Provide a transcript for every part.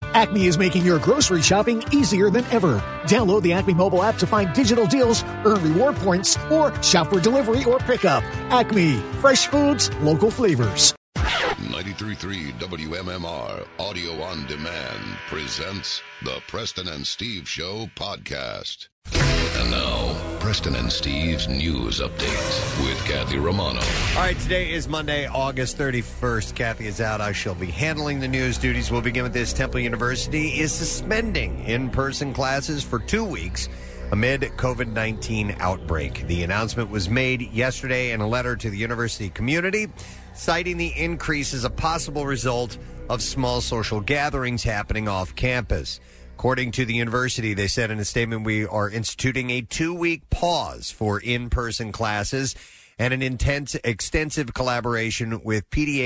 Acme is making your grocery shopping easier than ever. Download the Acme mobile app to find digital deals, earn reward points, or shop for delivery or pickup. Acme, fresh foods, local flavors. 93.3 WMMR Audio on Demand presents the Preston and Steve Show podcast. And now, Preston and Steve's News Update with Kathy Romano. All right, today is Monday, August 31st. Kathy is out. I shall be handling the news duties. We'll begin with this. Temple University is suspending in-person classes for 2 weeks amid COVID-19 outbreak. The announcement was made yesterday in a letter to the university community, citing the increase as a possible result of small social gatherings happening off campus. According to the university, they said in a statement, we are instituting a 2-week pause for in-person classes and an extensive collaboration with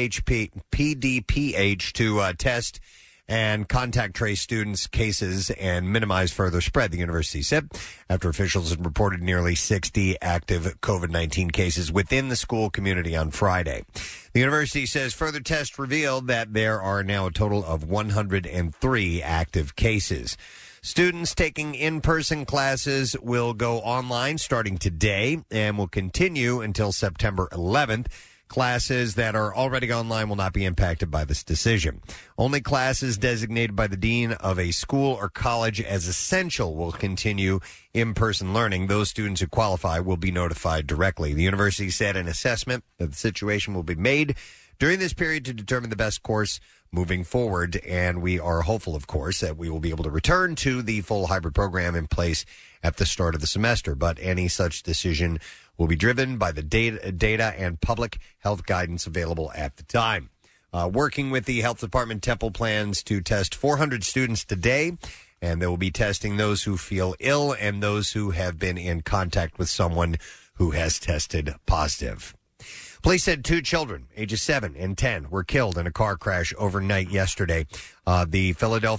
PDPH to test and contact trace students' cases and minimize further spread, the university said, after officials had reported nearly 60 active COVID-19 cases within the school community on Friday. The university says further tests revealed that there are now a total of 103 active cases. Students taking in-person classes will go online starting today and will continue until September 11th. Classes that are already online will not be impacted by this decision. Only classes designated by the dean of a school or college as essential will continue in-person learning. Those students who qualify will be notified directly. The university said an assessment of the situation will be made during this period to determine the best course moving forward, and we are hopeful, of course, that we will be able to return to the full hybrid program in place at the start of the semester. But any such decision will be driven by the data and public health guidance available at the time. Working with the health department, Temple plans to test 400 students today, and they will be testing those who feel ill and those who have been in contact with someone who has tested positive. Police said 2 children, ages 7 and 10, were killed in a car crash overnight yesterday. It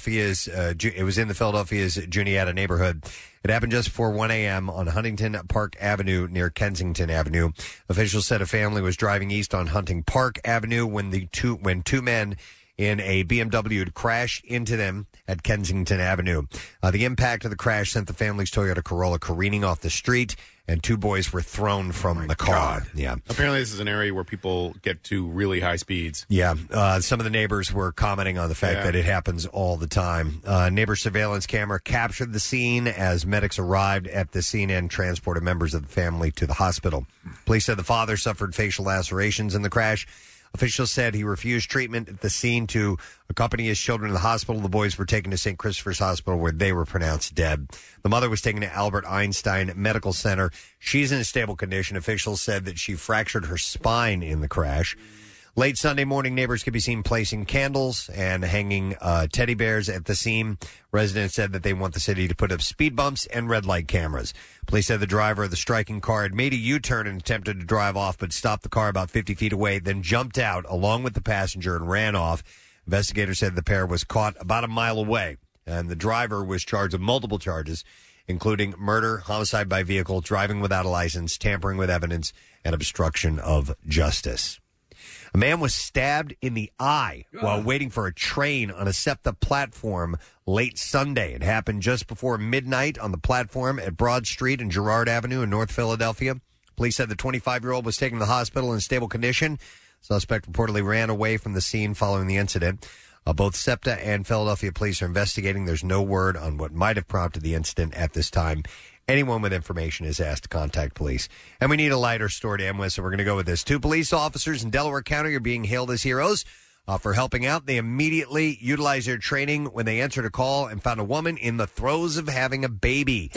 was in the Philadelphia's Juniata neighborhood. It happened just before 1 a.m. on Huntington Park Avenue near Kensington Avenue. Officials said a family was driving east on Huntington Park Avenue when two men in a BMW had crashed into them at Kensington Avenue. The impact of the crash sent the family's Toyota Corolla careening off the street, and 2 boys were thrown from the car. God. Yeah. Apparently this is an area where people get to really high speeds. Yeah. Some of the neighbors were commenting on the fact that it happens all the time. Neighbor surveillance camera captured the scene as medics arrived at the scene and transported members of the family to the hospital. Police said the father suffered facial lacerations in the crash. Officials said he refused treatment at the scene to accompany his children to the hospital. The boys were taken to St. Christopher's Hospital, where they were pronounced dead. The mother was taken to Albert Einstein Medical Center. She's in a stable condition. Officials said that she fractured her spine in the crash. Late Sunday morning, neighbors could be seen placing candles and hanging teddy bears at the scene. Residents said that they want the city to put up speed bumps and red light cameras. Police said the driver of the striking car had made a U-turn and attempted to drive off, but stopped the car about 50 feet away, then jumped out along with the passenger and ran off. Investigators said the pair was caught about a mile away, and the driver was charged with multiple charges, including murder, homicide by vehicle, driving without a license, tampering with evidence, and obstruction of justice. A man was stabbed in the eye while waiting for a train on a SEPTA platform late Sunday. It happened just before midnight on the platform at Broad Street and Girard Avenue in North Philadelphia. Police said the 25-year-old was taken to the hospital in stable condition. Suspect reportedly ran away from the scene following the incident. Both SEPTA and Philadelphia police are investigating. There's no word on what might have prompted the incident at this time. Anyone with information is asked to contact police. And we need a lighter story to end with, so we're going to go with this. 2 police officers in Delaware County are being hailed as heroes for helping out. They immediately utilized their training when they answered a call and found a woman in the throes of having a baby.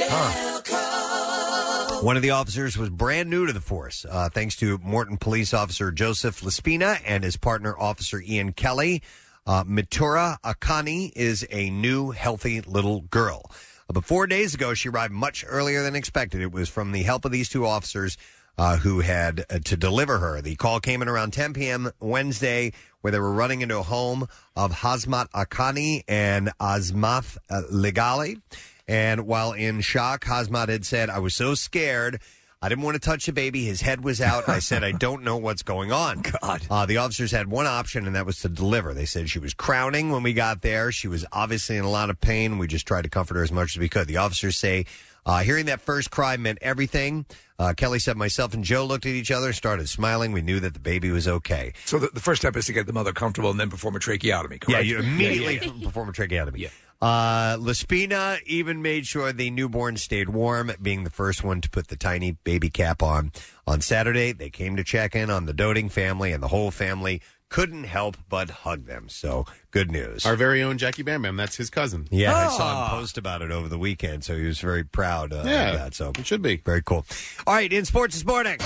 One of the officers was brand new to the force, thanks to Morton police officer Joseph Laspina and his partner, Officer Ian Kelly. Mitura Akani is a new, healthy little girl. But 4 days ago, she arrived much earlier than expected. It was from the help of these 2 officers who had to deliver her. The call came in around 10 p.m. Wednesday, where they were running into a home of Hazmat Akani and Azmath Legali. And while in shock, Hazmat had said, "I was so scared. I didn't want to touch the baby. His head was out. I said, I don't know what's going on. God. The officers had one option, and that was to deliver. They said she was crowning when we got there. She was obviously in a lot of pain. We just tried to comfort her as much as we could. The officers say hearing that first cry meant everything. Kelly said, myself and Joe looked at each other, started smiling. We knew that the baby was okay. So the first step is to get the mother comfortable and then perform a tracheotomy, correct? Yeah, you immediately perform a tracheotomy. Yeah. Laspina even made sure the newborn stayed warm, being the first one to put the tiny baby cap on. On Saturday, they came to check in on the doting family, and the whole family couldn't help but hug them. So, good news. Our very own Jackie Bam Bam, that's his cousin. Yeah, I saw him post about it over the weekend, so he was very proud of that. So it should be. Very cool. All right, in sports this morning.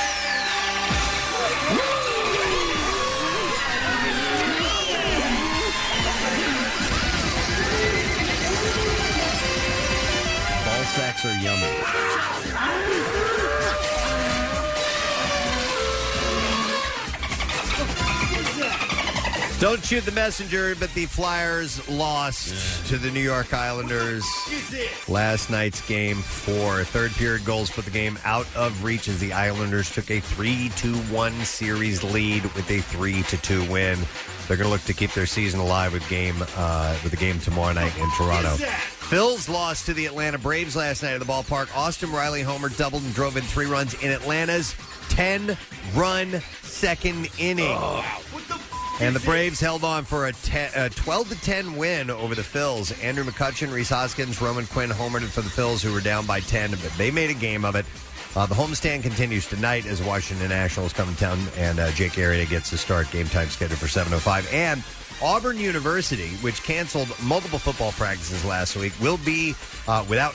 Ball sacks are yummy. Don't shoot the messenger, but the Flyers lost to the New York Islanders last night's game 4. Third period goals put the game out of reach as the Islanders took a 3-1 series lead with a 3-2 win. They're going to look to keep their season alive with the game tomorrow night in Toronto. Phils lost to the Atlanta Braves last night at the ballpark. Austin Riley homer doubled and drove in 3 runs in Atlanta's 10-run second inning. And the Braves held on for a 12-10 win over the Phils. Andrew McCutchen, Rhys Hoskins, Roman Quinn homered for the Phils, who were down by 10, but they made a game of it. The homestand continues tonight as Washington Nationals come to town, and Jake Arrieta gets the start. Game time scheduled for 7:05. And Auburn University, which canceled multiple football practices last week, will be without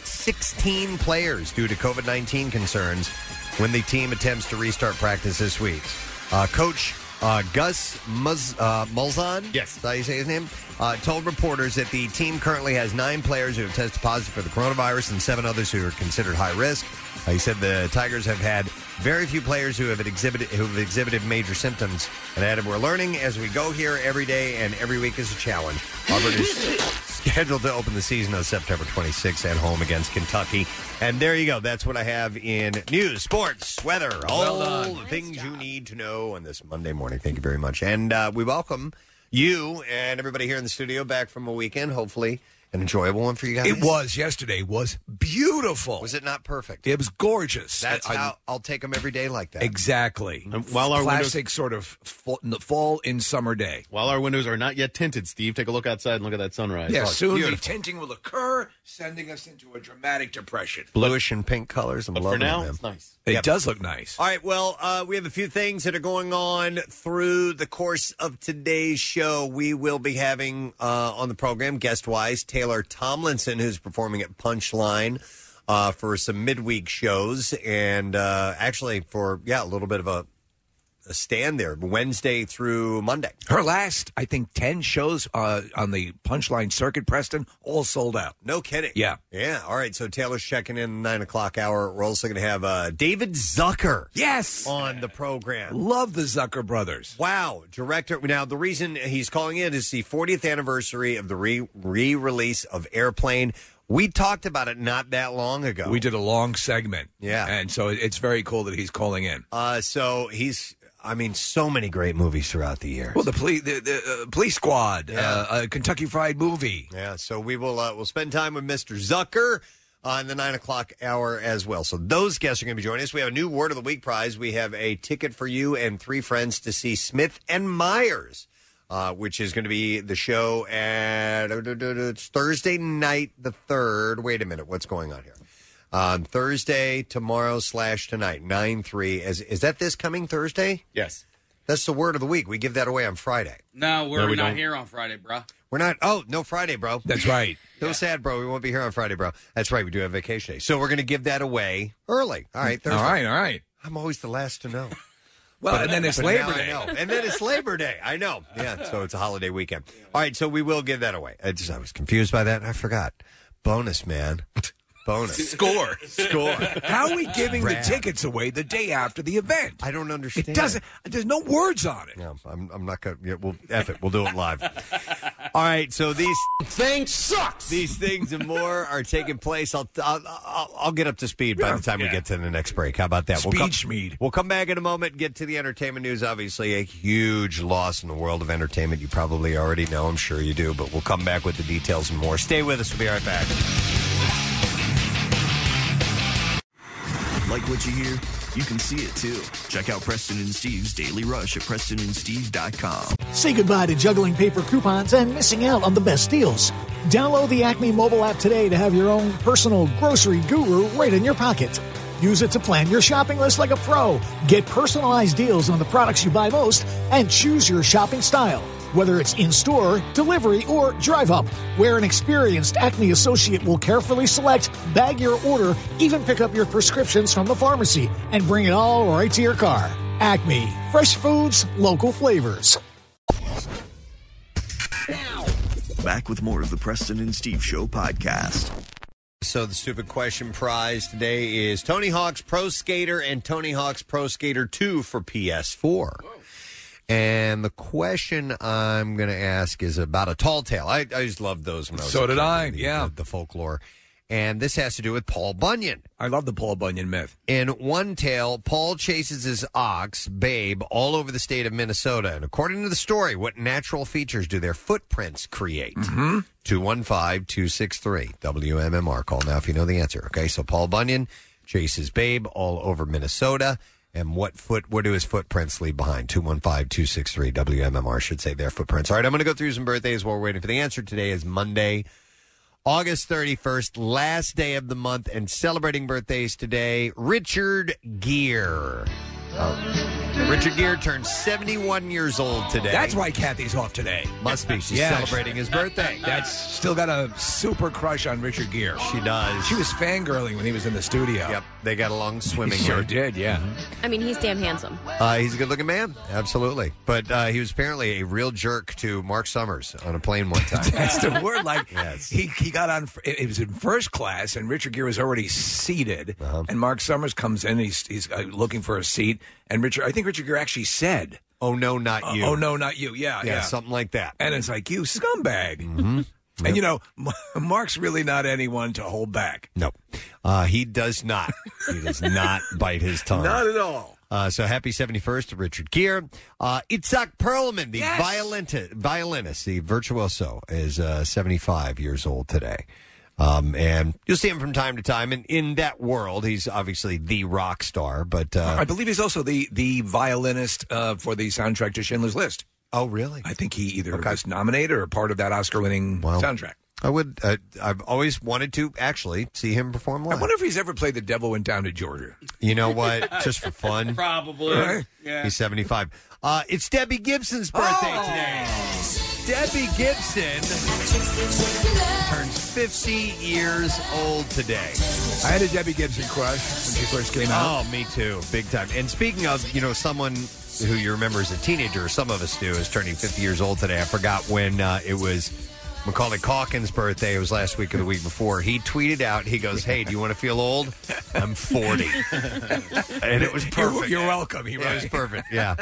16 players due to COVID-19 concerns when the team attempts to restart practice this week. Coach Gus Malzahn, yes, is that how you say his name, told reporters that the team currently has 9 players who have tested positive for the coronavirus and 7 others who are considered high risk. He said the Tigers have had very few players who have exhibited major symptoms, and added, we're learning as we go here every day, and every week is a challenge. Auburn is scheduled to open the season on September 26th at home against Kentucky. And there you go. That's what I have in news, sports, weather, all the things you need to know on this Monday morning. Thank you very much. And we welcome you and everybody here in the studio back from a weekend, hopefully an enjoyable one for you guys. It was. Yesterday was beautiful. Was it not perfect? It was gorgeous. That's how I'll take them every day like that. Exactly. And while our classic sort of fall in summer day. While our windows are not yet tinted, Steve, take a look outside and look at that sunrise. Yeah, soon beautiful. the tinting will occur, sending us into a dramatic depression. Bluish and pink colors. I'm But loving for now, them. it's nice. It does look nice. All right, well, we have a few things that are going on through the course of today's show. We will be having on the program, guest-wise, Taylor Tomlinson, who's performing at Punchline for some midweek shows, and actually for, a little bit of a stand there, Wednesday through Monday. Her last, I think, 10 shows on the Punchline circuit, Preston, all sold out. No kidding. Yeah. Yeah. All right. So Taylor's checking in 9 o'clock hour. We're also going to have David Zucker. Yes. On the program. Love the Zucker brothers. Wow. Director. Now, the reason he's calling in is the 40th anniversary of the re-release of Airplane. We talked about it not that long ago. We did a long segment. Yeah. And so it's very cool that he's calling in. So he's... so many great movies throughout the year. Well, the Police Squad, Kentucky Fried Movie. Yeah, so we will we'll spend time with Mr. Zucker in the 9 o'clock hour as well. So those guests are going to be joining us. We have a new Word of the Week prize. We have a ticket for you and 3 friends to see Smith and Myers, which is going to be the show at it's Thursday night the 3rd. Wait a minute, what's going on here? Thursday, tomorrow / tonight, 9/3. Is that this coming Thursday? Yes. That's the Word of the Week. We give that away on Friday. No, we're we not don't. here on Friday, bro. We're not. Oh, no Friday, bro. That's right. So sad, bro. We won't be here on Friday, bro. That's right. We do have vacation day. So we're going to give that away early. All right, Thursday. All right. I'm always the last to know. Well, and then it's Labor Day. I know. And then it's Labor Day. I know. Yeah, so it's a holiday weekend. All right, so we will give that away. I was confused by that, and I forgot. Bonus, man. Bonus. Score. Score. How are we giving Rad. the tickets away the day after the event? I don't understand. It doesn't. There's no words on it. No, I'm not going to. Yeah, we'll F it. We'll do it live. All right, so these things sucks. These things and more are taking place. I'll get up to speed by the time we get to the next break. How about that? We'll come back in a moment and get to the entertainment news. Obviously, a huge loss in the world of entertainment. You probably already know. I'm sure you do. But we'll come back with the details and more. Stay with us. We'll be right back. Like what you hear? You can see it too. Check out Preston and Steve's Daily Rush at PrestonandSteve.com. Say goodbye to juggling paper coupons and missing out on the best deals. Download the Acme mobile app today to have your own personal grocery guru right in your pocket. Use it to plan your shopping list like a pro. Get personalized deals on the products you buy most and choose your shopping style. Whether it's in-store, delivery, or drive-up, where an experienced Acme associate will carefully select, bag your order, even pick up your prescriptions from the pharmacy, and bring it all right to your car. Acme. Fresh foods, local flavors. Back with more of the Preston and Steve Show podcast. So the stupid question prize today is Tony Hawk's Pro Skater and Tony Hawk's Pro Skater 2 for PS4. And the question I'm going to ask is about a tall tale. I just loved those when I was So did I, the folklore. And this has to do with Paul Bunyan. I love the Paul Bunyan myth. In one tale, Paul chases his ox, Babe, all over the state of Minnesota. And according to the story, what natural features do their footprints create? 215-263 WMMR. Call now if you know the answer. Okay, so Paul Bunyan chases Babe all over Minnesota. And what do his footprints leave behind? 215-263 WMMR should say their footprints. All right, I'm going to go through some birthdays while we're waiting for the answer. Today is Monday, August 31st, last day of the month, and celebrating birthdays today, Richard Gere. Richard Gere turned 71 years old today. That's why Kathy's off today. Must be. She's celebrating his birthday. That's still got a super crush on Richard Gere. She does. She was fangirling when he was in the studio. Yep. They got along swimming. Sure did, yeah. I mean, he's damn handsome. He's a good-looking man. Absolutely. But he was apparently a real jerk to Mark Summers on a plane one time. That's the word. Like, yes. he got on, it was in first class, and Richard Gere was already seated, and Mark Summers comes in, he's looking for a seat, and I think Richard Gere actually said, "Oh, no, not you. Oh, no, not you." Yeah. Something like that. And it's like, you scumbag. Mm-hmm. And, Mark's really not anyone to hold back. No. He does not. He does not bite his tongue. Not at all. So happy 71st to Richard Gere. Itzhak Perlman, the violinist, the virtuoso, is 75 years old today. And you'll see him from time to time. And in that world, he's obviously the rock star. But I believe he's also the violinist for the soundtrack to Schindler's List. Oh, really? I think he either was nominated or part of that Oscar-winning soundtrack. I've always wanted to actually see him perform live. I wonder if he's ever played The Devil Went Down to Georgia. You know what? Just for fun. Probably. Right? Yeah. He's 75. It's Debbie Gibson's birthday today. Debbie Gibson turns 50 years old today. I had a Debbie Gibson crush when she first came out. Oh, me too. Big time. And speaking of, someone who you remember as a teenager, some of us do, is turning 50 years old today. I forgot when it was Macaulay Culkin's birthday. It was last week or the week before. He tweeted out, he goes, "Hey, do you want to feel old? I'm 40. And it was perfect. You're welcome. It was perfect, yeah.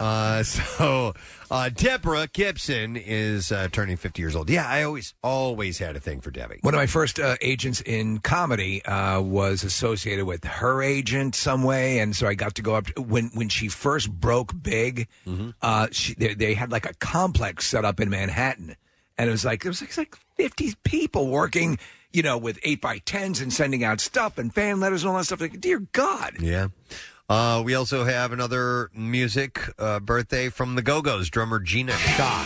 So Deborah Gibson is turning 50 years old. Yeah, I always had a thing for Debbie. One of my first agents in comedy was associated with her agent some way, and so I got to go up when she first broke big. They had like a complex set up in Manhattan, and it was like 50 people working, with 8x10s and sending out stuff and fan letters and all that stuff. Like, dear God, yeah. We also have another music birthday from the Go-Go's. Drummer Gina Shock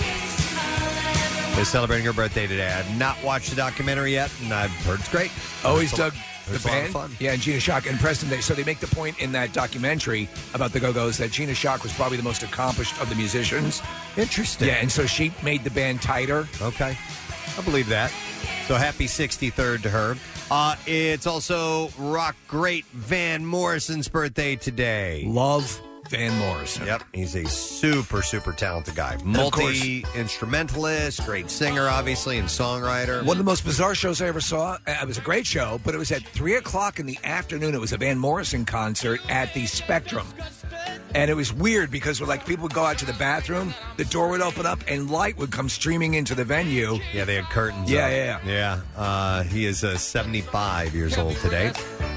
is celebrating her birthday today. I have not watched the documentary yet, and I've heard it's great. Always dug the It's a lot of band. fun. Yeah, and Gina Shock and Preston. They make the point in that documentary about the Go-Go's that Gina Shock was probably the most accomplished of the musicians. Interesting. Yeah, and so she made the band tighter. Okay. I believe that. So happy 63rd to her. It's It's also rock great Van Morrison's birthday today. Love Van Morrison. Yep, he's a super, super talented guy. Multi-instrumentalist, great singer, obviously, and songwriter. One of the most bizarre shows I ever saw. It was a great show, but it was at 3 o'clock in the afternoon. It was a Van Morrison concert at the Spectrum. And it was weird because people would go out to the bathroom, the door would open up, and light would come streaming into the venue. Yeah, they had curtains up. Yeah. He is 75 years old today.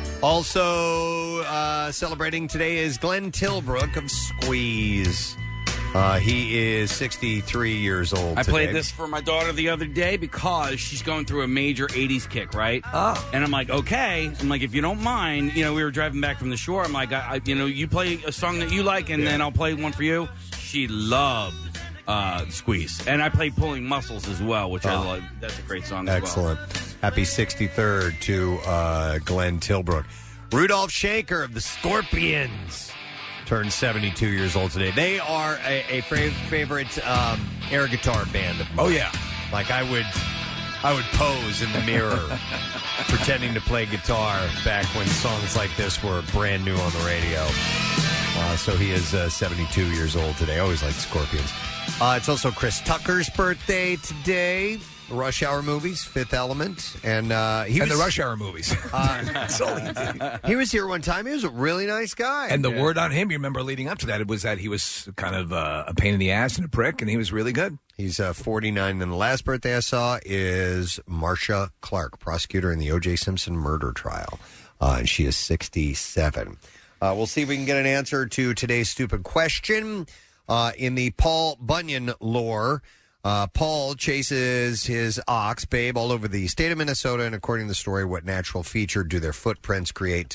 Also celebrating today is Glenn Tilbrook of Squeeze. He is 63 years old I today. played this for my daughter the other day because she's going through a major 80s kick, right? Oh. And I'm like, okay. I'm like, if you don't mind, we were driving back from the shore. I'm like, you play a song that you like, and then I'll play one for you. She loved Squeeze. And I played Pulling Muscles as well, which I love. That's a great song as well. Excellent. Happy 63rd to Glenn Tilbrook. Rudolph Schenker of the Scorpions turned 72 years old today. They are a favorite air guitar band of mine. Oh, yeah. Like, I would pose in the mirror pretending to play guitar back when songs like this were brand new on the radio. So he is 72 years old today. I always liked Scorpions. It's also Chris Tucker's birthday today. Rush Hour movies, Fifth Element, and the Rush Hour movies. That's all he did. He was here one time. He was a really nice guy. And the word on him, you remember leading up to that, it was that he was kind of a pain in the ass and a prick, and he was really good. He's 49, and the last birthday I saw is Marcia Clark, prosecutor in the O.J. Simpson murder trial, and she is 67. We'll see if we can get an answer to today's stupid question. In the Paul Bunyan lore, Paul chases his ox, Babe, all over the state of Minnesota, and according to the story, what natural feature do their footprints create?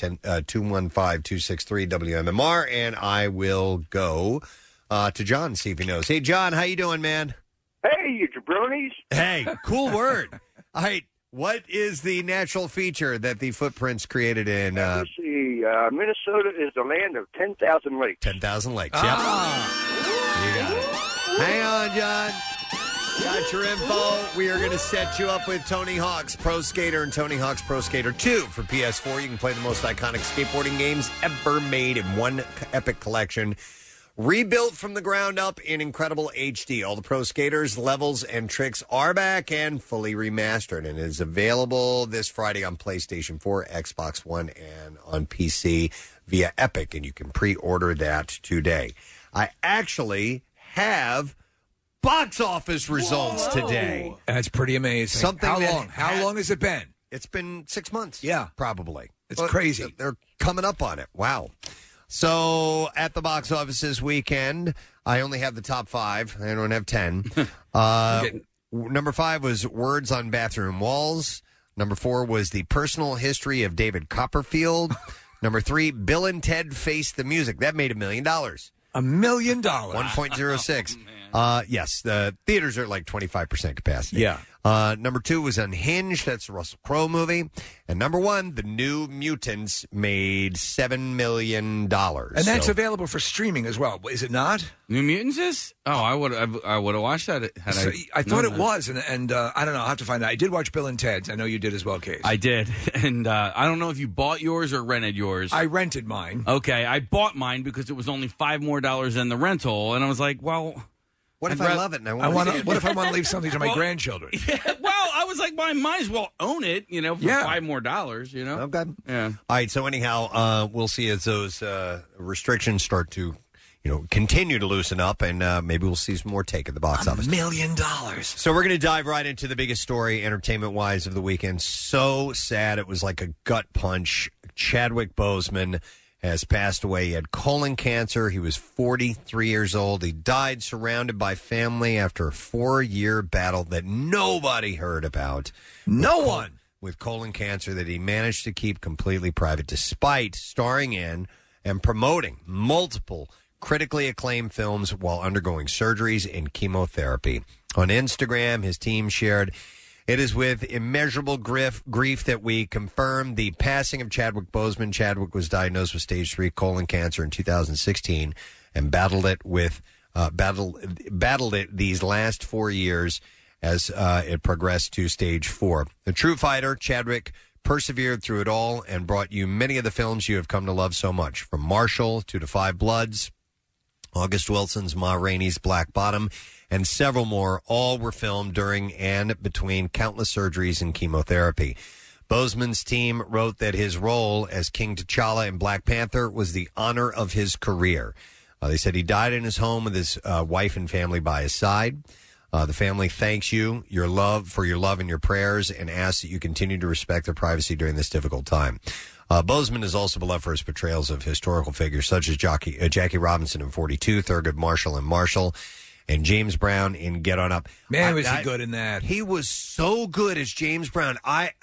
215-263-WMMR, and I will go to John and see if he knows. Hey, John, how you doing, man? Hey, you jabronis. Hey, cool word. All right, what is the natural feature that the footprints created in... Let's see, Minnesota is the land of 10,000 lakes. 10,000 lakes, yep. You got it. Hang on, John. Got your info. We are going to set you up with Tony Hawk's Pro Skater and Tony Hawk's Pro Skater 2 for PS4. You can play the most iconic skateboarding games ever made in one epic collection. Rebuilt from the ground up in incredible HD. All the Pro Skaters, levels, and tricks are back and fully remastered. And it is available this Friday on PlayStation 4, Xbox One, and on PC via Epic. And you can pre-order that today. I actually have box office results today. That's pretty amazing. How long? How long has it been? It's been 6 months. Yeah. Probably. It's crazy. They're coming up on it. Wow. So at the box office this weekend, I only have the top 5. I don't have 10. Number 5 was Words on Bathroom Walls. Number 4 was The Personal History of David Copperfield. Number 3, Bill and Ted Face the Music. That made $1 million. $1 million. 1.06. Yes, the theaters are at like 25% capacity. Yeah. Number 2 was Unhinged. That's a Russell Crowe movie. And number 1, The New Mutants, made $7 million. And that's available for streaming as well, is it not? New Mutants is? Oh, I would have watched that. I thought it was, and I don't know. I'll have to find out. I did watch Bill and Ted's. I know you did as well, Case. I did. And I don't know if you bought yours or rented yours. I rented mine. Okay, I bought mine because it was only $5 more than the rental. And I was like, well... What if I love it and I want to see it? What if I want to leave something to my grandchildren? Yeah, well, I was like, well, I might as well own it, for $5 more, Okay. Yeah. All right, so anyhow, we'll see as those restrictions start to, continue to loosen up, and maybe we'll see some more take at the box office. $1 million. So we're going to dive right into the biggest story, entertainment-wise, of the weekend. So sad. It was like a gut punch. Chadwick Boseman has passed away. He had colon cancer. He was 43 years old. He died surrounded by family after a 4-year battle that nobody heard about. No one! With colon cancer that he managed to keep completely private, despite starring in and promoting multiple critically acclaimed films while undergoing surgeries and chemotherapy. On Instagram, his team shared, "It is with immeasurable grief that we confirm the passing of Chadwick Boseman. Chadwick was diagnosed with stage 3 colon cancer in 2016 and battled it these last 4 years as it progressed to stage 4. The true fighter, Chadwick, persevered through it all and brought you many of the films you have come to love so much, from Marshall to The Five Bloods, August Wilson's Ma Rainey's Black Bottom, and several more. All were filmed during and between countless surgeries and chemotherapy. Boseman's team wrote that his role as King T'Challa in Black Panther was the honor of his career. They said he died in his home with his wife and family by his side. The family thanks you, your love and your prayers, and asks that you continue to respect their privacy during this difficult time. Boseman is also beloved for his portrayals of historical figures such as Jackie Robinson in 42, Thurgood Marshall in Marshall, and James Brown in Get On Up. Man, was he good in that? He was so good as James Brown.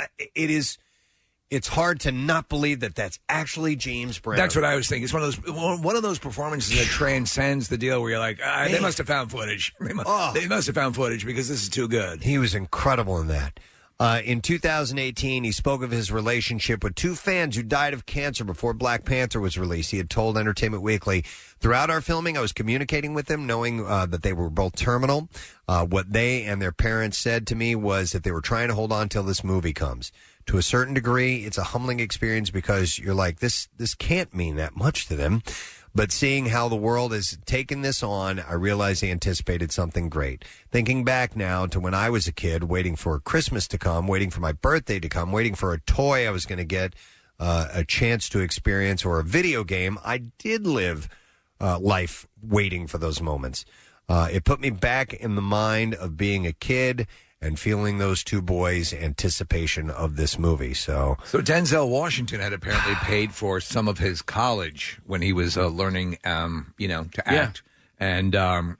It's hard to not believe that that's actually James Brown. That's what I was thinking. It's one of those performances that transcends the deal where you're like, they must have found footage. They must have found footage because this is too good. He was incredible in that. In 2018, he spoke of his relationship with two fans who died of cancer before Black Panther was released. He had told Entertainment Weekly, throughout our filming, I was communicating with them, knowing that they were both terminal. What they and their parents said to me was that they were trying to hold on till this movie comes. To a certain degree, it's a humbling experience because you're like, this can't mean that much to them. But seeing how the world has taken this on, I realize they anticipated something great. Thinking back now to when I was a kid, waiting for Christmas to come, waiting for my birthday to come, waiting for a toy I was going to get, a chance to experience, or a video game, I did live life waiting for those moments. It put me back in the mind of being a kid and feeling those two boys' anticipation of this movie. So Denzel Washington had apparently paid for some of his college when he was learning, to act. And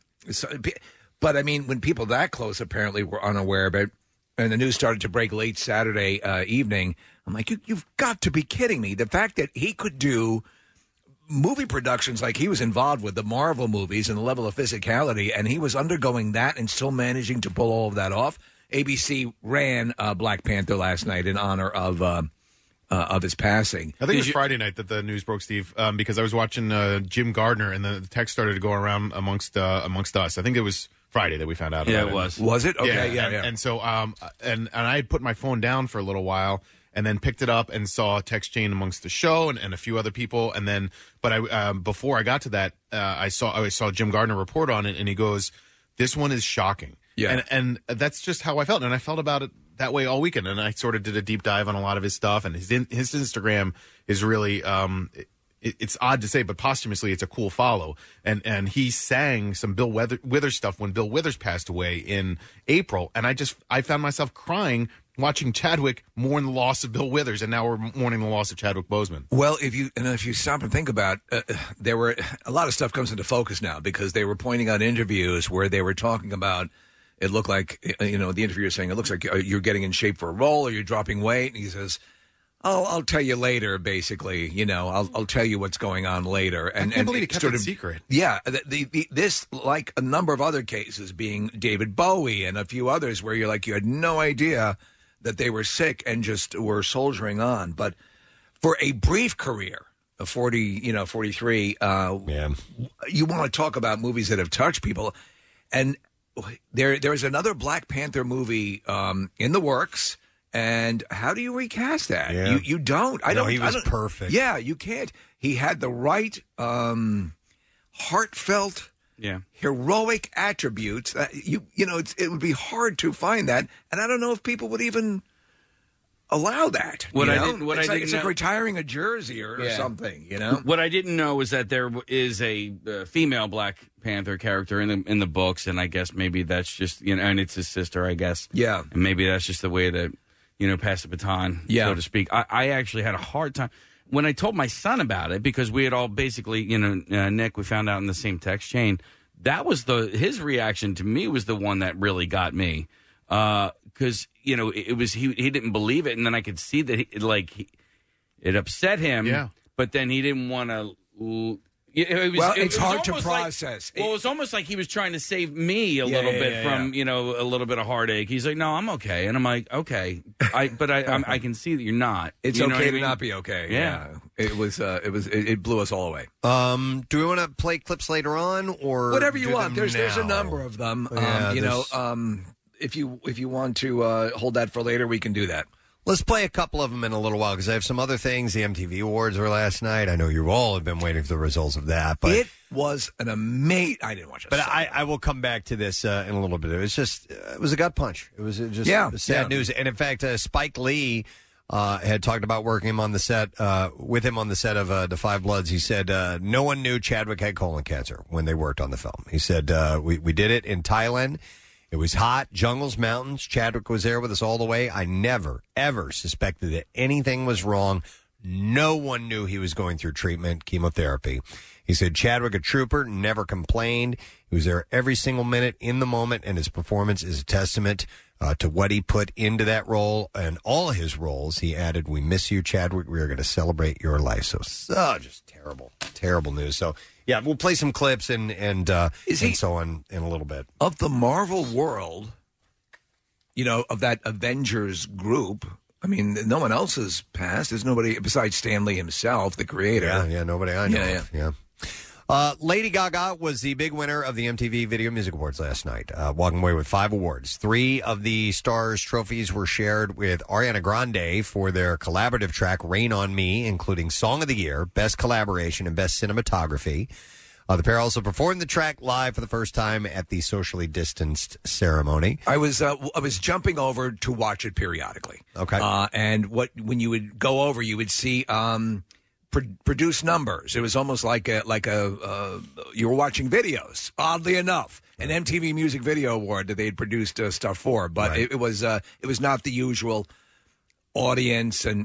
but I mean, when people that close apparently were unaware of it, and the news started to break late Saturday evening, I'm like, you've got to be kidding me! The fact that he could do movie productions like he was involved with the Marvel movies and the level of physicality, and he was undergoing that and still managing to pull all of that off. ABC ran Black Panther last night in honor of his passing. I think it was Friday night that the news broke, Steve, because I was watching Jim Gardner, and the text started to go around amongst us. I think it was Friday that we found out about it. Yeah, it was. Was it? Okay, yeah. And so, and I had put my phone down for a little while, and then picked it up and saw a text chain amongst the show and a few other people. And then, but I before I got to that, I saw Jim Gardner report on it, and he goes, "This one is shocking." Yeah, and that's just how I felt, and I felt about it that way all weekend. And I sort of did a deep dive on a lot of his stuff, and his Instagram is really it's odd to say, but posthumously it's a cool follow. And he sang some Bill Withers stuff when Bill Withers passed away in April, and I found myself crying watching Chadwick mourn the loss of Bill Withers, and now we're mourning the loss of Chadwick Boseman. Well, if you stop and think about, there were a lot of stuff comes into focus now because they were pointing out interviews where they were talking about. It looked like the interviewer saying it looks like you're getting in shape for a role or you're dropping weight, and he says, I'll tell you later. Basically, I'll tell you what's going on later. And I can't believe he kept it secret. Yeah, this, like a number of other cases, being David Bowie and a few others, where you're like you had no idea that they were sick and just were soldiering on. But for a brief career of 43, you want to talk about movies that have touched people. And there's another Black Panther movie in the works. And how do you recast that? Yeah. You don't. He was perfect. Yeah, you can't. He had the right heartfelt, heroic attributes. It would be hard to find that, and I don't know if people would even allow that. It's like retiring a jersey or something. What I didn't know was that there is a female Black Panther character in the books, and I guess maybe that's just and it's his sister, I guess. Yeah, and maybe that's just the way that pass the baton, so to speak. I actually had a hard time when I told my son about it because we had all basically, Nick, we found out in the same text chain. That was his reaction to me was the one that really got me. Because it was he didn't believe it, and then I could see that it upset him. Yeah. But then he didn't want to. It's hard to process. It was almost like he was trying to save me a little bit from a little bit of heartache. He's like, "No, I'm okay," and I'm like, "Okay," I can see that you're not. It's okay to not be okay. Yeah. It blew us all away. Do we want to play clips later on or whatever you want? There's a now? number of them. If you want to hold that for later, we can do that. Let's play a couple of them in a little while because I have some other things. The MTV Awards were last night. I know you all have been waiting for the results of that. But it was an amazing... I didn't watch it. But I will come back to this in a little bit. It was just... it was a gut punch. It was just sad news. And in fact, Spike Lee had talked about working him on the set, with him on the set of The Five Bloods. He said no one knew Chadwick had colon cancer when they worked on the film. He said, we did it in Thailand. It was hot, jungles, mountains. Chadwick was there with us all the way. I never, ever suspected that anything was wrong. No one knew he was going through treatment, chemotherapy. He said, Chadwick, a trooper, never complained. He was there every single minute in the moment, and his performance is a testament to what he put into that role and all his roles. He added, we miss you, Chadwick. We are going to celebrate your life. So just terrible, terrible news. So, yeah, we'll play some clips and so on in a little bit. Of the Marvel world, of that Avengers group, I mean, no one else has passed. There's nobody besides Stan Lee himself, the creator. Yeah, nobody I know of. Yeah. Lady Gaga was the big winner of the MTV Video Music Awards last night, walking away with 5 awards. 3 of the stars' trophies were shared with Ariana Grande for their collaborative track, Rain on Me, including Song of the Year, Best Collaboration, and Best Cinematography. The pair also performed the track live for the first time at the socially distanced ceremony. I was jumping over to watch it periodically. Okay. And when you would go over, you would see produce numbers. It was almost like you were watching videos. Oddly enough, an MTV Music Video Award that they had produced stuff for, but Right. it was not the usual audience and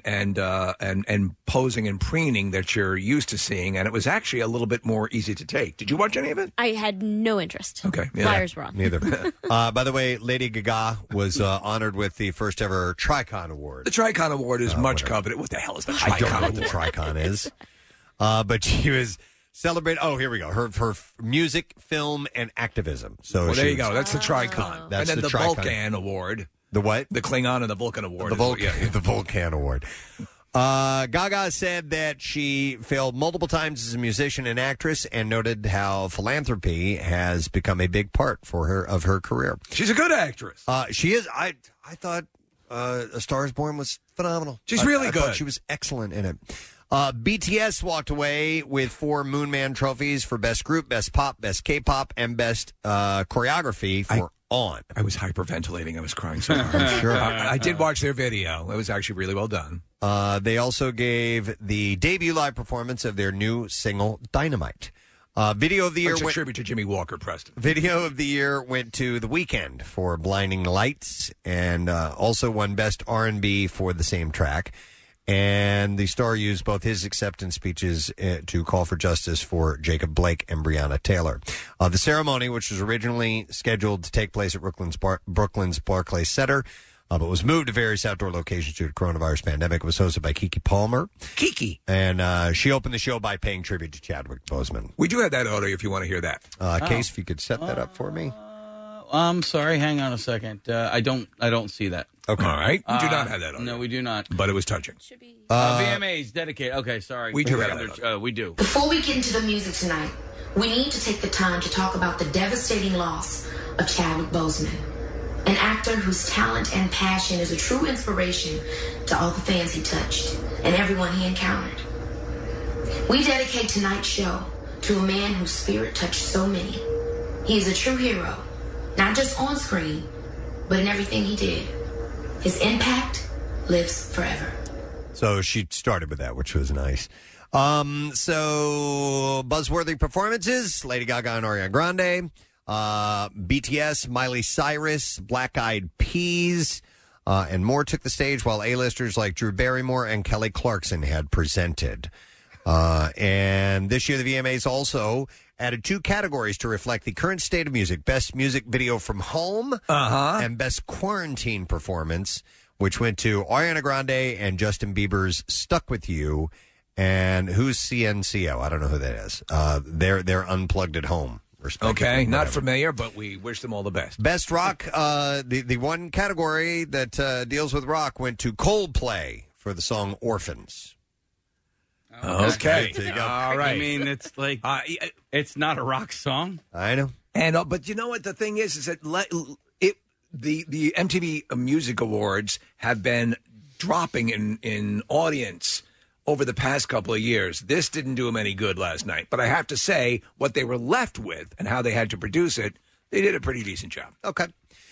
posing and preening that you're used to seeing, and it was actually a little bit more easy to take. Did you watch any of it? I had no interest. Okay, Flyers were on. Neither. By the way, Lady Gaga was honored with the first ever Tricon Award. The Tricon Award is much coveted. What the hell is the Tricon I don't know what Award? the Tricon is. But she was celebrating. Oh, here we go. Her music, film, and activism. So Well, there you was- go. That's the Tricon. That's and then the the Tricon. Vulcan Award. The what? The Klingon and the Vulcan Award. The is what- Vulcan, the Vulcan Award. Gaga said that she failed multiple times as a musician and actress, and noted how philanthropy has become a big part for her of her career. She's a good actress. She is. I thought A Star Is Born was phenomenal. She's really I thought good. she was excellent in it. BTS walked away with 4 Moon Man trophies for Best Group, Best Pop, Best K-Pop, and Best Choreography for On. I was hyperventilating. I was crying so hard. I'm sure. I did watch their video. It was actually really well done. They also gave the debut live performance of their new single, Dynamite. Video of the year It's a went, tribute to Jimmy Walker Preston. Video of the year went to The Weeknd for Blinding Lights, and also won Best R&B for the same track. And the star used both his acceptance speeches to call for justice for Jacob Blake and Breonna Taylor. The ceremony, which was originally scheduled to take place at Brooklyn's Barclays Center, but was moved to various outdoor locations due to coronavirus pandemic, was hosted by Keke Palmer. Keke. And she opened the show by paying tribute to Chadwick Boseman. We do have that audio if you want to hear that. Case, if you could set that up for me. I'm sorry. Hang on a second. I don't see that. Okay. All right. We do not have that audio. No, we do not. But it was touching. VMA's dedicated. Okay, sorry. We do have that. We do. Before we get into the music tonight, we need to take the time to talk about the devastating loss of Chadwick Boseman, an actor whose talent and passion is a true inspiration to all the fans he touched and everyone he encountered. We dedicate tonight's show to a man whose spirit touched so many. He is a true hero, not just on screen, but in everything he did. His impact lives forever. So she started with that, which was nice. So buzzworthy performances: Lady Gaga and Ariana Grande, BTS, Miley Cyrus, Black Eyed Peas, and more took the stage, while A-listers like Drew Barrymore and Kelly Clarkson had presented. And this year, the VMAs also added 2 categories to reflect the current state of music: Best Music Video from Home and Best Quarantine Performance, which went to Ariana Grande and Justin Bieber's Stuck With You. And who's CNCO? I don't know who that is. They're Unplugged at Home. Okay, not familiar, but we wish them all the best. Best Rock, the one category that deals with rock went to Coldplay for the song Orphans. Okay. There you go. All right. I mean, it's like it's not a rock song. I know. And but you know what the thing is that the MTV Music Awards have been dropping in audience over the past couple of years. This didn't do them any good last night. But I have to say, what they were left with and how they had to produce it, they did a pretty decent job. Okay.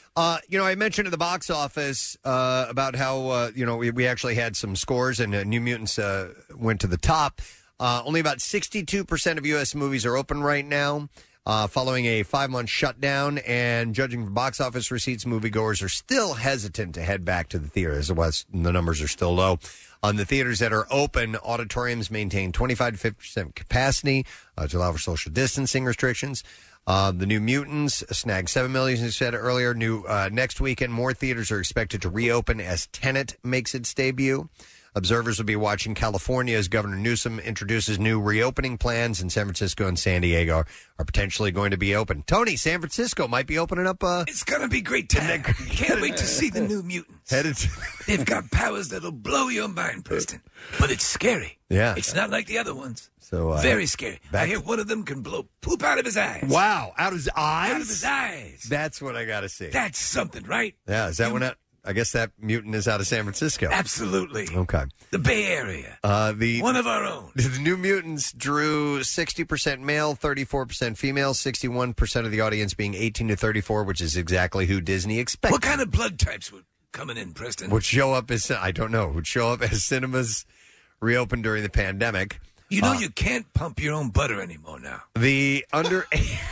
I mentioned at the box office about how, we actually had some scores and New Mutants went to the top. Only about 62% of U.S. movies are open right now, following a 5-month shutdown. And judging from box office receipts, moviegoers are still hesitant to head back to the theaters. The numbers are still low. On the theaters that are open, auditoriums maintain 25 to 50% capacity to allow for social distancing restrictions. The New Mutants snagged $7 million, as you said earlier. Next weekend, more theaters are expected to reopen as Tenet makes its debut. Observers will be watching California as Governor Newsom introduces new reopening plans, and San Francisco and San Diego are potentially going to be open. Tony, San Francisco might be opening up. It's going to be great time. Can't wait to see the New Mutants. They've got powers that'll blow your mind, Preston. But it's scary. Yeah. It's not like the other ones. So very scary. I hear one of them can blow poop out of his eyes. Wow, out of his eyes? Out of his eyes. That's what I got to see. That's something, right? Yeah, is that one? I guess that mutant is out of San Francisco. Absolutely. Okay. The Bay Area. One of our own. The New Mutants drew 60% male, 34% female, 61% of the audience being 18 to 34, which is exactly who Disney expected. What kind of blood types were coming in, Preston? Would show up as, I don't know, would show up as cinemas reopened during the pandemic. You know you can't pump your own butter anymore now. The under...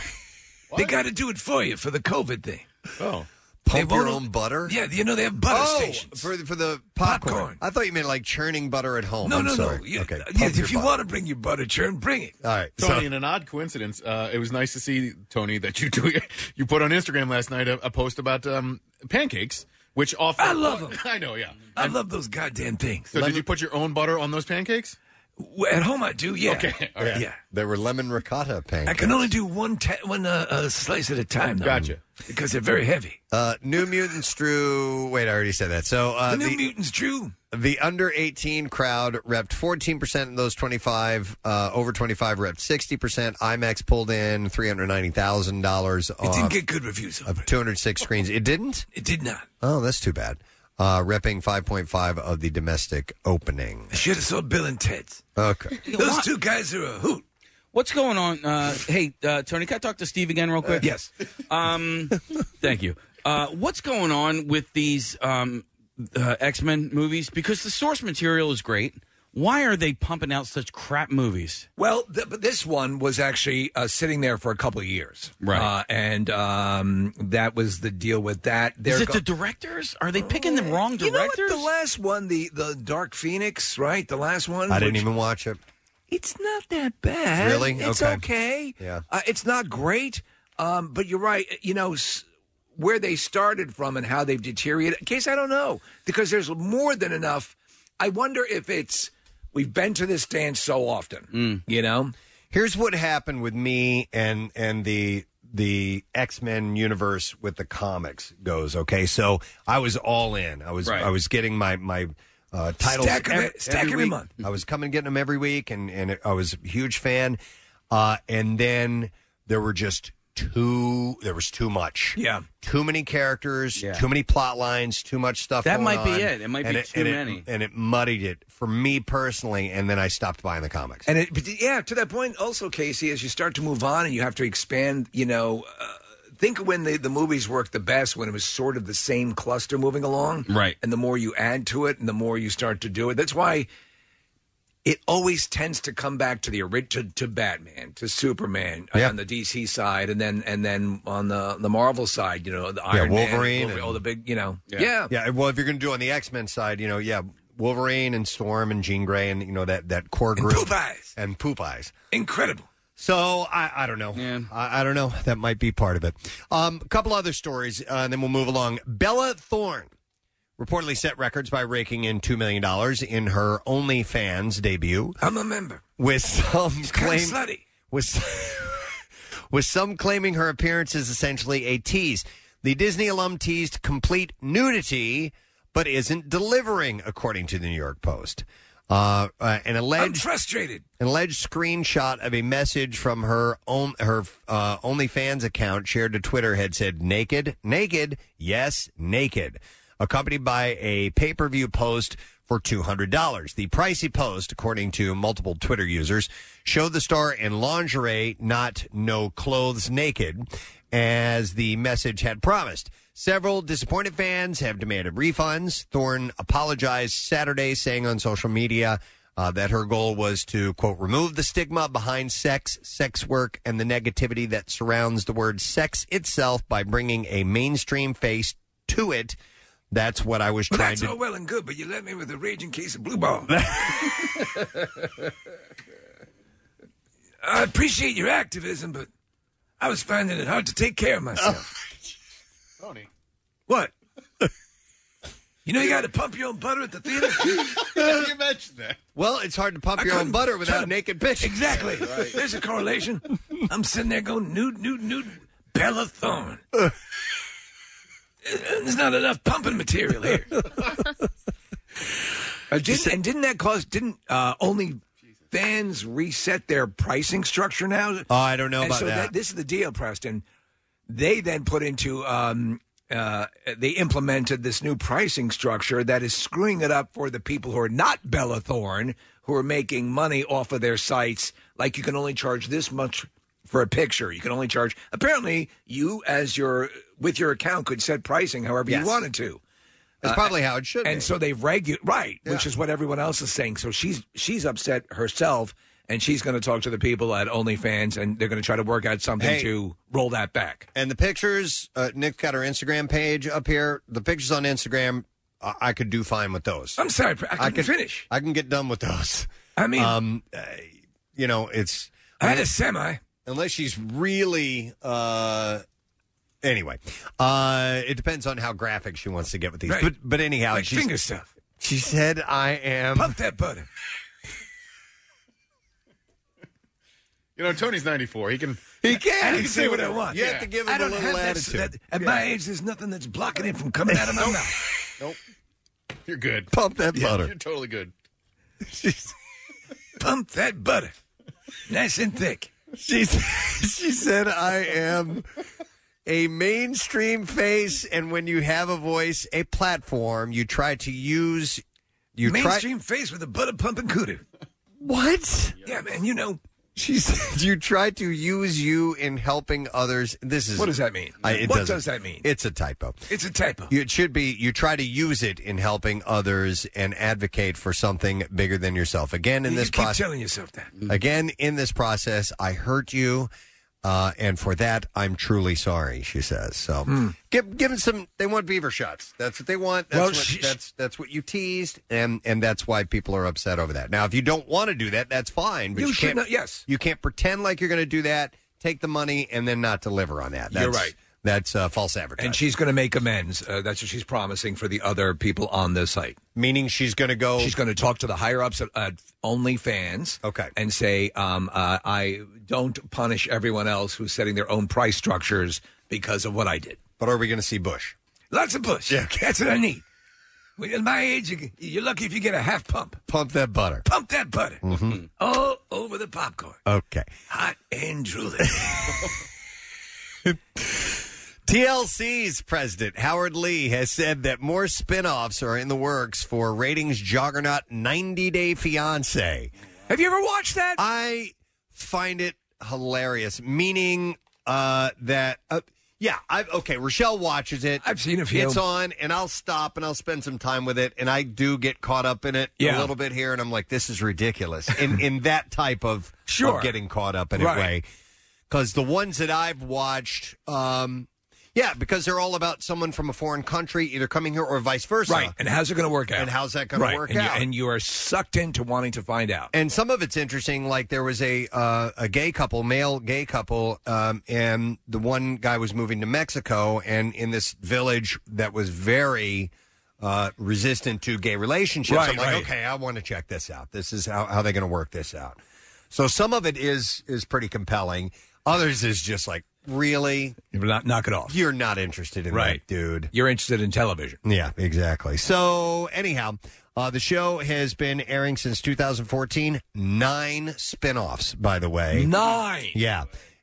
They got to do it for you for the COVID thing. Oh. Pump your own butter? Yeah, they have butter stations. For the popcorn. I thought you meant like churning butter at home. No. Yeah, okay. If you want to bring your butter churn, bring it. All right. Tony, in an odd coincidence, it was nice to see, Tony, that you put on Instagram last night a post about pancakes, which often... I love them. I know, yeah. I love those goddamn things. So did you put your own butter on those pancakes? At home, I do, yeah. Okay. All right. Yeah. There were lemon ricotta pancakes. I can only do one slice at a time, though. Gotcha. Because they're very heavy. New Mutants drew... Wait, I already said that. So the New Mutants drew... The under 18 crowd repped 14%, and those 25 over 25 repped 60%. IMAX pulled in $390,000 It didn't get good reviews of 206 screens. It didn't? It did not. Oh, that's too bad. Repping 5.5 of the domestic opening. I should have saw Bill and Ted's. Okay. Those two guys are a hoot. What's going on? Hey, Tony, can I talk to Steve again real quick? Yes. Thank you. What's going on with these X-Men movies? Because the source material is great. Why are they pumping out such crap movies? Well, but this one was actually sitting there for a couple of years. Right. And that was the deal with that. Is it the directors? Are they picking the wrong directors? You know what? The last one, the Dark Phoenix, right? The last one. I didn't even watch it. It's not that bad. Really? It's okay. Yeah. It's not great, but you're right. You know, where they started from and how they've deteriorated. In case I don't know, because there's more than enough. I wonder if it's... We've been to this dance so often, you know? Here's what happened with me and the X-Men universe with the comics goes, okay? So I was all in. I was getting my titles every week. month. I was coming and getting them every week, and I was a huge fan. And then there was too much. Yeah. Too many characters, too many plot lines, too much stuff That going might be on. it. It might be too many. And it muddied it for me personally, and then I stopped buying the comics. And to that point also, Casey, as you start to move on and you have to expand, think when the movies worked the best when it was sort of the same cluster moving along. Right. And the more you add to it and the more you start to do it. That's why it always tends to come back to the to Batman, to Superman on the DC side, and then on the Marvel side, the Iron Wolverine, Man, all the big, Yeah. Well, if you're going to do on the X-Men side, Wolverine and Storm and Jean Grey and that core group and Poop Eyes, incredible. So I don't know. Yeah. I don't know. That might be part of it. A couple other stories, and then we'll move along. Bella Thorne reportedly set records by raking in $2 million in her OnlyFans debut. I'm a member. With some slutty. With some claiming her appearance is essentially a tease. The Disney alum teased complete nudity, but isn't delivering, according to the New York Post. I'm frustrated. An alleged screenshot of a message from her OnlyFans account shared to Twitter had said, "Naked, naked, yes, naked." accompanied by a pay-per-view post for $200. The pricey post, according to multiple Twitter users, showed the star in lingerie, not no clothes naked, as the message had promised. Several disappointed fans have demanded refunds. Thorne apologized Saturday, saying on social media that her goal was to, quote, remove the stigma behind sex work, and the negativity that surrounds the word sex itself by bringing a mainstream face to it. That's what I was trying to... That's all well and good, but you left me with a raging case of blue ball. I appreciate your activism, but I was finding it hard to take care of myself. Tony. What? You know you got to pump your own butter at the theater? You mentioned that. Well, it's hard to pump your own butter without naked pictures. Exactly. Right. There's a correlation. I'm sitting there going, nude, Bella Thorne. There's not enough pumping material here. Didn't that cause? Didn't only fans reset their pricing structure now? Oh, I don't know about so that. This is the deal, Preston. They then put into they implemented this new pricing structure that is screwing it up for the people who are not Bella Thorne, who are making money off of their sites. Like you can only charge this much for a picture. You can only charge. Apparently, you with your account could set pricing however you wanted to. That's probably how it should be. And so they've which is what everyone else is saying. So she's upset herself, and she's going to talk to the people at OnlyFans, and they're going to try to work out something to roll that back. And the pictures, Nick got her Instagram page up here. The pictures on Instagram, I could do fine with those. I'm sorry, I can finish. I can get done with those. I mean, it's. I had a semi. Unless she's really. Anyway, it depends on how graphic she wants to get with these. Right. But anyhow, like finger stuff. She said, "I am." Pump that butter. Tony's 94. He can say what I want. You have to give him a little attitude. At my age, there's nothing that's blocking it from coming out of my mouth. Nope. You're good. Pump that butter. You're totally good. Pump that butter. Nice and thick. She said, I am a mainstream face, and when you have a voice, a platform, you try to use... Mainstream face with a butter pumping cooter. What? Yeah, man, She said you try to use you in helping others. What does that mean? What does that mean? It's a typo. It's a typo. It should be, you try to use it in helping others and advocate for something bigger than yourself. Again, in this process. Keep telling yourself that. Again, in this process, I hurt you, and for that, I'm truly sorry, she says. So give them some, they want beaver shots. That's what they want. That's what you teased, and that's why people are upset over that. Now, if you don't want to do that, that's fine. But you can't pretend like you're going to do that, take the money, and then not deliver on that. You're right. That's false advertising. And she's going to make amends. That's what she's promising for the other people on the site. Meaning she's going to go... She's going to talk to the higher-ups at OnlyFans. Okay. And say, I don't punish everyone else who's setting their own price structures because of what I did. But are we going to see Bush? Lots of Bush. Yeah. That's what I need. At my age, you're lucky if you get a half pump. Pump that butter. Pump that butter. Mm-hmm. All over the popcorn. Okay. Hot and drooling. TLC's president, Howard Lee, has said that more spinoffs are in the works for ratings juggernaut 90 Day Fiancé. Have you ever watched that? I find it hilarious, meaning that... Rochelle watches it. I've seen a few. It's on, and I'll stop, and I'll spend some time with it, and I do get caught up in it a little bit here, and I'm like, this is ridiculous. in that type of getting caught up in it way. Because the ones that I've watched... because they're all about someone from a foreign country either coming here or vice versa. Right, and how's it going to work out? And how's that going to work out? And you are sucked into wanting to find out. And some of it's interesting, like there was a gay couple, male gay couple, and the one guy was moving to Mexico, and in this village that was very resistant to gay relationships. I'm like, okay, I want to check this out. This is how they're going to work this out. So some of it is pretty compelling. Others is just like, really? Knock it off. You're not interested in that, dude. You're interested in television. Yeah, exactly. So, anyhow, the show has been airing since 2014. 9 spinoffs, by the way. 9? Yeah.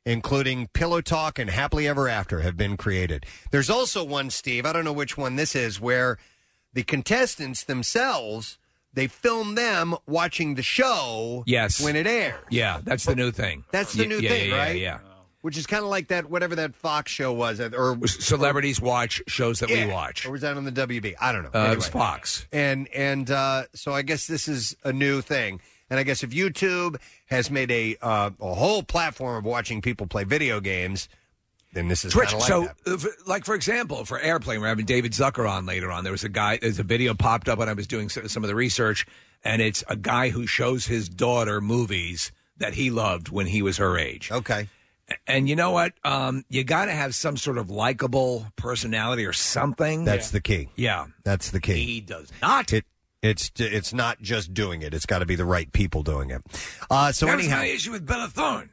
including Pillow Talk and Happily Ever After, have been created. There's also one, Steve, I don't know which one this is, where the contestants themselves, they film them watching the show when it airs. Yeah, that's the new thing. That's the new thing, right? Yeah. Which is kind of like that, whatever that Fox show was. Or Celebrities watch shows that we watch. Or was that on the WB? I don't know. It was Fox. And so I guess this is a new thing. And I guess if YouTube has made a whole platform of watching people play video games, then this is Twitch. kind of like So, like for example, for Airplane, we're having David Zucker on later on. There's a video popped up when I was doing some of the research, and it's a guy who shows his daughter movies that he loved when he was her age. Okay. And you know what? You got to have some sort of likable personality or something. That's the key. Yeah. That's the key. He does not. It's not just doing it. It's got to be the right people doing it. So That was anyhow, my issue with Bella Thorne.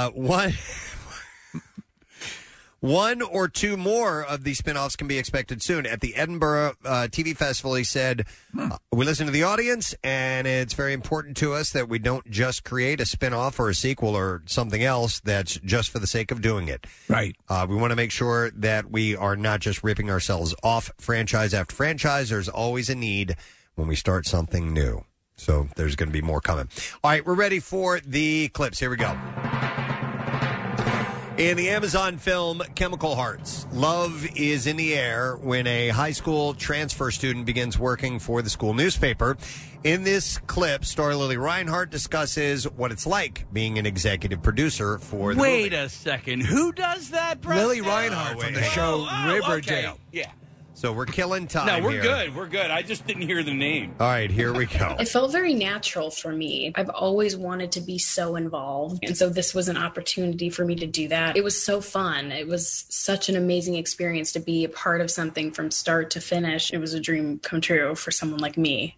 One or two more of these spinoffs can be expected soon. At the Edinburgh TV Festival, he said, we listen to the audience, and it's very important to us that we don't just create a spinoff or a sequel or something else that's just for the sake of doing it. Right. We want to make sure that we are not just ripping ourselves off franchise after franchise. There's always a need when we start something new. So there's going to be more coming. All right, we're ready for the clips. Here we go. In the Amazon film Chemical Hearts, love is in the air when a high school transfer student begins working for the school newspaper. In this clip, star Lily Reinhart discusses what it's like being an executive producer for the Wait movie. a second. Who does that, Preston? Lily Reinhart from the show Riverdale. Okay. Yeah. So we're killing time No, we're here. good. We're good. I just didn't hear the name. All right, here we go. It felt very natural for me. I've always wanted to be so involved. And so this was an opportunity for me to do that. It was so fun. It was such an amazing experience to be a part of something from start to finish. It was a dream come true for someone like me.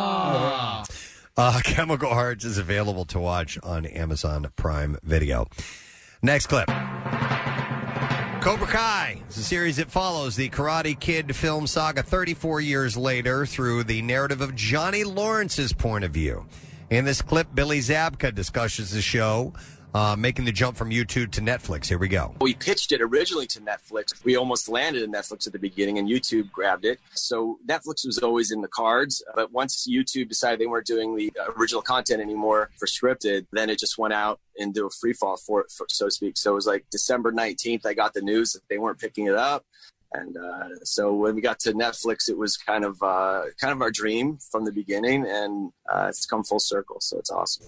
Chemical Hearts is available to watch on Amazon Prime Video. Next clip. Cobra Kai is a series that follows the Karate Kid film saga 34 years later through the narrative of Johnny Lawrence's point of view. In this clip, Billy Zabka discusses the show, making the jump from YouTube to Netflix. Here we go. We pitched it originally to Netflix. We almost landed in Netflix at the beginning, and YouTube grabbed it. So Netflix was always in the cards. But once YouTube decided they weren't doing the original content anymore for scripted, then it just went out into a free fall for it, so to speak. So it was like December 19th, I got the news that they weren't picking it up. And so when we got to Netflix, it was kind of our dream from the beginning, and it's come full circle. So it's awesome.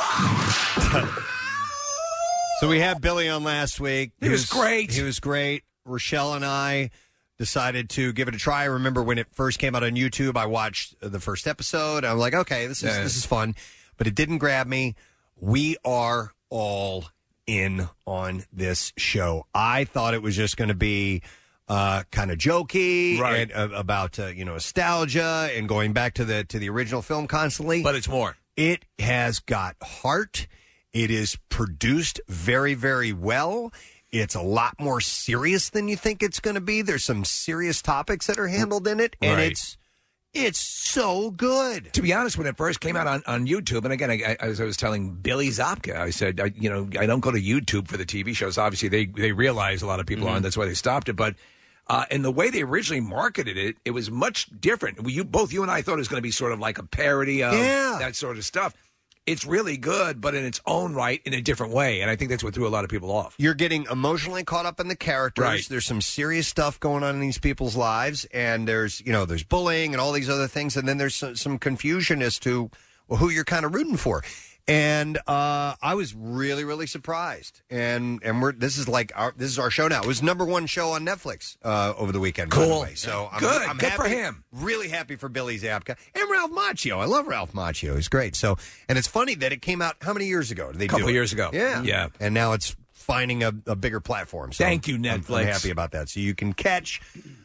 So we had Billy on last week. He was great. He was great. Rochelle and I decided to give it a try. I remember when it first came out on YouTube, I watched the first episode. I was like, okay, this is fun. But it didn't grab me. We are all in on this show. I thought it was just going to be kind of jokey, right, and about nostalgia and going back to the original film constantly. But it's more. It has got heart. It is produced very, very well. It's a lot more serious than you think it's going to be. There's some serious topics that are handled in it, and it's so good. To be honest, when it first came out on YouTube, and again, as I was telling Billy Zabka, I said, I don't go to YouTube for the TV shows. Obviously, they realize a lot of people are, and that's why they stopped it. But in the way they originally marketed it, it was much different. Both you and I thought it was going to be sort of like a parody of that sort of stuff. It's really good, but in its own right, in a different way. And I think that's what threw a lot of people off. You're getting emotionally caught up in the characters. Right. There's some serious stuff going on in these people's lives. And there's bullying and all these other things. And then there's some confusion as to who you're kind of rooting for. And I was really, really surprised. And this is our show now. It was #1 show on Netflix over the weekend. Cool. By the way. So I'm good happy, for him. Really happy for Billy Zabka and Ralph Macchio. I love Ralph Macchio. He's great. So, and it's funny that it came out how many years ago? Did they a couple do it? years ago. Yeah. And now it's finding a bigger platform. So Thank you, Netflix. I'm happy about that. So you can catch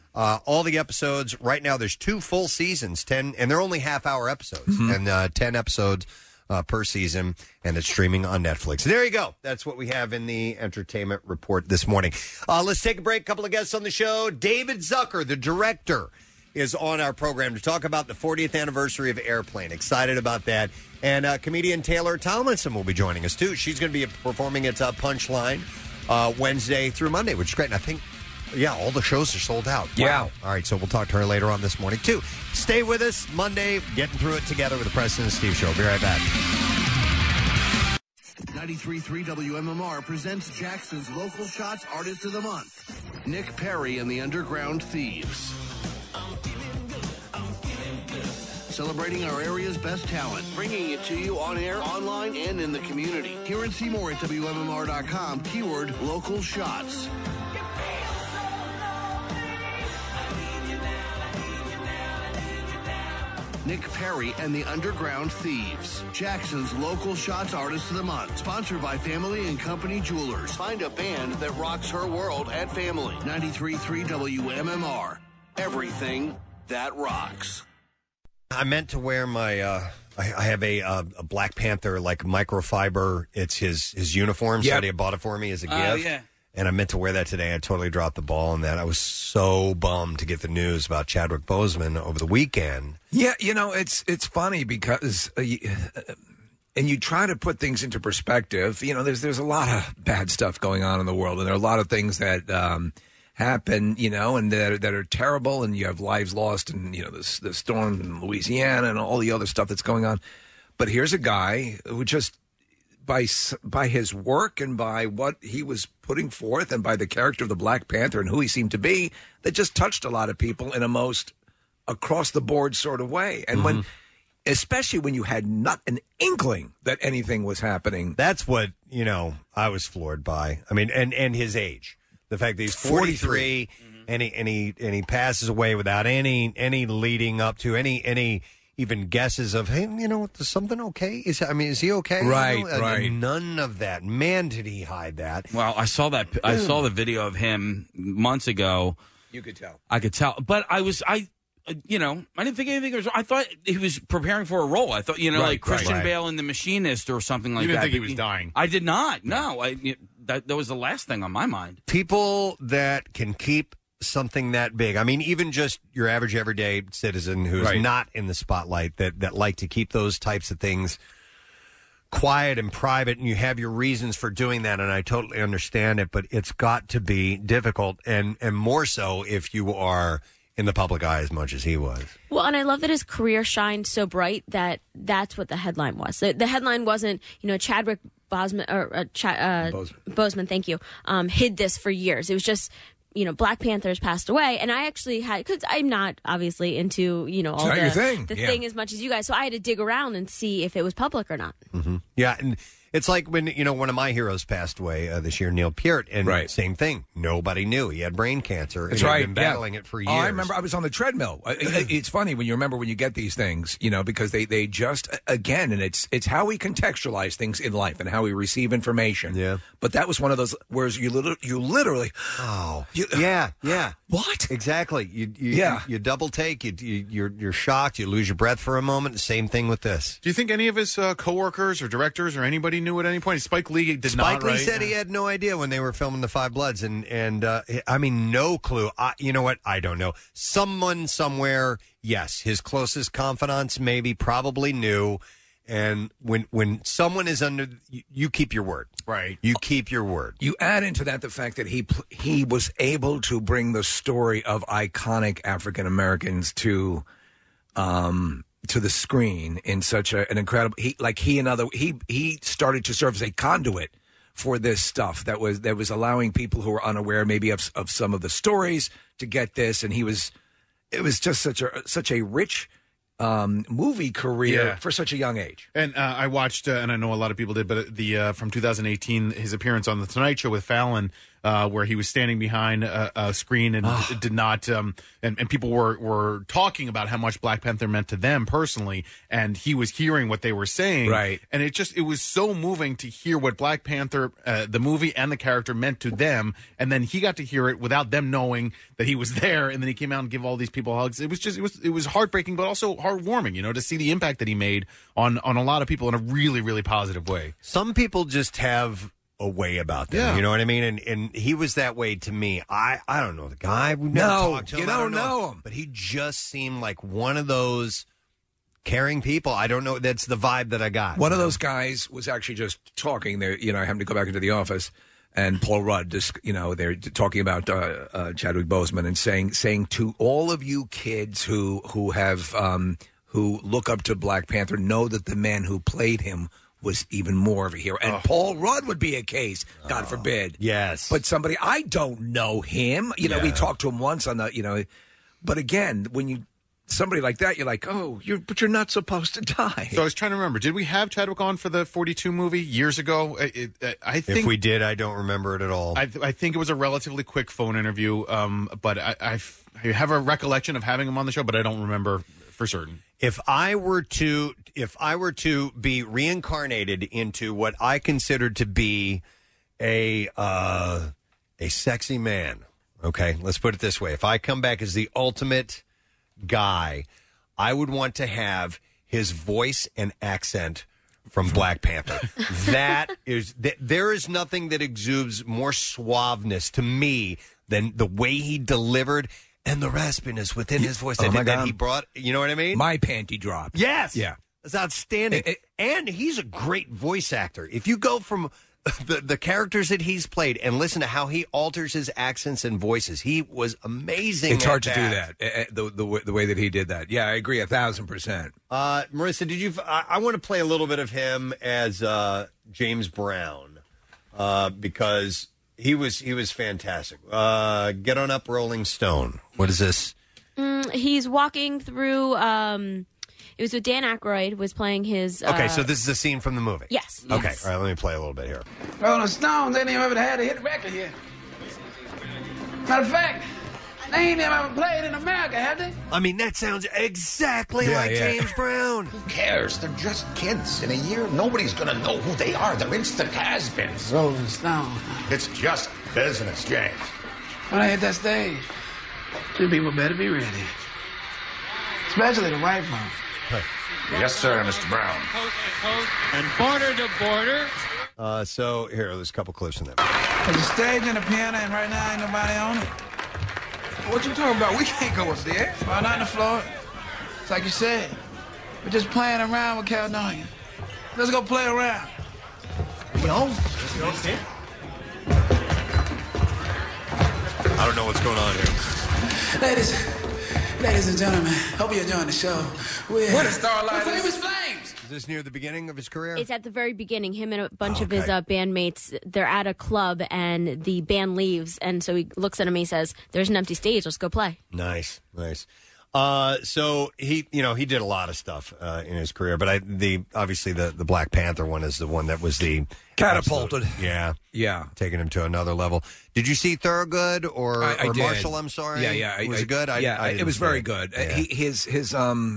all the episodes right now. There's 2 full seasons, 10, and they're only half-hour episodes, and 10 episodes per season, and it's streaming on Netflix. There you go. That's what we have in the entertainment report this morning. Let's take a break. A couple of guests on the show. David Zucker, the director, is on our program to talk about the 40th anniversary of Airplane. Excited about that. And comedian Taylor Tomlinson will be joining us, too. She's going to be performing at Punchline Wednesday through Monday, which is great. And I think, all the shows are sold out. Yeah. Wow. All right, so we'll talk to her later on this morning, too. Stay with us Monday, getting through it together with the Preston and Steve Show. We'll be right back. 93.3 WMMR presents Jackson's Local Shots Artist of the Month, Nick Perry and the Underground Thieves. Celebrating our area's best talent, bringing it to you on air, online, and in the community. Hear and see more at WMMR.com, keyword Local Shots. Nick Perry and the Underground Thieves. Jackson's Local Shots Artist of the Month. Sponsored by Family and Company Jewelers. Find a band that rocks her world at Family. 93.3 WMMR. Everything that rocks. I meant to wear my, I have a Black Panther, like, microfiber. It's his uniform. Yep. Somebody bought it for me as a gift. Yeah. And I meant to wear that today. I totally dropped the ball on that. I was so bummed to get the news about Chadwick Boseman over the weekend. Yeah, it's funny because, and you try to put things into perspective. There's a lot of bad stuff going on in the world, and there are a lot of things that happen, and that are terrible, and you have lives lost, and the storm in Louisiana and all the other stuff that's going on. But here's a guy who just by his work and by what he was putting forth and by the character of the Black Panther and who he seemed to be, that just touched a lot of people in a most across-the-board sort of way. And especially when you had not an inkling that anything was happening. That's what, I was floored by. I mean, and his age. The fact that he's 43 and he passes away without any leading up to any even guesses of, hey, is something okay? Is he okay? Right, right. None of that. Man, did he hide that. Well, I saw that. I saw the video of him months ago. You could tell. I could tell. But I didn't think anything was wrong. I thought he was preparing for a role. I thought, like Christian Bale in The Machinist or something like that. You didn't think he was dying? I did not. No. That was the last thing on my mind. People that can keep something that big. I mean, even just your average everyday citizen who's not in the spotlight that like to keep those types of things quiet and private, and you have your reasons for doing that, and I totally understand it, but it's got to be difficult, and more so if you are in the public eye as much as he was. Well, and I love that his career shined so bright that that's what the headline was. The headline wasn't, Chadwick Boseman, Boseman, thank you, hid this for years. It was just, Black Panther's passed away, and I actually had, because I'm not obviously into, all the thing as much as you guys, so I had to dig around and see if it was public or not. Mm-hmm. Yeah, and it's like when, one of my heroes passed away this year, Neil Peart, and same thing. Nobody knew. He had brain cancer. That's and right. He'd been battling it for years. Oh, I remember I was on the treadmill. It's funny when you get these things, because they just, again, and it's how we contextualize things in life and how we receive information. Yeah. But that was one of those where you literally, yeah. What? Exactly. You double take. You're shocked. You lose your breath for a moment. Same thing with this. Do you think any of his coworkers or directors or anybody knew at any point? Spike Lee did not. Spike Lee said he had no idea when they were filming The Five Bloods, and I mean, no clue. You know what? I don't know. Someone somewhere, yes, his closest confidants maybe probably knew. And when someone is under, you keep your word. Right. You keep your word. You add into that the fact that he was able to bring the story of iconic African Americans to the screen in such an incredible. He started to serve as a conduit for this stuff that was allowing people who were unaware maybe of some of the stories to get this, and it was just such a rich movie career for such a young age. And I watched, and I know a lot of people did, but from 2018, his appearance on The Tonight Show with Fallon, where he was standing behind a screen and did not, and people were talking about how much Black Panther meant to them personally, and he was hearing what they were saying. Right. And it was so moving to hear what Black Panther, the movie and the character meant to them, and then he got to hear it without them knowing that he was there, and then he came out and gave all these people hugs. It was heartbreaking, but also heartwarming, to see the impact that he made on a lot of people in a really, really positive way. Some people just have a way about them. Yeah. You know what I mean? And he was that way to me. I don't know the guy. We've never talked to him. You don't know him. But he just seemed like one of those caring people. I don't know. That's the vibe that I got. One of those guys was actually just talking there. I happened to go back into the office. and Paul Rudd, they're talking about Chadwick Boseman and saying to all of you kids who look up to Black Panther, know that the man who played him was even more of a hero. And Paul Rudd would be a case, God forbid. Yes. But somebody, I don't know him. We talked to him once on the, but again, when somebody like that, you're like, but you're not supposed to die. So I was trying to remember, did we have Chadwick on for the 42 movie years ago? I think if we did, I don't remember it at all. I think it was a relatively quick phone interview, but I have a recollection of having him on the show, but I don't remember for certain. If I were to be reincarnated into what I considered to be a sexy man, okay, let's put it this way: if I come back as the ultimate guy, I would want to have his voice and accent from Black Panther. There is nothing that exudes more suaveness to me than the way he delivered. And the raspiness within his voice that he brought, you know what I mean? My panty drop. Yes. Yeah. That's outstanding. And he's a great voice actor. If you go from the characters that he's played and listen to how he alters his accents and voices, he was amazing. It's hard to do that, the way that he did that. Yeah, I agree 1,000%. Marissa, did you? I want to play a little bit of him as James Brown because he was fantastic. Get on up, Rolling Stone. What is this? He's walking through. It was with Dan Aykroyd was playing his. Okay, so this is a scene from the movie. Yes. Okay, yes. all right. Let me play a little bit here. Rolling Stones ain't even ever had a hit record here. Matter of fact, they ain't never ever played in America, have they? I mean, that sounds exactly like James Brown. Who cares? They're just kids. In a year, nobody's going to know who they are. They're instant has-beens. Rolling Stone. It's just business, James. When I hit that stage, you people better be ready. Especially the white folks. Yes, sir, Mr. Brown. Coast to coast and border to border. So, here, there's a couple clips in there. There's a stage and a piano, and right now ain't nobody on it. What you talking about? We can't go upstairs. Why not on the floor? It's like you said. We're just playing around with Caledonia. Let's go play around. You know? Okay. I don't know what's going on here. Ladies and gentlemen, hope you're enjoying the show. What a starlight! Famous Flames! Is this near the beginning of his career? It's at the very beginning. Him and a bunch of his bandmates, they're at a club and the band leaves. And so he looks at him and he says, there's an empty stage. Let's go play. Nice. So he did a lot of stuff in his career, but obviously the Black Panther one is the one that was the catapulted. Yeah, taking him to another level. Did you see Thorogood or did. Marshall? I'm sorry. Yeah. Was it good? It was very good. Yeah. His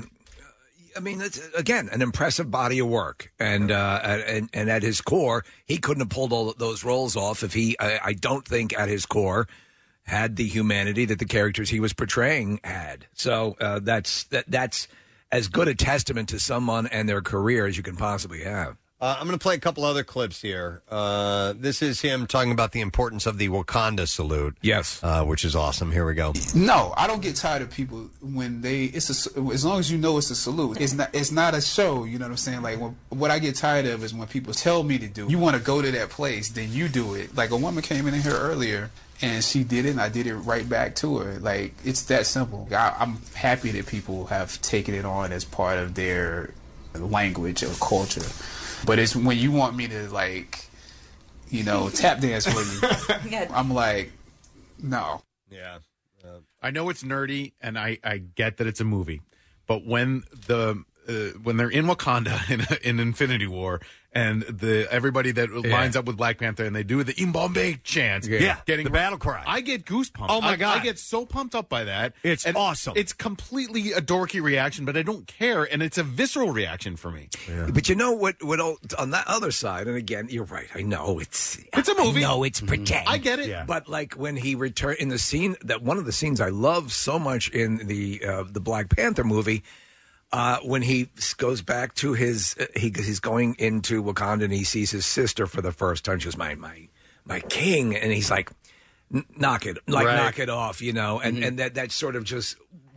I mean, it's, again, an impressive body of work, and at his core, he couldn't have pulled all those roles off if he. I don't think at his core had the humanity that the characters he was portraying had. So that's as good a testament to someone and their career as you can possibly have. I'm going to play a couple other clips here. This is him talking about the importance of the Wakanda salute. Yes. Which is awesome. Here we go. No, I don't get tired of people when as long as you know it's a salute. It's not a show, you know what I'm saying? Like, what I get tired of is when people tell me to do. You want to go to that place, then you do it. Like, a woman came in here earlier, and she did it, and I did it right back to her. Like, it's that simple. I'm happy that people have taken it on as part of their language or culture. But it's when you want me to, like, tap dance with me, I'm like, no. Yeah. I know it's nerdy, and I get that it's a movie. But when they're in Wakanda in Infinity War, and everybody that lines up with Black Panther, and they do the Mbombe chant, the battle cry. I get goosebumps. Oh my God, I get so pumped up by that. It's awesome. It's completely a dorky reaction, but I don't care, and it's a visceral reaction for me. Yeah. But you know what? On that other side, and again, you're right. I know it's a movie. No, it's pretend. I get it. Yeah. But like when he returned in the scene, that one of the scenes I love so much in the Black Panther movie. When he goes back to he's going into Wakanda and he sees his sister for the first time. She goes, my king, and he's like, knock it off, and that sort of just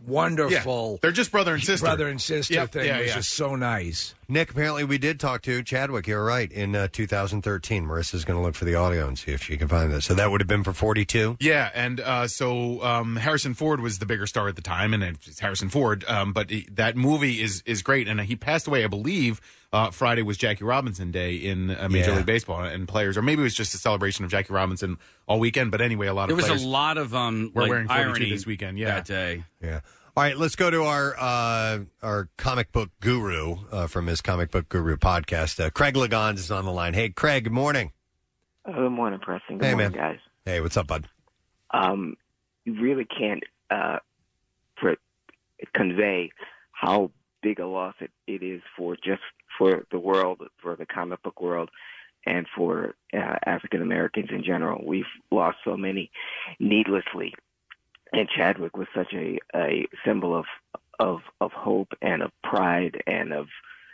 wonderful. Yeah. They're just brother and sister. Brother and sister Yep. thing Yeah, was yeah. just so nice. Nick, apparently we did talk to Chadwick. You're right. In 2013, Marissa's going to look for the audio and see if she can find this. So that would have been for 42. Yeah, and so Harrison Ford was the bigger star at the time, and it's Harrison Ford. But that movie is great, and he passed away, I believe. Friday was Jackie Robinson Day in Major League Baseball, and players, or maybe it was just a celebration of Jackie Robinson all weekend. But anyway, a lot There of was players a lot of were like wearing 42 irony this weekend. Yeah, that day. Yeah. All right, let's go to our comic book guru from his Comic Book Guru podcast. Craig Legond is on the line. Hey, Craig, good morning. Good morning, Preston. Good Hey, morning, man. guys. Hey, what's up, bud? You really can't convey how big a loss it is for the world, for the comic book world, and for African Americans in general. We've lost so many needlessly, and Chadwick was such a symbol of hope and of pride and of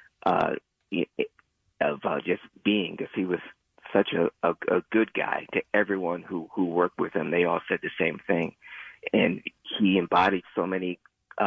just being, because he was such a good guy to everyone who worked with him. They all said the same thing, and he embodied so many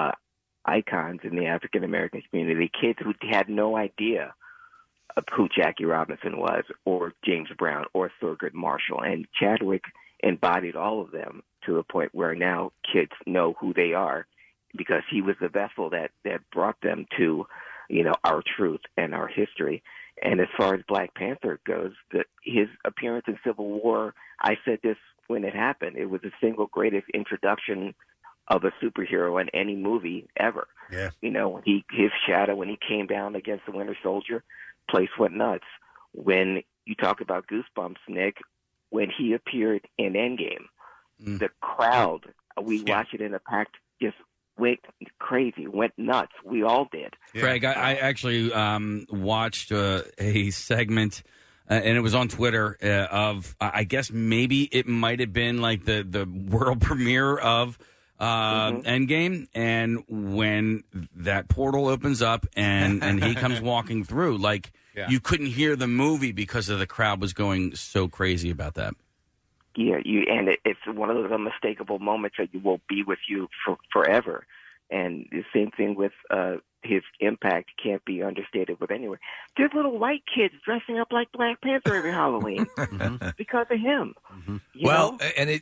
icons in the African American community, kids who had no idea of who Jackie Robinson was, or James Brown, or Thurgood Marshall, and Chadwick embodied all of them to the point where now kids know who they are, because he was the vessel that brought them to, our truth and our history. And as far as Black Panther goes, his appearance in Civil War, I said this when it happened, it was the single greatest introduction of a superhero in any movie ever. Yeah. His shadow, when he came down against the Winter Soldier, place went nuts. When you talk about Goosebumps, Nick, when he appeared in Endgame, the crowd, we watched it in a packed, just went crazy, went nuts. We all did. Craig, I actually watched a segment, and it was on Twitter, of, I guess maybe it might have been like the world premiere of Endgame, and when that portal opens up and he comes walking through, like, you couldn't hear the movie because of the crowd was going so crazy about that. Yeah, it's one of those unmistakable moments that will be with you forever. And the same thing with his impact can't be understated with anywhere. There's little white kids dressing up like Black Panther every Halloween because of him. You know? And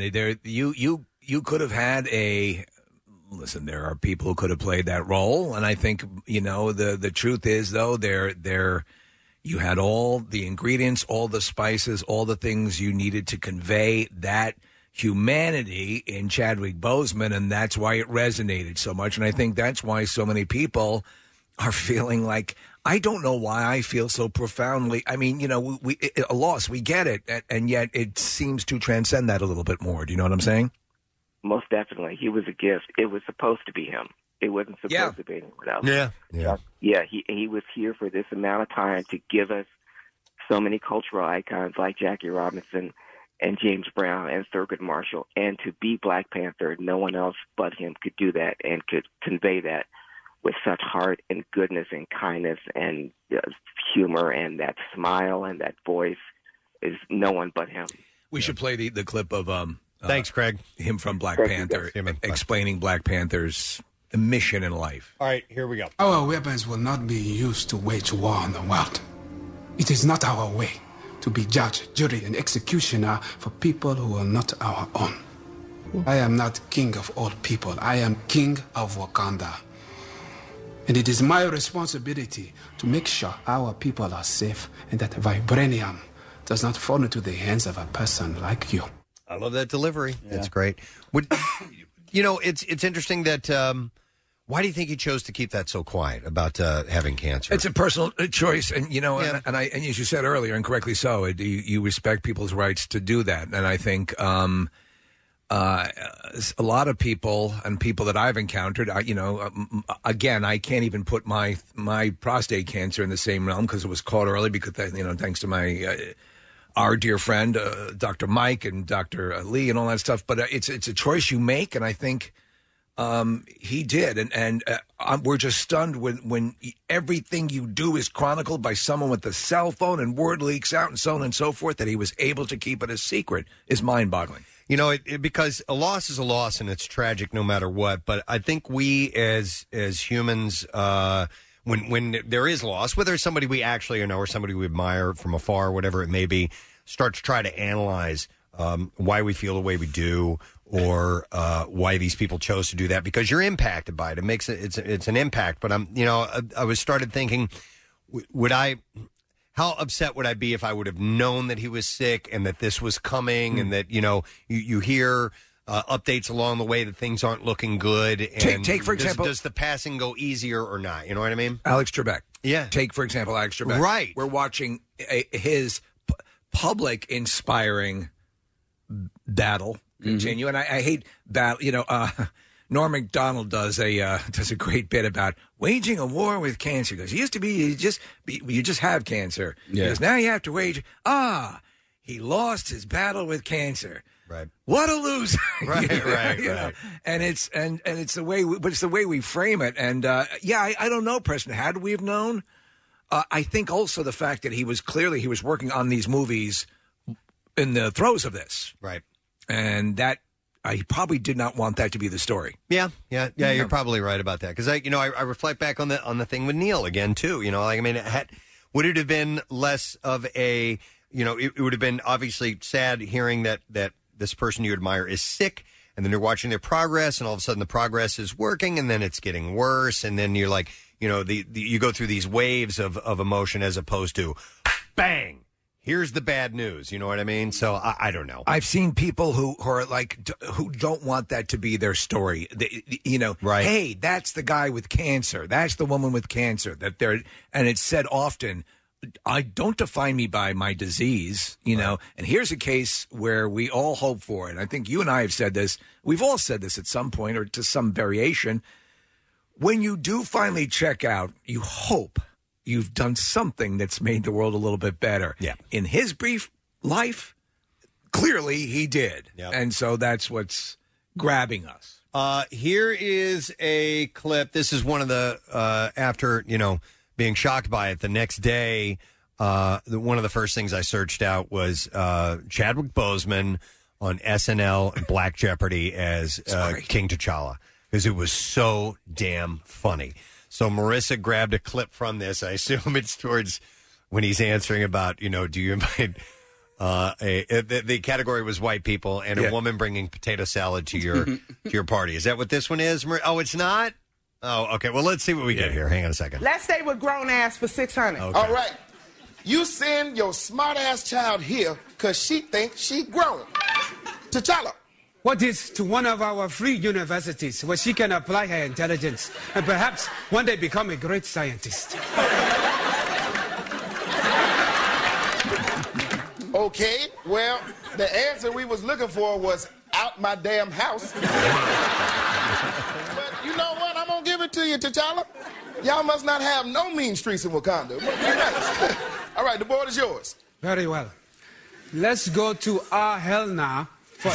you could have had listen, there are people who could have played that role, and I think the truth is, though, you had all the ingredients, all the spices, all the things you needed to convey that humanity in Chadwick Boseman, and that's why it resonated so much. And I think that's why so many people are feeling like, I don't know why I feel so profoundly. I mean, a loss, we get it, and yet it seems to transcend that a little bit more. Do you know what I'm saying? Most definitely. He was a gift. It was supposed to be him. It wasn't supposed to be anyone else. Yeah. He was here for this amount of time to give us so many cultural icons like Jackie Robinson and James Brown and Thurgood Marshall, and to be Black Panther. No one else but him could do that and could convey that with such heart and goodness and kindness and humor, and that smile and that voice is no one but him. We should play the clip of thanks, Craig. Him from Black Panther explaining Black Panther's mission in life. All right, here we go. Our weapons will not be used to wage war on the world. It is not our way to be judge, jury, and executioner for people who are not our own. I am not king of all people. I am king of Wakanda. And it is my responsibility to make sure our people are safe and that vibranium does not fall into the hands of a person like you. I love that delivery. It's great. It's interesting that. Why do you think he chose to keep that so quiet about having cancer? It's a personal choice, and and as you said earlier, and correctly so, you respect people's rights to do that. And I think a lot of people and people that I've encountered, again, I can't even put my prostate cancer in the same realm because it was caught early because thanks to my. Our dear friend, Dr. Mike and Dr. Lee and all that stuff. But it's a choice you make, and I think he did. And we're just stunned when everything you do is chronicled by someone with a cell phone and word leaks out and so on and so forth, that he was able to keep it a secret is mind-boggling. because a loss is a loss and it's tragic no matter what. But I think we as humans, when there is loss, whether it's somebody we actually know or somebody we admire from afar, whatever it may be, start to try to analyze why we feel the way we do, or why these people chose to do that, because you're impacted by it. It makes it's an impact. But I was started thinking, how upset would I be if I would have known that he was sick and that this was coming, and that you hear updates along the way that things aren't looking good. And take for example, does the passing go easier or not? You know what I mean? Alex Trebek. Yeah. Take for example Alex Trebek. Right. We're watching his public inspiring battle continue, and I hate battle. Norm Macdonald does a great bit about waging a war with cancer. Because it used to be you just have cancer. Yeah. Because now you have to wage. He lost his battle with cancer. Right. What a loser. Right. You know? And it's the way, but it's the way we frame it. And I don't know, Preston. Had we have known? I think also the fact that he was working on these movies in the throes of this. Right. And that. He probably did not want that to be the story. Yeah. You're probably right about that, because I reflect back on the thing with Neil again too. Would it have been less of a it would have been obviously sad hearing that this person you admire is sick, and then you're watching their progress, and all of a sudden the progress is working, and then it's getting worse, and then you're like you go through these waves of emotion, as opposed to bang. Here's the bad news. You know what I mean? So I don't know. I've seen people who are who don't want that to be their story. Right. Hey, that's the guy with cancer. That's the woman with cancer. And it's said often, I don't define me by my disease, know. And here's a case where we all hope for it. And I think you and I have said this. We've all said this at some point or to some variation. When you do finally check out, you hope you've done something that's made the world a little bit better. Yeah. In his brief life, clearly he did. Yep. And so that's what's grabbing us. Here is a clip. This is one of the, after, being shocked by it, the next day, one of the first things I searched out was Chadwick Boseman on SNL and Black Jeopardy as King T'Challa, because it was so damn funny. So Marissa grabbed a clip from this. I assume it's towards when he's answering about, do you invite the category was white people and a woman bringing potato salad to your party. Is that what this one is? Oh, it's not? Oh, okay. Well, let's see what we get here. Hang on a second. Let's stay with grown ass for $600. Okay. All right. You send your smart ass child here because she thinks she grown. T'Challa. What is to one of our free universities where she can apply her intelligence and perhaps one day become a great scientist? Okay, well, the answer we was looking for was out my damn house. But you know what? I'm going to give it to you, T'Challa. Y'all must not have no mean streets in Wakanda. All right, the board is yours. Very well. Let's go to Helena for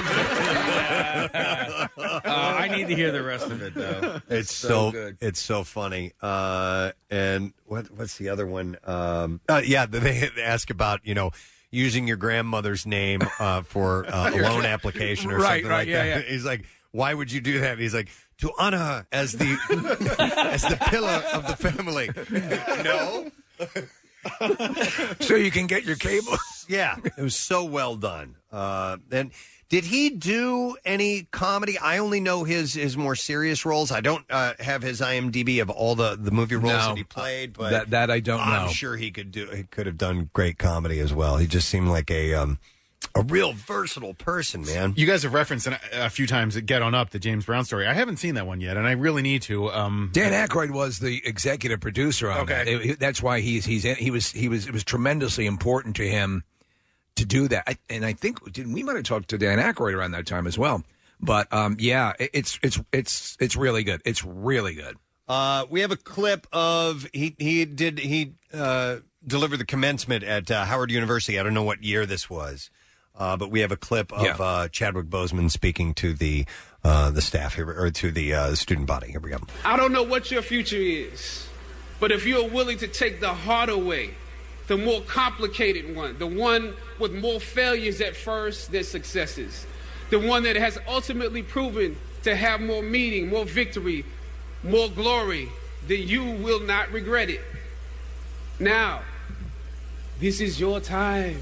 $800. I need to hear the rest of it, though. It's so good. It's so funny. And what's the other one? They ask about, using your grandmother's name for a loan application or something like that. Yeah. He's like, why would you do that? And he's like, to honor her as the as the pillar of the family. No. So you can get your cable. Yeah, it was so well done. And did he do any comedy? I only know his more serious roles. I don't have his IMDb of all the movie roles that he played. But that I don't know. I'm sure he could have done great comedy as well. He just seemed like a real versatile person, man. You guys have referenced a few times at Get On Up, the James Brown story. I haven't seen that one yet, and I really need to. Dan Aykroyd was the executive producer on that. That's why he was tremendously important to him to do that. I think we might have talked to Dan Aykroyd around that time as well. But it's really good. It's really good. We have a clip of he delivered the commencement at Howard University. I don't know what year this was. But we have a clip of Chadwick Boseman speaking to the staff here, or to the student body. Here we go. I don't know what your future is, but if you're willing to take the harder way, the more complicated one, the one with more failures at first than successes, the one that has ultimately proven to have more meaning, more victory, more glory, then you will not regret it. Now, this is your time.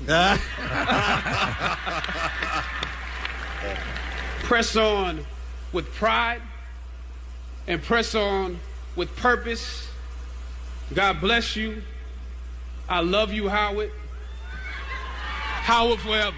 Press on with pride and press on with purpose. God bless you. I love you, Howard. Howard forever.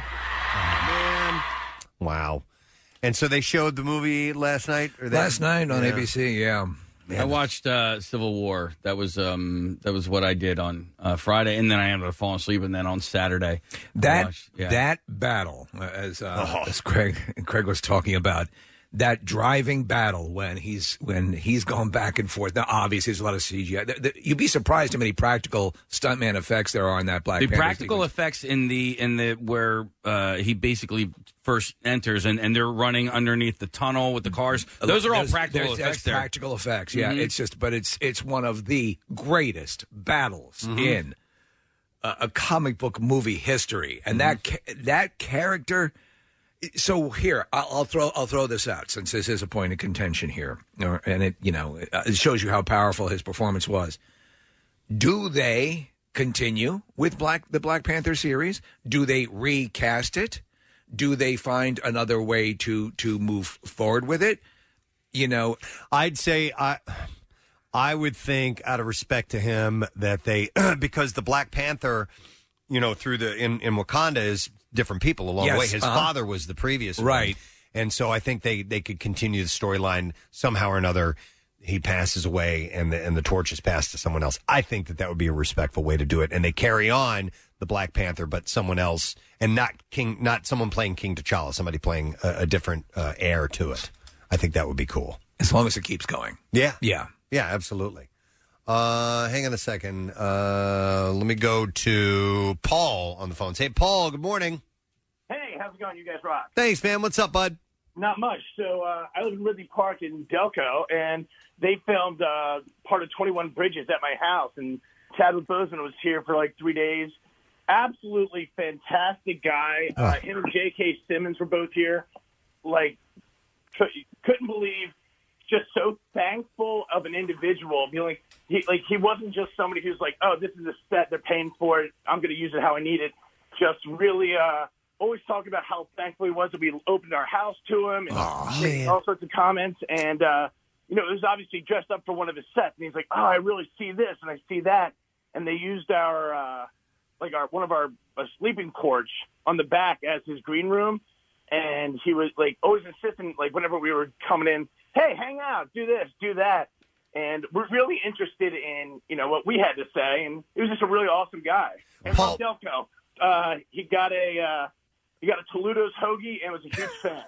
Man. Wow. And so they showed the movie last night? Last night on ABC, yeah. I watched Civil War. That was what I did on Friday, and then I ended up falling asleep. And then on Saturday, that battle, as Craig was talking about, that driving battle when he's going back and forth. Now, obviously, there's a lot of CGI. You'd be surprised how many practical stuntman effects there are in that Black The Panther practical sequence. effects in the where he basically first enters and they're running underneath the tunnel with the cars. Those are all practical effects. There. Practical effects, yeah. Mhm. It's just, but it's one of the greatest battles in a comic book movie history, and that character. So here, I'll throw this out since this is a point of contention here, and it shows you how powerful his performance was. Do they continue with the Black Panther series? Do they recast it? Do they find another way to move forward with it? I'd say I would think, out of respect to him, that they because the Black Panther, through in Wakanda is different people along the way. His father was the previous right, one. And so I think they could continue the storyline somehow or another. He passes away, and the torch is passed to someone else. I think that would be a respectful way to do it, and they carry on the Black Panther, but someone else, and not someone playing King T'Challa, somebody playing a different heir to it. I think that would be cool, as long as it keeps going. Yeah, yeah, absolutely. Hang on a second. Let me go to Paul on the phone. Hey, Paul, good morning. Hey, how's it going? You guys rock. Thanks, man. What's up, bud? Not much. So I live in Ridley Park in Delco, and they filmed part of 21 Bridges at my house, and Chadwick Boseman was here for like 3 days. Absolutely fantastic guy. Him and J.K. Simmons were both here. Like, couldn't believe, just so thankful of an individual. He wasn't just somebody who's like, oh, this is a set, they're paying for it, I'm going to use it how I need it. Just really always talking about how thankful he was that we opened our house to him, and all sorts of comments. And, it was obviously dressed up for one of his sets. And he's like, oh, I really see this and I see that. And they used our one of our sleeping porch on the back as his green room. And he was like always insistent, like whenever we were coming in, hey, hang out, do this, do that. And we're really interested in, what we had to say. And he was just a really awesome guy. And from Delco, he got a Toledo's hoagie and was a huge fan.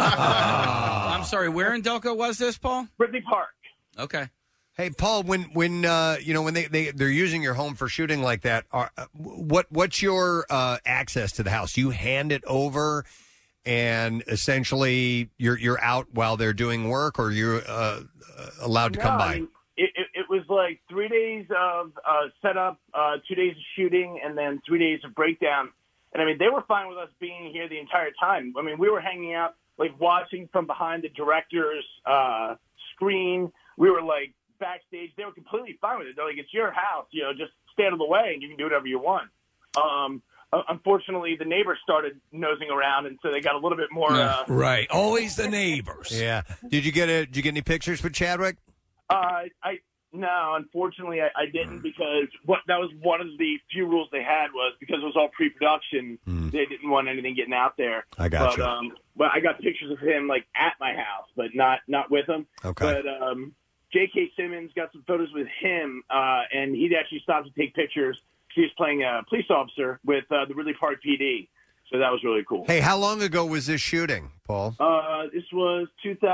I'm sorry, where in Delco was this, Paul? Ridley Park. Okay. Hey, Paul, when they're using your home for shooting like that, what's your access to the house? Do you hand it over, and essentially you're out while they're doing work, or you're allowed to come by? I mean, it was like 3 days of setup, 2 days of shooting, and then 3 days of breakdown. And I mean, they were fine with us being here the entire time. I mean, we were hanging out, like watching from behind the director's screen. We were like backstage. They were completely fine with it. They're like, it's your house, just stay out of the way and you can do whatever you want. Unfortunately, the neighbors started nosing around, and so they got a little bit more. Right, always the neighbors. Yeah. Did you get any pictures with Chadwick? No, unfortunately, I didn't, because that was one of the few rules they had, was because it was all pre-production, they didn't want anything getting out there. I got you. But I got pictures of him like at my house, but not with him. Okay. But J.K. Simmons got some photos with him, and he actually stopped to take pictures. He was playing a police officer with the Ridley Park PD, so that was really cool. Hey, how long ago was this shooting, Paul? This was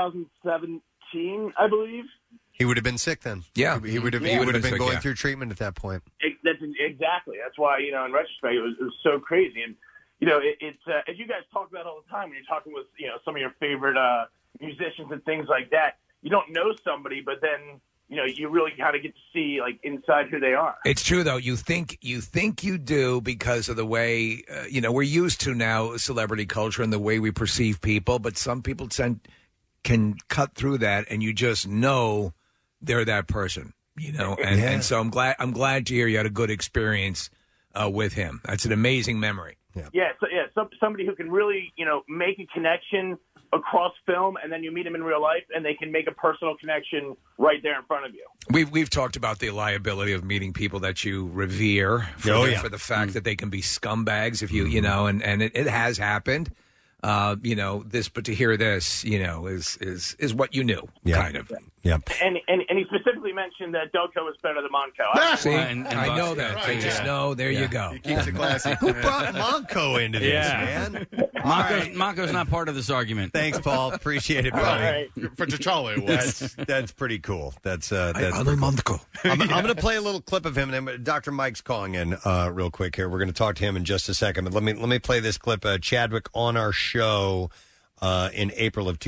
2017, I believe. He would have been sick then. Yeah, he would have been going through treatment at that point. Exactly. That's why, in retrospect, it was so crazy. And, it's as you guys talk about all the time when you're talking with, some of your favorite musicians and things like that, you don't know somebody, but then you really kind of get to see like inside who they are. It's true though. You think you do because of the way we're used to now celebrity culture and the way we perceive people, but some people can cut through that, and you just know they're that person. And so I'm glad to hear you had a good experience with him. That's an amazing memory. Somebody who can really, make a connection across film, and then you meet him in real life, and they can make a personal connection right there in front of you. We've talked about the liability of meeting people that you revere for the fact that they can be scumbags if you, and it has happened. But to hear this, is what you knew, kind of. Yep. And he specifically mentioned that Delco is better than Monco. See, I know that. Right, They just know. There you go. He keeps it classy. Who brought Monco into this, man? Monco's not part of this argument. Thanks, Paul. Appreciate it, buddy. For T'Challa, it was. That's pretty cool. That's I pretty know Monco. I'm going to play a little clip of him, and then Dr. Mike's calling in real quick here. We're going to talk to him in just a second, but let me play this clip. Chadwick on our show in April of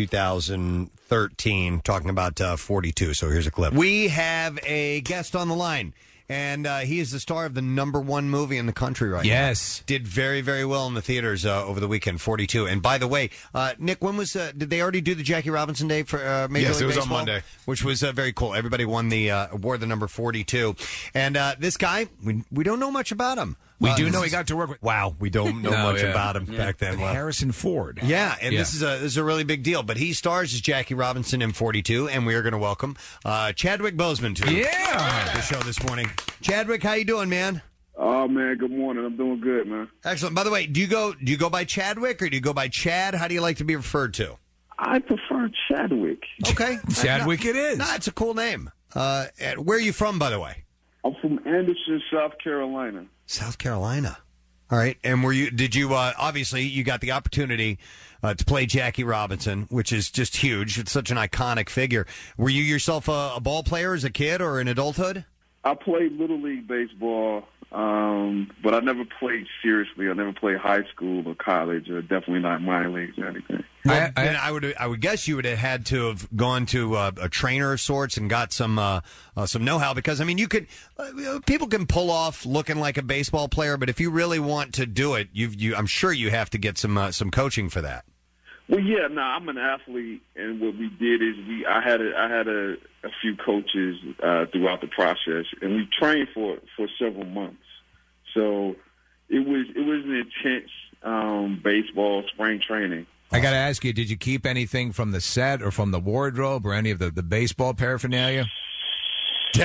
2013, talking about 42. So here's a clip. We have a guest on the line, and he is the star of the #1 movie in the country right now. Yes. Did very, very well in the theaters over the weekend, 42. And by the way, Nick, when was did they already do the Jackie Robinson Day for Major League Yes, it was Baseball? on Monday. Which was very cool. Everybody won wore the number 42. And this guy, we don't know much about him. We do know he got to work with. Wow, we don't know much about him back then. Well, Harrison Ford. Yeah, and this is a really big deal. But he stars as Jackie Robinson in 42, and we are going to welcome Chadwick Boseman to the show this morning. Chadwick, how you doing, man? Oh man, good morning. I'm doing good, man. Excellent. By the way, do you go by Chadwick or do you go by Chad? How do you like to be referred to? I prefer Chadwick. Okay, Chadwick it is. No, it's a cool name. Where are you from, by the way? I'm from Anderson, South Carolina. South Carolina. All right. And did you, obviously, you got the opportunity to play Jackie Robinson, which is just huge. It's such an iconic figure. Were you yourself a ball player as a kid or in adulthood? I played Little League baseball, but I never played seriously. I never played high school or college, or definitely not minor leagues or anything. Well, I would guess you would have had to have gone to a trainer of sorts and got some know-how, because I mean people can pull off looking like a baseball player, but if you really want to do it, I'm sure you have to get some coaching for that. Well, yeah, no, I'm an athlete, and what we did is I had a few coaches throughout the process, and we trained for several months. So it was an intense baseball spring training. I got to ask you, did you keep anything from the set or from the wardrobe or any of the baseball paraphernalia? We'll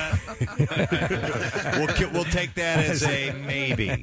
take that as a maybe.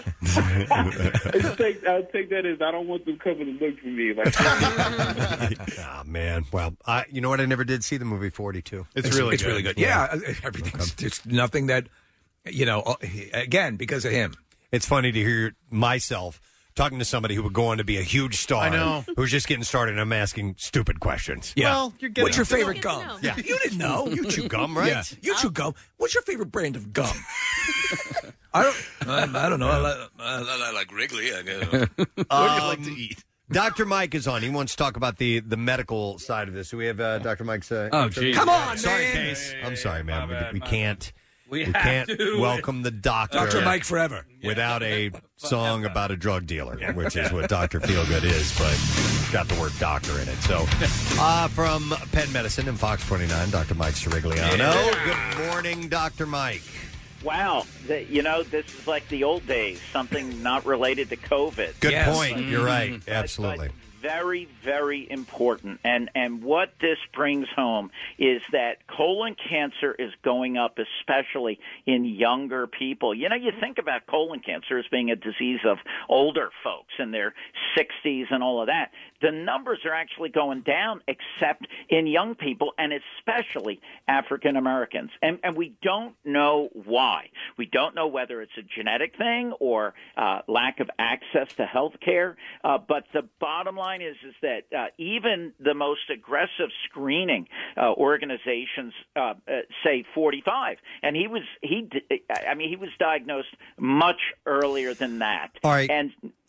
I'll take that as I don't want them coming to look for me. Oh, man. Well, you know what? I never did see the movie 42. It's really good. Yeah, everything's just nothing that, again, because of him. It's funny to hear myself talking to somebody who would go on to be a huge star. I know. Who's just getting started, and I'm asking stupid questions. Yeah. Well, you're getting What's your favorite gum? Yeah. You didn't know. You chew gum, right? Yeah. You chew gum. What's your favorite brand of gum? I don't know. I like Wrigley. I guess. What do you like to eat? Dr. Mike is on. He wants to talk about the medical side of this. So we have Dr. Mike's. Oh, geez. Come on, sorry, man. Case. I'm sorry, man. We can't. We can't to. welcome the doctor. Dr. Mike forever. Without a song about a drug dealer, which is what Dr. Feelgood is, but it's got the word doctor in it. So, from Penn Medicine and Fox 29, Dr. Mike Sirigliano. Yeah. Good morning, Dr. Mike. Wow. This is like the old days, something not related to COVID. Good point. You're right. Absolutely. But very, very important. And what this brings home is that colon cancer is going up, especially in younger people. You think about colon cancer as being a disease of older folks in their 60s and all of that. The numbers are actually going down, except in young people, and especially African Americans. And we don't know why. We don't know whether it's a genetic thing or lack of access to health care. But the bottom line is that even the most aggressive screening organizations say 45, and he was diagnosed much earlier than that. All right. And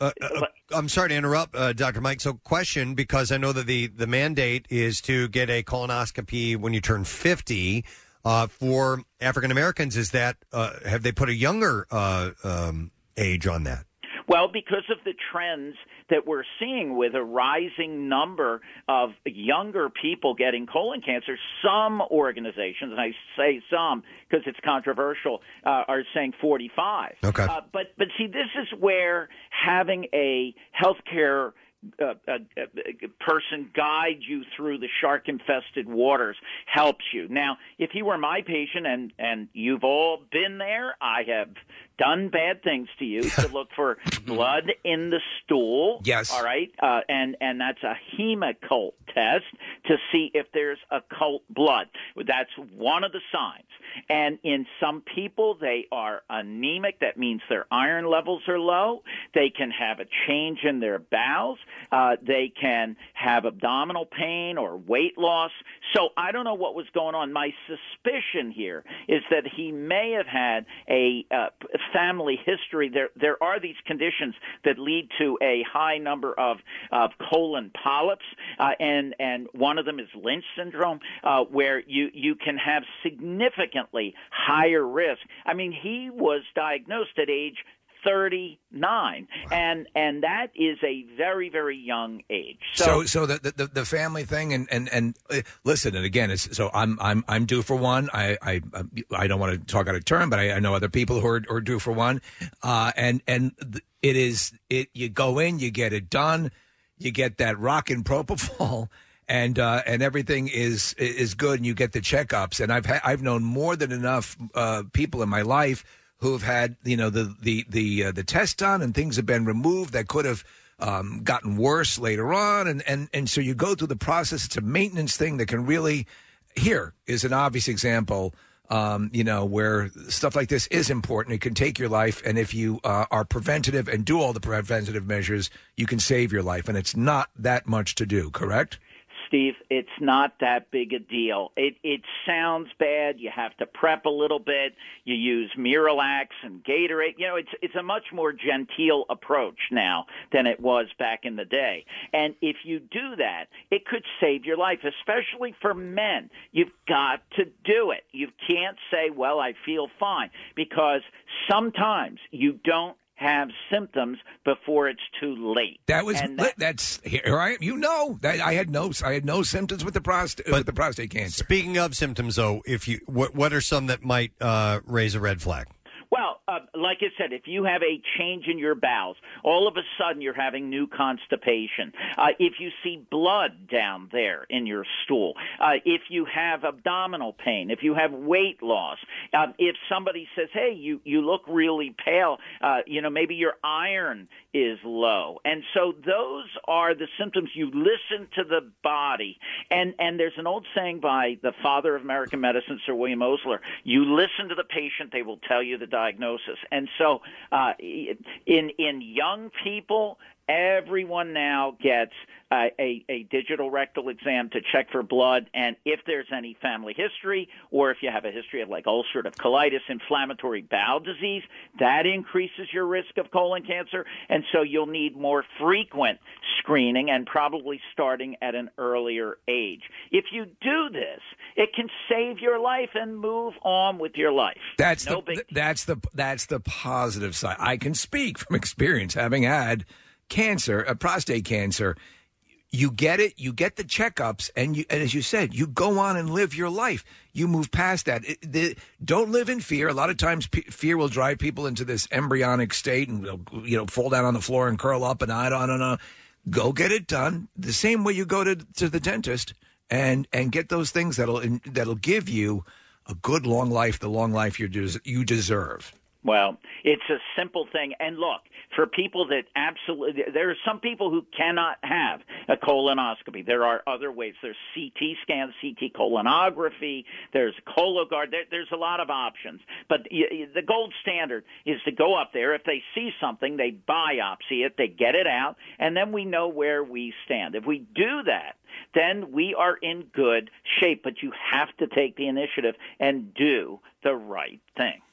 I'm sorry to interrupt, Dr. Mike. So, question, because I know that the mandate is to get a colonoscopy when you turn 50. For African Americans, is that have they put a younger age on that? Well, because of the trends that we're seeing with a rising number of younger people getting colon cancer, some organizations, and I say some because it's controversial, are saying 45. Okay. But see, this is where having a healthcare person guide you through the shark-infested waters helps you. Now, if he were my patient, and you've all been there, I have done bad things to you to look for blood in the stool. Yes. All right. And that's a Hemoccult test to see if there's occult blood. That's one of the signs. And in some people, they are anemic. That means their iron levels are low. They can have a change in their bowels. They can have abdominal pain or weight loss. So I don't know what was going on. My suspicion here is that he may have had a family history. There are these conditions that lead to a high number of colon polyps, and one of them is Lynch syndrome, where you can have significantly higher risk. I mean, he was diagnosed at age 39, and that is a very, very young age. So the family thing and listen, and again, I'm due for one. I don't want to talk out of turn, but I know other people who are due for one. You go in, you get it done, you get that rockin' propofol. And everything is good, and you get the checkups. And I've known more than enough people in my life who've had the test done, and things have been removed that could have gotten worse later on, and so you go through the process. It's a maintenance thing that can really. Here is an obvious example, where stuff like this is important. It can take your life, and if you are preventative and do all the preventative measures, you can save your life, and it's not that much to do. Correct? Steve, it's not that big a deal. It sounds bad. You have to prep a little bit. You use Miralax and Gatorade. It's a much more genteel approach now than it was back in the day. And if you do that, it could save your life, especially for men. You've got to do it. You can't say, well, I feel fine, because sometimes you don't have symptoms before it's too late. That's here. I had no symptoms with the prostate cancer. Speaking of symptoms, though, what are some that might raise a red flag? Well, like I said, if you have a change in your bowels, all of a sudden you're having new constipation. If you see blood down there in your stool, if you have abdominal pain, if you have weight loss, if somebody says, hey, you look really pale, maybe your iron is low. And so those are the symptoms. You listen to the body. And there's an old saying by the father of American medicine, Sir William Osler, you listen to the patient, they will tell you the diagnosis. And so in young people, everyone now gets a digital rectal exam to check for blood, and if there's any family history, or if you have a history of like ulcerative colitis, inflammatory bowel disease, that increases your risk of colon cancer, and so you'll need more frequent screening and probably starting at an earlier age. If you do this, it can save your life and move on with your life. That's the positive side. I can speak from experience, having had cancer, prostate cancer. You get it, you get the checkups, and as you said, you go on and live your life. You move past that. Don't live in fear. A lot of times fear will drive people into this embryonic state and they'll fall down on the floor and curl up, and I don't know. Go get it done. The same way you go to the dentist and get those things that'll give you a good long life, the long life you deserve. Well, it's a simple thing. And look, for people that there are some people who cannot have a colonoscopy. There are other ways. There's CT scans, CT colonography. There's Cologuard. There's a lot of options. But the gold standard is to go up there. If they see something, they biopsy it, they get it out, and then we know where we stand. If we do that, then we are in good shape. But you have to take the initiative and do the right thing.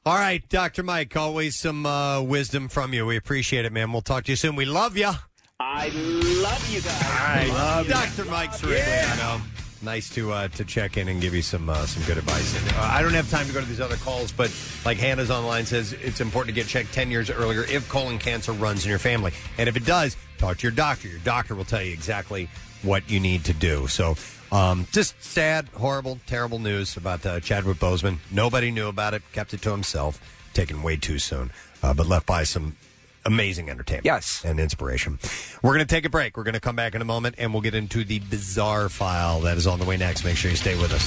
All right, Dr. Mike, always some wisdom from you. We appreciate it, man. We'll talk to you soon. We love you. I love you guys. All right, Dr. Mike Sirigliano. Nice to check in and give you some good advice. And, I don't have time to go to these other calls, but like Hannah's online says, it's important to get checked 10 years earlier if colon cancer runs in your family. And if it does, talk to your doctor. Your doctor will tell you exactly what you need to do. So just sad, horrible, terrible news about Chadwick Boseman. Nobody knew about it, kept it to himself, taken way too soon, but left by some amazing entertainment and inspiration. We're going to take a break. We're going to come back in a moment, and we'll get into the bizarre file that is on the way next. Make sure you stay with us.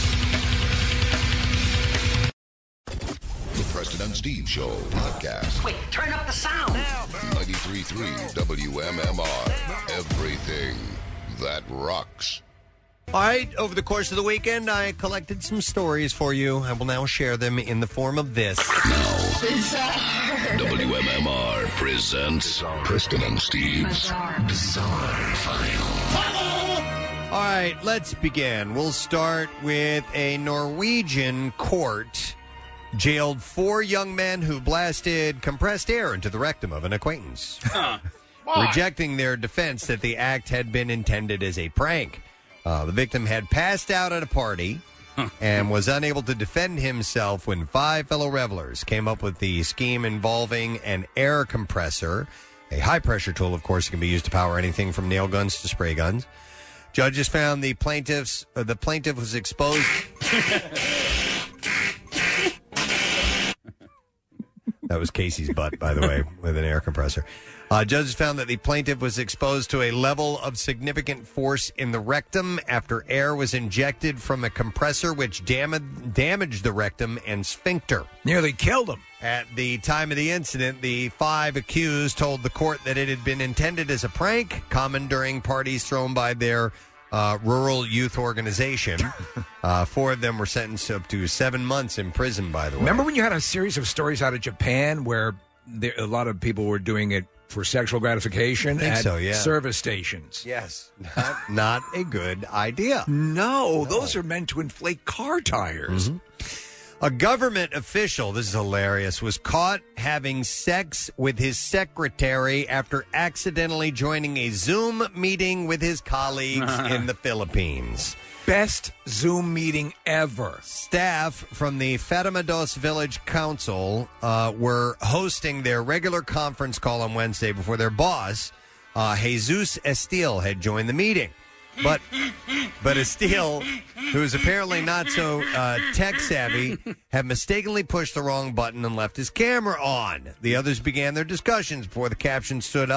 The Preston and Steve Show podcast. Wait, turn up the sound. 93.3 WMMR. Everything that rocks. All right, over the course of the weekend, I collected some stories for you. I will now share them in the form of this. WMMR presents Preston and Steve's Bizarre File. All right, let's begin. We'll start with a Norwegian court jailed 4 young men who blasted compressed air into the rectum of an acquaintance, rejecting their defense that the act had been intended as a prank. The victim had passed out at a party and was unable to defend himself when 5 fellow revelers came up with the scheme involving an air compressor, a high-pressure tool, of course, can be used to power anything from nail guns to spray guns. Judges found the plaintiff was exposed. That was Casey's butt, by the way, with an air compressor. Judges found that the plaintiff was exposed to a level of significant force in the rectum after air was injected from a compressor which damaged the rectum and sphincter. Nearly killed him. At the time of the incident, the 5 accused told the court that it had been intended as a prank, common during parties thrown by their rural youth organization. 4 of them were sentenced up to 7 months in prison, by the way. Remember when you had a series of stories out of Japan where a lot of people were doing it for sexual gratification at service stations? Yes. Not a good idea. No, those are meant to inflate car tires. Mm-hmm. A government official, this is hilarious, was caught having sex with his secretary after accidentally joining a Zoom meeting with his colleagues in the Philippines. Best Zoom meeting ever. Staff from the Fatima Dos Village Council were hosting their regular conference call on Wednesday before their boss, Jesus Estil, had joined the meeting. But Estil, who is apparently not so tech-savvy, had mistakenly pushed the wrong button and left his camera on. The others began their discussions before the captain stood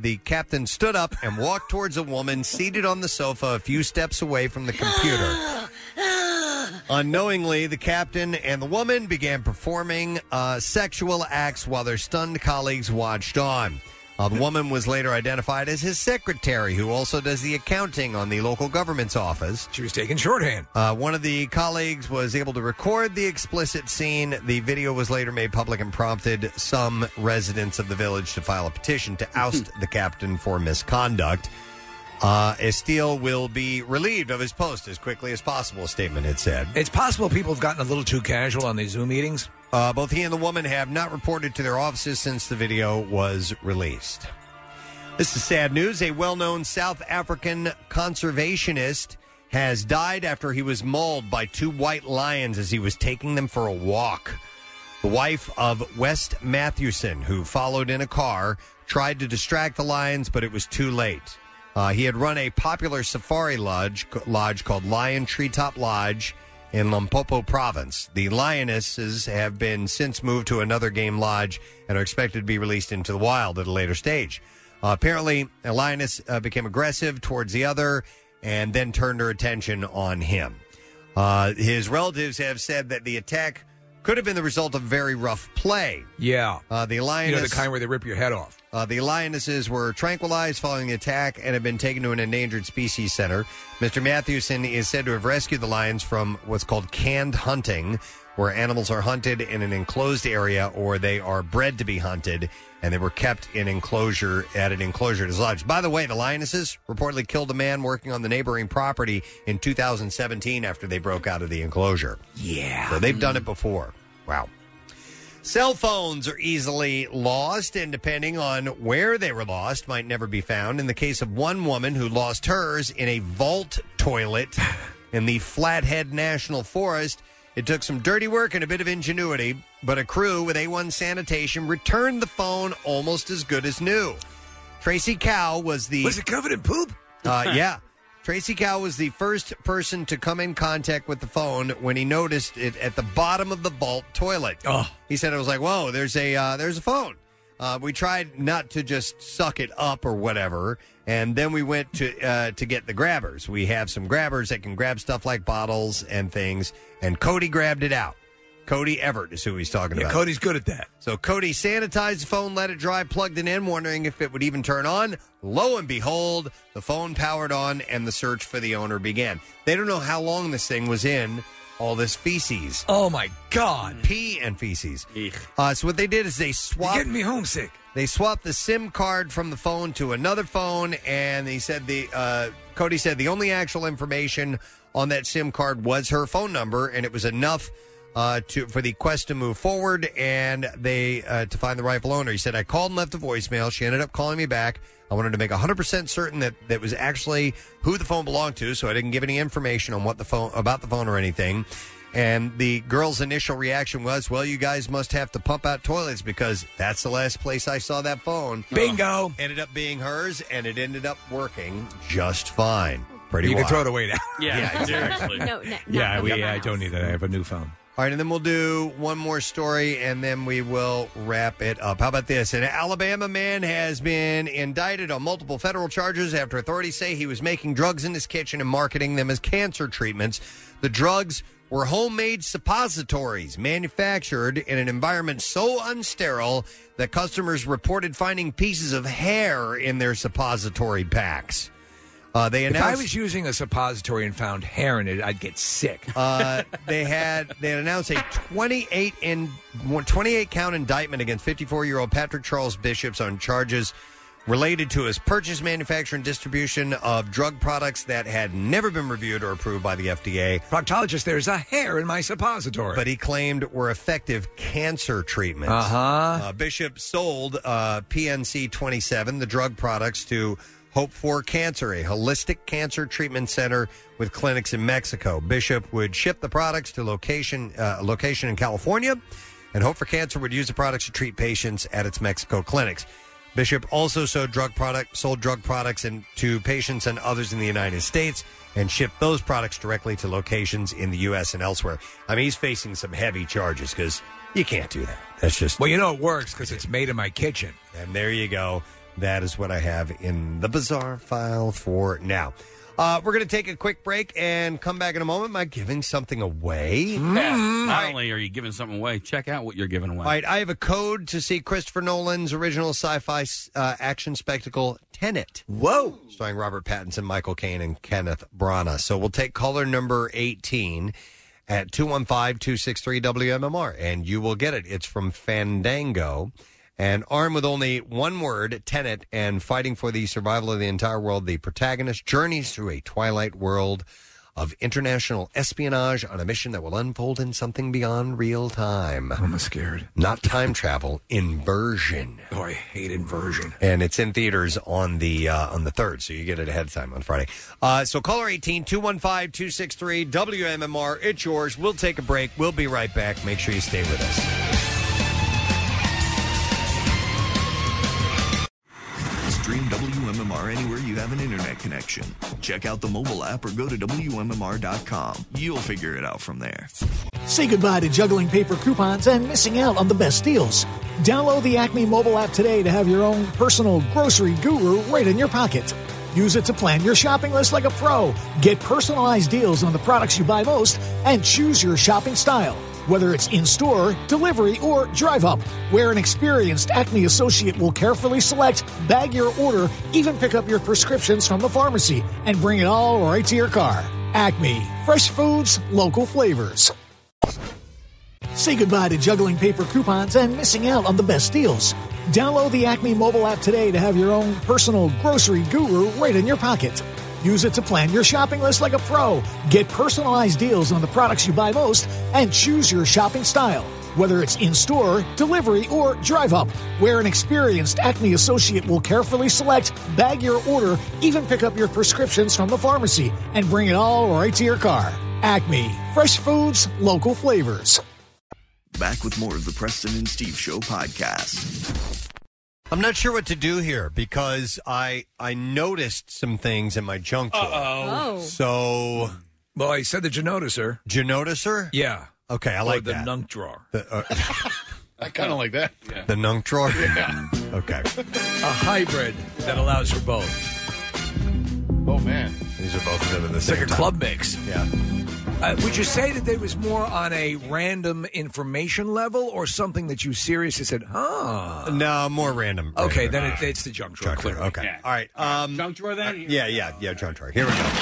up and walked towards a woman seated on the sofa a few steps away from the computer. Unknowingly, the captain and the woman began performing sexual acts while their stunned colleagues watched on. The woman was later identified as his secretary, who also does the accounting on the local government's office. She was taking shorthand. One of the colleagues was able to record the explicit scene. The video was later made public and prompted some residents of the village to file a petition to oust the captain for misconduct. Estil will be relieved of his post as quickly as possible, a statement had said. It's possible people have gotten a little too casual on these Zoom meetings. Both he and the woman have not reported to their offices since the video was released. This is sad news. A well-known South African conservationist has died after he was mauled by 2 white lions as he was taking them for a walk. The wife of West Mathewson, who followed in a car, tried to distract the lions, but it was too late. He had run a popular safari lodge called Lion Treetop Lodge in Limpopo province. The lionesses have been since moved to another game lodge and are expected to be released into the wild at a later stage. Apparently, a lioness became aggressive towards the other and then turned her attention on him. His relatives have said that the attack could have been the result of very rough play. Yeah. The lioness, the kind where they rip your head off. The lionesses were tranquilized following the attack and have been taken to an endangered species center. Mr. Mathewson is said to have rescued the lions from what's called canned hunting, where animals are hunted in an enclosed area or they are bred to be hunted, and they were kept in an enclosure at his lodge. By the way, the lionesses reportedly killed a man working on the neighboring property in 2017 after they broke out of the enclosure. Yeah. So they've done it before. Wow. Cell phones are easily lost, and depending on where they were lost, might never be found. In the case of one woman who lost hers in a vault toilet in the Flathead National Forest, it took some dirty work and a bit of ingenuity, but a crew with A1 Sanitation returned the phone almost as good as new. Tracy Cow was the... Was it covered in poop? Yeah. Tracy Cow was the first person to come in contact with the phone when he noticed it at the bottom of the vault toilet. Oh. He said, it was like, whoa, there's a phone. We tried not to just suck it up or whatever, and then we went to get the grabbers. We have some grabbers that can grab stuff like bottles and things, and Cody grabbed it out. Cody Everett is who he's talking about. Cody's good at that. So Cody sanitized the phone, let it dry, plugged it in, wondering if it would even turn on. Lo and behold, the phone powered on, and the search for the owner began. They don't know how long this thing was in all this feces. Oh, my God. Pee and feces. So what they did is they swapped... You're getting me homesick. They swapped the SIM card from the phone to another phone, and they said Cody said the only actual information on that SIM card was her phone number, and it was enough for the quest to move forward and they to find the rightful owner. He said, I called and left a voicemail. She ended up calling me back. I wanted to make 100% certain that was actually who the phone belonged to, so I didn't give any information on about the phone or anything. And the girl's initial reaction was, well, you guys must have to pump out toilets because that's the last place I saw that phone. Bingo. Ended up being hers, and it ended up working just fine. Pretty You wild. can throw it away now. Yeah, seriously. I don't need that. I have a new phone. All right, and then we'll do one more story, and then we will wrap it up. How about this? An Alabama man has been indicted on multiple federal charges after authorities say he was making drugs in his kitchen and marketing them as cancer treatments. The drugs were homemade suppositories manufactured in an environment so unsterile that customers reported finding pieces of hair in their suppository packs. They announced, if I was using a suppository and found hair in it, I'd get sick. They had announced a 28 count indictment against 54-year-old Patrick Charles Bishops on charges related to his purchase, manufacture, and distribution of drug products that had never been reviewed or approved by the FDA. Proctologist, there's a hair in my suppository. But he claimed were effective cancer treatments. Bishop sold PNC 27, the drug products, to Hope for Cancer, a holistic cancer treatment center with clinics in Mexico. Bishop would ship the products to location in California, and Hope for Cancer would use the products to treat patients at its Mexico clinics. Bishop also sold drug products to patients and others in the United States and shipped those products directly to locations in the U.S. and elsewhere. I mean, he's facing some heavy charges because you can't do that. That's just... Well, it works because it's made in my kitchen. And there you go. That is what I have in the bizarre file for now. We're going to take a quick break and come back in a moment. Am I giving something away? Not only are you giving something away, check out what you're giving away. All right, I have a code to see Christopher Nolan's original sci-fi action spectacle, Tenet. Whoa! Starring Robert Pattinson, Michael Caine, and Kenneth Branagh. So we'll take caller number 18 at 215-263-WMMR, and you will get it. It's from Fandango. And armed with only one word, Tenet, and fighting for the survival of the entire world, the protagonist journeys through a twilight world of international espionage on a mission that will unfold in something beyond real time. I'm scared. Not time travel, inversion. Oh, I hate inversion. And it's in theaters on the 3rd, so you get it ahead of time on Friday. So caller 18, 215-263, WMMR, it's yours. We'll take a break. We'll be right back. Make sure you stay with us. Stream WMMR anywhere you have an internet connection. Check out the mobile app or go to WMMR.com. You'll figure it out from there. Say goodbye to juggling paper coupons and missing out on the best deals. Download the Acme mobile app today to have your own personal grocery guru right in your pocket. Use it to plan your shopping list like a pro. Get personalized deals on the products you buy most and choose your shopping style. Whether it's in-store, delivery, or drive-up, where an experienced Acme associate will carefully select, bag your order, even pick up your prescriptions from the pharmacy, and bring it all right to your car. Acme. Fresh foods, local flavors. Say goodbye to juggling paper coupons and missing out on the best deals. Download the Acme mobile app today to have your own personal grocery guru right in your pocket. Use it to plan your shopping list like a pro. Get personalized deals on the products you buy most and choose your shopping style. Whether it's in-store, delivery, or drive-up, where an experienced Acme associate will carefully select, bag your order, even pick up your prescriptions from the pharmacy, and bring it all right to your car. Acme. Fresh foods, local flavors. Back with more of the Preston and Steve Show podcast. I'm not sure what to do here because I noticed some things in my junk drawer. Uh-oh. So... Well, I said that you notice her. Did you notice her? Yeah. Okay, I Or like the that. nunk drawer. I kind of like that. Yeah. The nunk drawer? Yeah. Okay. A hybrid that allows for both. Oh, man. These are both good at the It's same like a time. club mix. Yeah. Would you say that there was more on a random information level or something that you seriously said, No, more random. Okay, then it's the junk drawer. Junk drawer. Okay. Yeah. All right. Junk drawer then? Yeah, junk drawer. Here we go.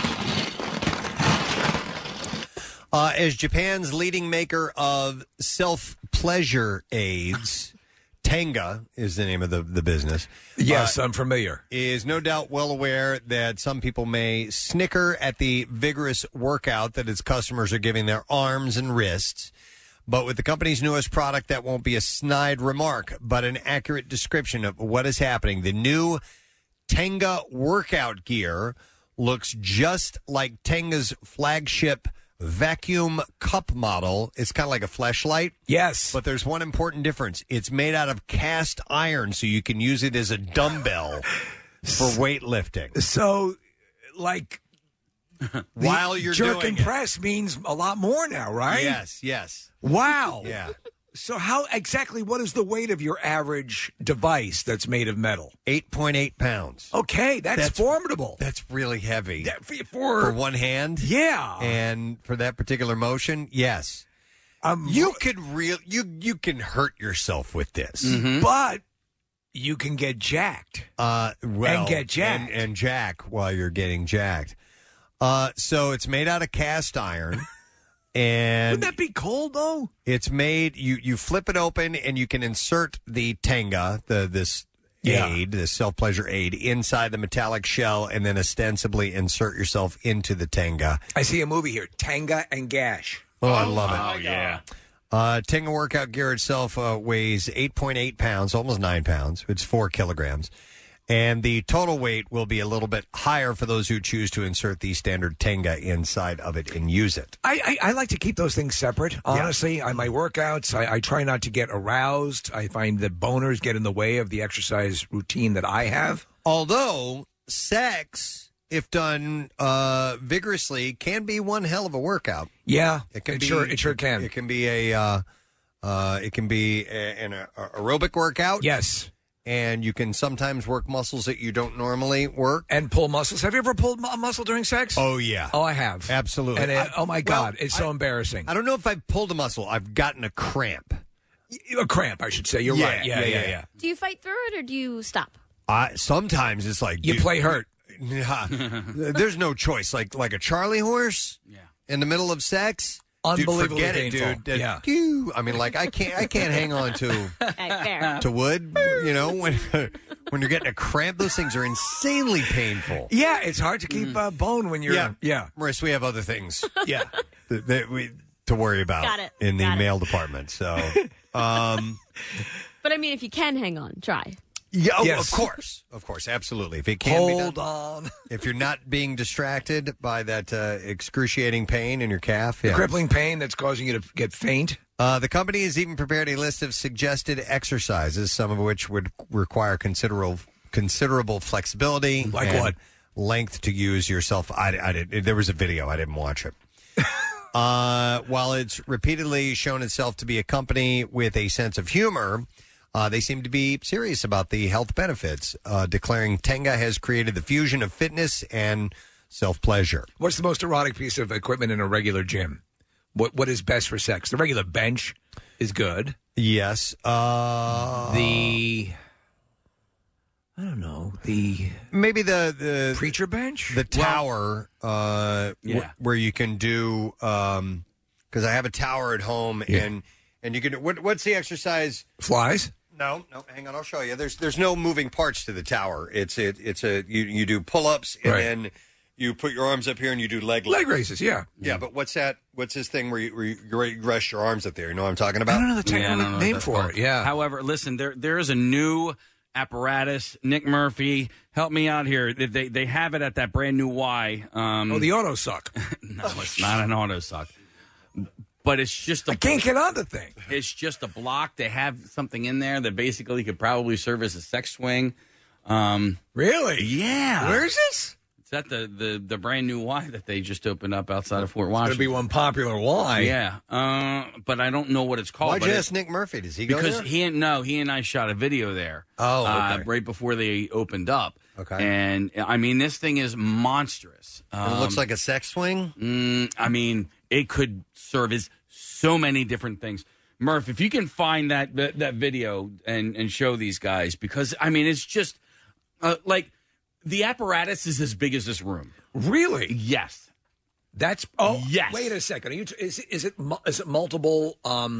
As Japan's leading maker of self-pleasure aids, Tenga is the name of the business. Yes, I'm familiar. Is no doubt well aware that some people may snicker at the vigorous workout that its customers are giving their arms and wrists. But with the company's newest product, that won't be a snide remark, but an accurate description of what is happening. The new Tenga workout gear looks just like Tenga's flagship vacuum cup model. It's kind of like a fleshlight. Yes. But there's one important difference. It's made out of cast iron, so you can use it as a dumbbell for weightlifting. So, like, while you're jerk doing and press means a lot more now, right? Yes. Wow. Yeah. So how exactly, what is the weight of your average device that's made of metal? 8.8 pounds. Okay, that's formidable. That's really heavy. For one hand? Yeah. And for that particular motion, yes. You could you can hurt yourself with this. But you can get jacked. And get jacked. And jack while you're getting jacked. So it's made out of cast iron. And wouldn't that be cold though? It's made you flip it open and you can insert the Tenga, this aid, this self-pleasure aid, inside the metallic shell and then ostensibly insert yourself into the Tenga. I see a movie here, Tenga and Gash. Oh, I love it. Oh, yeah. Tenga workout gear itself weighs 8.8 pounds, almost 9 pounds. It's 4 kilograms. And the total weight will be a little bit higher for those who choose to insert the standard Tenga inside of it and use it. I like to keep those things separate, honestly. On my workouts, I try not to get aroused. I find that boners get in the way of the exercise routine that I have. Although sex, if done vigorously, can be one hell of a workout. Yeah, it can. It sure can. It can be an aerobic workout. Yes. And you can sometimes work muscles that you don't normally work. And pull muscles. Have you ever pulled a muscle during sex? Oh, yeah. Oh, I have. Absolutely. And oh, my God. It's so embarrassing. I don't know if I've pulled a muscle. I've gotten a cramp. A cramp, I should say. You're right. Yeah. Do you fight through it or do you stop? Sometimes it's like... You play hurt. There's no choice. Like a Charlie horse in the middle of sex... Unbelievably forget painful. it, dude. Yeah. I mean, like I can't hang on to wood. You know, when you're getting a cramp, those things are insanely painful. Yeah, it's hard to keep bone when you're. Yeah. Maurice, we have other things. Yeah. To worry about Got it. in the Got it. male department. So, But I mean, if you can hang on, try. yeah, Yes. of course, absolutely. If it can be Hold done. on. If you're not being distracted by that excruciating pain in your calf, The crippling pain that's causing you to get faint. The company has even prepared a list of suggested exercises, some of which would require considerable flexibility. Like and what? Length to use yourself. There was a video. I didn't watch it. While it's repeatedly shown itself to be a company with a sense of humor, they seem to be serious about the health benefits, declaring Tenga has created the fusion of fitness and self-pleasure. What's the most erotic piece of equipment in a regular gym? What is best for sex? The regular bench is good. Yes. Maybe the preacher bench, the tower, where you can do because I have a tower at home and you can. What's the exercise? Flies. No, hang on, I'll show you. There's no moving parts to the tower. It's you do pull-ups and then you put your arms up here and you do leg raises. Yeah, yeah. But what's that? What's this thing where you rest your arms up there? You know what I'm talking about? I don't know the technical name for it. Yeah. However, listen, there is a new apparatus. Nick Murphy, help me out here. They have it at that brand new Y. The auto suck. No, it's not an auto suck. But it's just I can't get on the thing. It's just a block. They have something in there that basically could probably serve as a sex swing. Really? Yeah. Where is this? It's at the brand new Y that they just opened up outside of Fort Washington. It's going to be one popular Y. Yeah. But I don't know what it's called. Why'd you ask Nick Murphy? Does he go because there? he and I shot a video there. Oh, okay. Right before they opened up. Okay. And, I mean, this thing is monstrous. It looks like a sex swing? I mean, it could serve as so many different things. Murph, if you can find that video and show these guys, because, I mean, it's just, like, the apparatus is as big as this room. Really? Yes. That's yes. Wait a second. Are you is it multiple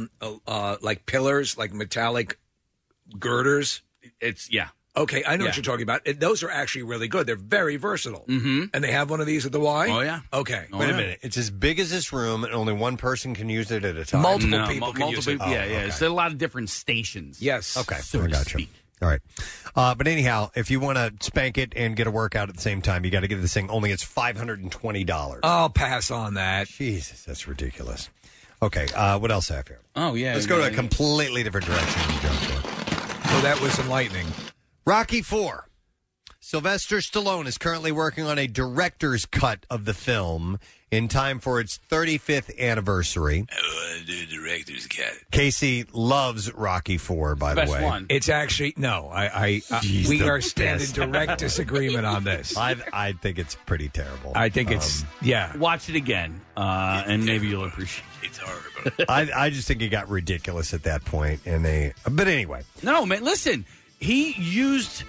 like pillars, like metallic girders? It's Okay, I know what you're talking about. Those are actually really good. They're very versatile. Mm-hmm. And they have one of these at the Y? Oh, yeah. Okay. Wait a minute. It's as big as this room, and only one person can use it at a time. Multiple people can use it. Yeah. It's a lot of different stations. Yes. Okay. So I to got you. speak. All right. But anyhow, if you want to spank it and get a workout at the same time, you got to get this thing. Only it's $520. I'll pass on that. Jesus, that's ridiculous. Okay. What else I have here? Oh, yeah. Let's go to a completely different direction than you jumped for. So that was enlightening. Rocky IV. Sylvester Stallone is currently working on a director's cut of the film in time for its 35th anniversary. I want to do a director's cut. Casey loves Rocky IV, by the way. one. It's actually no. We are standing direct disagreement on this. I think it's pretty terrible. I think it's Watch it again, and maybe you'll appreciate it. It's horrible. I just think it got ridiculous at that point, but anyway. No, man, listen. He used,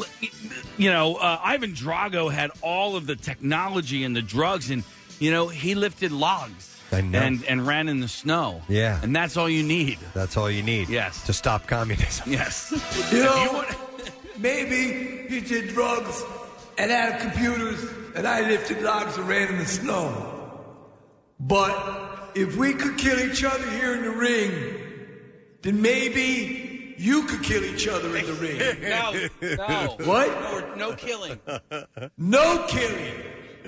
Ivan Drago had all of the technology and the drugs, and, he lifted logs. I know. And ran in the snow. Yeah. And that's all you need. That's all you need. Yes. To stop communism. Yes. Maybe he did drugs and had computers, and I lifted logs and ran in the snow. But if we could kill each other here in the ring, then maybe you could kill each other in the ring. No. What? No killing. No killing.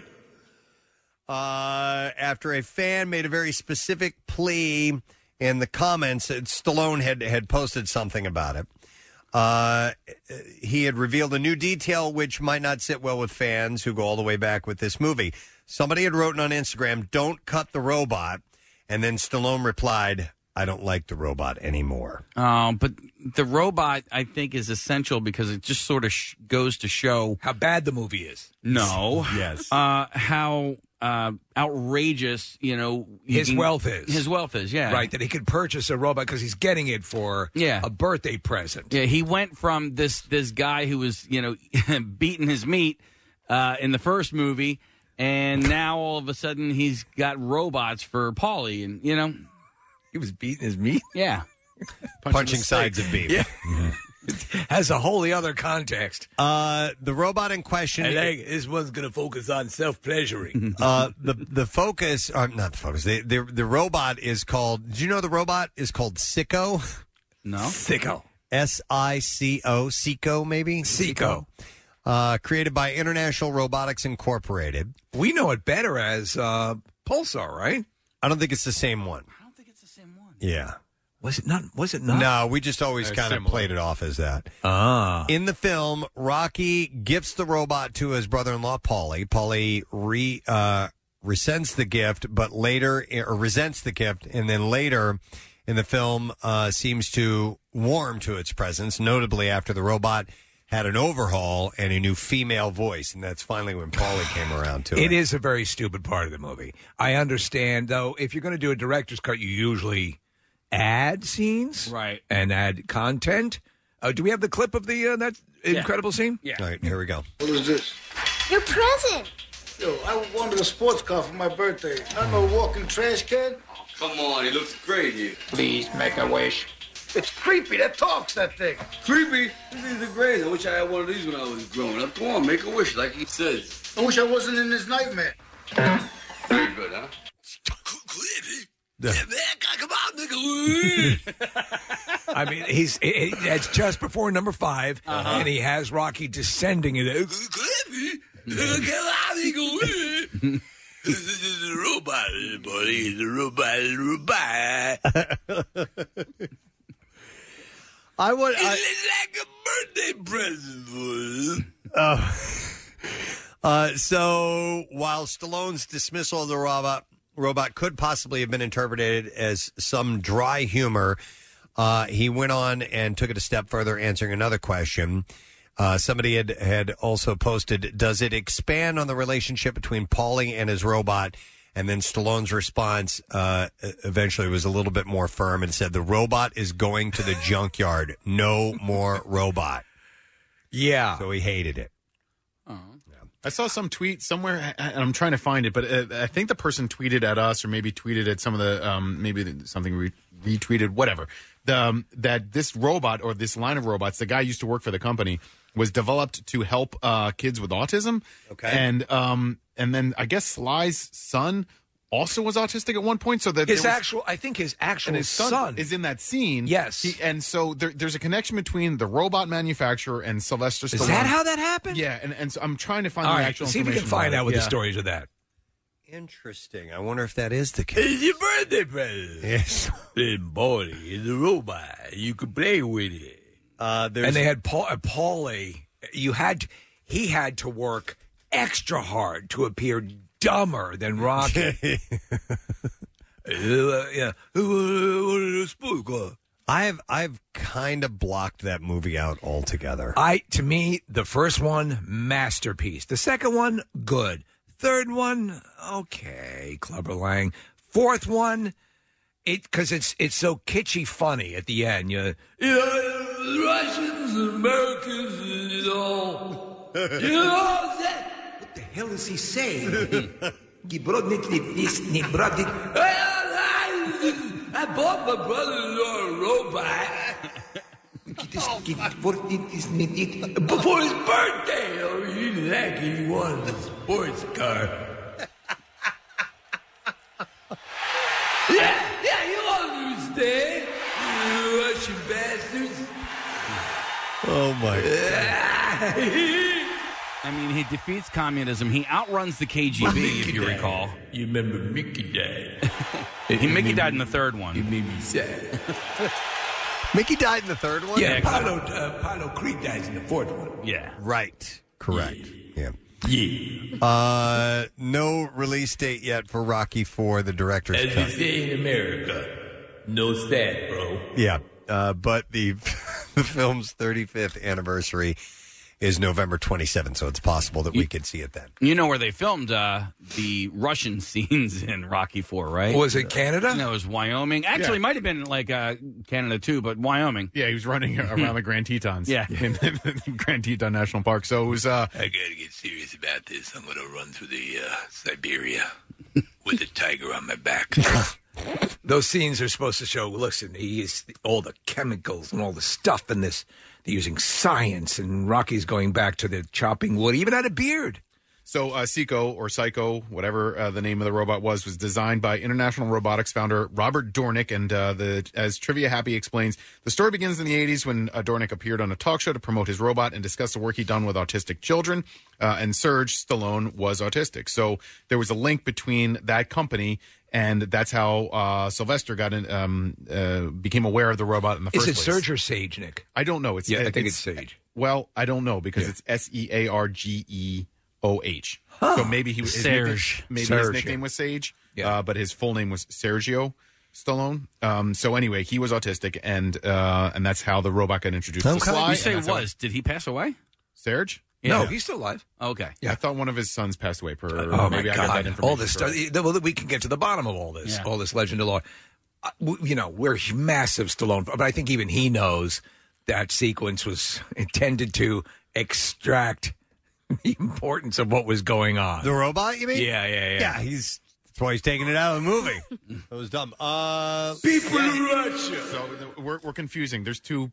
After a fan made a very specific plea in the comments, Stallone had posted something about it. He had revealed a new detail which might not sit well with fans who go all the way back with this movie. Somebody had written on Instagram, "Don't cut the robot," and then Stallone replied, "I don't like the robot anymore." But the robot, I think, is essential because it just sort of goes to show how bad the movie is. No. Yes. How outrageous, his wealth is. His wealth is, yeah. Right, that he could purchase a robot because he's getting it for a birthday present. Yeah, he went from this guy who was, beating his meat in the first movie, and now all of a sudden he's got robots for Paulie, and, He was beating his meat? Yeah. Punching sides of beef. Yeah. Has a wholly other context. The robot in question. This one's going to focus on self-pleasuring. The focus, not the focus. The robot is called. Did you know the robot is called Sicko? No. Sicko. SICO. Sicko, maybe. Sicko. Created by International Robotics Incorporated. We know it better as Pulsar, right? I don't think it's the same one. Yeah. Was it not? Was it not? No, we just always kind of played it off as that. In the film, Rocky gifts the robot to his brother-in-law, Paulie. Paulie resents the gift, but later, or resents the gift, and then later in the film seems to warm to its presence, notably after the robot had an overhaul and a new female voice, and that's finally when Paulie came around to it. It is a very stupid part of the movie. I understand, though, if you're going to do a director's cut, you usually add scenes, right, and add content. Do we have the clip of the that incredible scene? Yeah. All right, here we go. What is this? Your present. Yo, I wanted a sports car for my birthday. Not no walking trash can. Come on, he looks great here. Please make a wish. It's creepy. That talks, that thing. Creepy? These are great. I wish I had one of these when I was growing up. Come on, make a wish like he says. I wish I wasn't in his nightmare. Very good, huh? I mean, it's just before number 5, and he has Rocky descending it. This is a robot, buddy. It's a robot. It's like a birthday present for you. So while Stallone's dismissal of the robot could possibly have been interpreted as some dry humor, he went on and took it a step further, answering another question. Somebody had also posted, does it expand on the relationship between Paulie and his robot? And then Stallone's response eventually was a little bit more firm and said, the robot is going to the junkyard. No more robot. Yeah. So he hated it. I saw some tweet somewhere, and I'm trying to find it, but I think the person tweeted at us, or maybe tweeted at some of the, maybe something retweeted, whatever. That this robot, or this line of robots, the guy used to work for the company, was developed to help kids with autism. Okay. And then I guess Sly's son also was autistic at one point. So that I think his actual his son is in that scene. Yes. And so there's a connection between the robot manufacturer and Sylvester Stallone. Is that how that happened? Yeah. And so I'm trying to find All the right, actual see if information. we can find out what the Yeah. stories of that. Interesting. I wonder if that is the case. It's your birthday present. Yes. Hey, boy, it's a robot. You can play with it. And they had Paulie. He had to work extra hard to appear dumber than Rocky. I've kind of blocked that movie out altogether. To me, the first one, masterpiece. The second one, good. Third one, okay, Clubber Lang. Fourth one, because it's so kitschy funny at the end. The Russians, Americans, you know that. What the hell is he saying? I bought my brother-in-law a robot. Before his birthday, he didn't like it. He wanted a sports car. Yeah, you understand, you Russian bastards. Oh, my God. I mean, he defeats communism. He outruns the KGB, if you recall. You remember Mickey died. Mickey died in the third one. He made me sad. Mickey died in the third one? Yeah, Apollo Creed dies in the fourth one. Yeah. Right. Correct. Yeah. Yeah. No release date yet for Rocky IV, the director's As cut. we say in America, no stat, bro. Yeah. But the film's 35th anniversary is November 27th, so it's possible that we could see it then. You know where they filmed the Russian scenes in Rocky IV, right? Was it Canada? No, it was Wyoming. Actually, it might have been like Canada too, but Wyoming. Yeah, he was running around the Grand Tetons. Yeah. In Grand Teton National Park. So it was... I gotta get serious about this. I'm gonna run through the Siberia with a tiger on my back. Those scenes are supposed to show, listen, all the chemicals and all the stuff in this. They're using science, and Rocky's going back to the chopping wood. He even had a beard. So Seiko, or Psycho, whatever the name of the robot was designed by International Robotics founder Robert Dornick. And as Trivia Happy explains, the story begins in the 80s when Dornick appeared on a talk show to promote his robot and discuss the work he'd done with autistic children. And Serge Stallone was autistic. So there was a link between that company, and that's how Sylvester became aware of the robot in the first place. Is it Serge or Sage, Nick? I don't know. I think it's Sage. Well, I don't know because it's SEARGEOH. So maybe he was Serge. Maybe Serge, his nickname was Sage, Yeah. but his full name was Sergio Stallone. So anyway, he was autistic, and that's how the robot got introduced to Sly. You say and that's how- was. Did he pass away? Serge? No, he's still alive. Okay. I thought one of his sons passed away. Oh, maybe my I got that God. information All this stuff. Well, we can get to the bottom of all this, all this legend of law. We're massive Stallone, but I think even he knows that sequence was intended to extract the importance of what was going on. The robot, you mean? Yeah. Yeah, he's That's why he's taking it out of the movie. That was dumb. People in Russia. So we're confusing. There's two.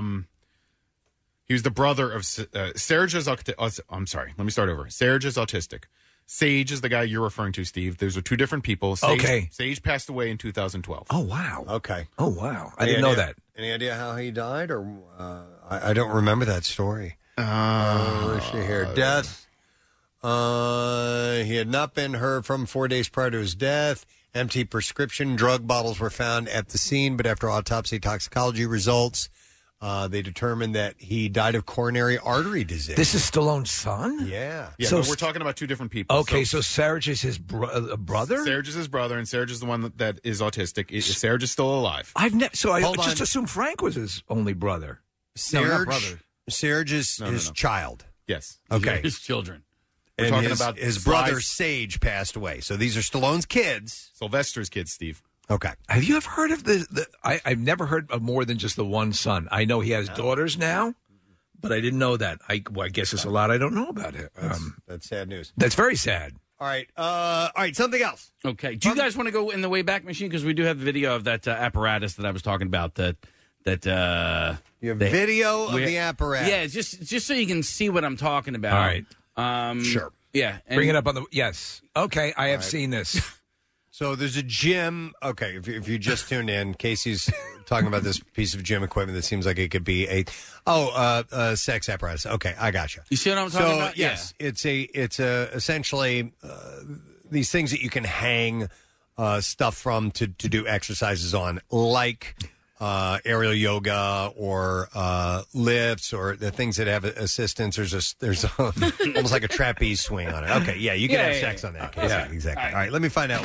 He was the brother of Serge is. I'm sorry. Let me start over. Serge is autistic. Sage is the guy you're referring to, Steve. Those are two different people. Sage passed away in 2012. Oh, wow. Okay. Oh, wow. I didn't know that. Any idea how he died? Or I don't remember that story. Let's see here. Death. He had not been heard from 4 days prior to his death. Empty prescription drug bottles were found at the scene, but after autopsy toxicology results, they determined that he died of coronary artery disease. This is Stallone's son? Yeah. Yeah, So but we're talking about two different people. Okay, so Serge is his brother? Serge is his brother, and Serge is the one that is autistic. Serge is still alive. I Hold just on. assumed Frank was his only brother. Serge is his child. Yes. Okay. His children. We're And talking his, about his brother Sly's- Sage passed away. So these are Stallone's kids. Sylvester's kids, Steve. Okay. Have you ever heard of I've never heard of more than just the one son. I know he has daughters now, but I didn't know that. I guess there's a lot I don't know about it. That's sad news. That's very sad. All right, something else. Okay. Do you guys want to go in the Wayback Machine? Because we do have video of that apparatus that I was talking about. You have video of the apparatus. Yeah, just so you can see what I'm talking about. All right. Sure. Yeah. Bring it up on the... Yes. Okay, I have seen this. So there's a gym. Okay, if you just tuned in, Casey's talking about this piece of gym equipment that seems like it could be a sex apparatus. Okay, I got you. You see what I'm talking about? Yes, it's essentially these things that you can hang stuff from to do exercises on, like aerial yoga or lifts or the things that have assistance. There's almost like a trapeze swing on it. Okay, yeah, you can have sex on that. Casey. Yeah. Exactly. All right, let me find out.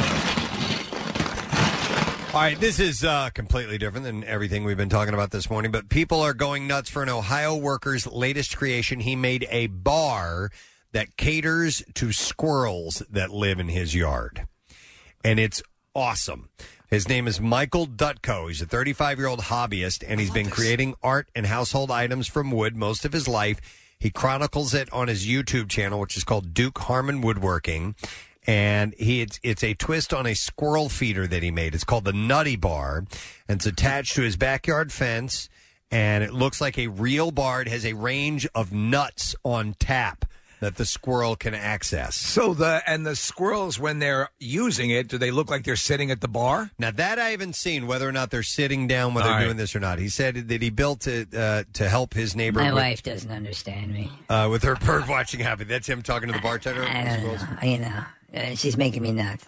All right, this is completely different than everything we've been talking about this morning, but people are going nuts for an Ohio worker's latest creation. He made a bar that caters to squirrels that live in his yard, and it's awesome. His name is Michael Dutko. He's a 35-year-old hobbyist, and he's been creating art and household items from wood most of his life. He chronicles it on his YouTube channel, which is called Duke Harmon Woodworking. And it's a twist on a squirrel feeder that he made. It's called the Nutty Bar, and it's attached to his backyard fence, and it looks like a real bar. It has a range of nuts on tap that the squirrel can access. So the squirrels, when they're using it, do they look like they're sitting at the bar? Now, that I haven't seen, whether or not they're sitting down when they're doing this or not. He said that he built it to help his neighbor. My wife doesn't understand me. With her bird watching habit. That's him talking to the bartender? I don't know. She's making me nuts.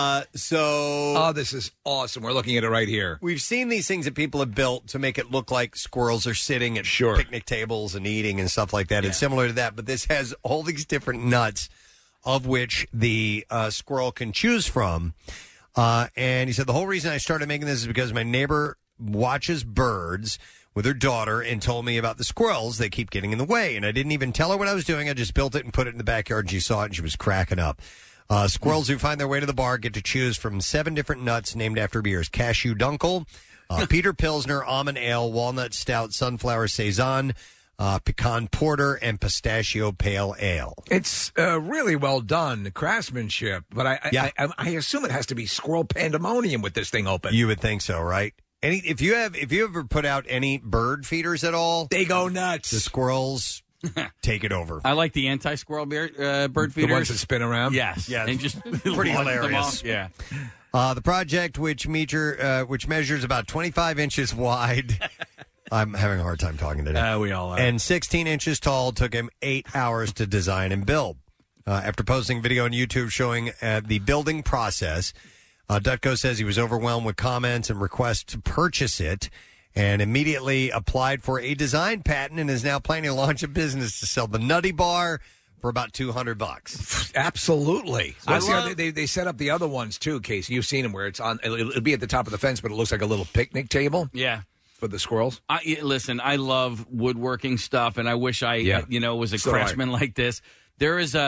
Oh, this is awesome. We're looking at it right here. We've seen these things that people have built to make it look like squirrels are sitting at picnic tables and eating and stuff like that. It's similar to that, but this has all these different nuts of which the squirrel can choose from. And he said, the whole reason I started making this is because my neighbor watches birds with her daughter and told me about the squirrels. They keep getting in the way. And I didn't even tell her what I was doing. I just built it and put it in the backyard, and she saw it, and she was cracking up. Squirrels who find their way to the bar get to choose from 7 different nuts named after beers: Cashew Dunkel, Peter Pilsner, Almond Ale, Walnut Stout, Sunflower Saison, Pecan Porter, and Pistachio Pale Ale. It's really well done craftsmanship, but I assume it has to be squirrel pandemonium with this thing open. You would think so, right? If you ever put out any bird feeders at all, they go nuts. The squirrels take it over. I like the anti-squirrel bird feeders. The ones that spin around? Yes. Yeah, And just pretty launch them hilarious. off. Yeah. The project, which measures about 25 inches wide. I'm having a hard time talking today. We all are. And 16 inches tall, took him 8 hours to design and build. After posting video on YouTube showing the building process, Dutko says he was overwhelmed with comments and requests to purchase it, and immediately applied for a design patent and is now planning to launch a business to sell the Nutty Bar for about $200. Absolutely. They set up the other ones too, Casey. You've seen them where it's on. It'll be at the top of the fence, but it looks like a little picnic table. Yeah. For the squirrels. Listen, I love woodworking stuff, and I wish I was a craftsman like this. There is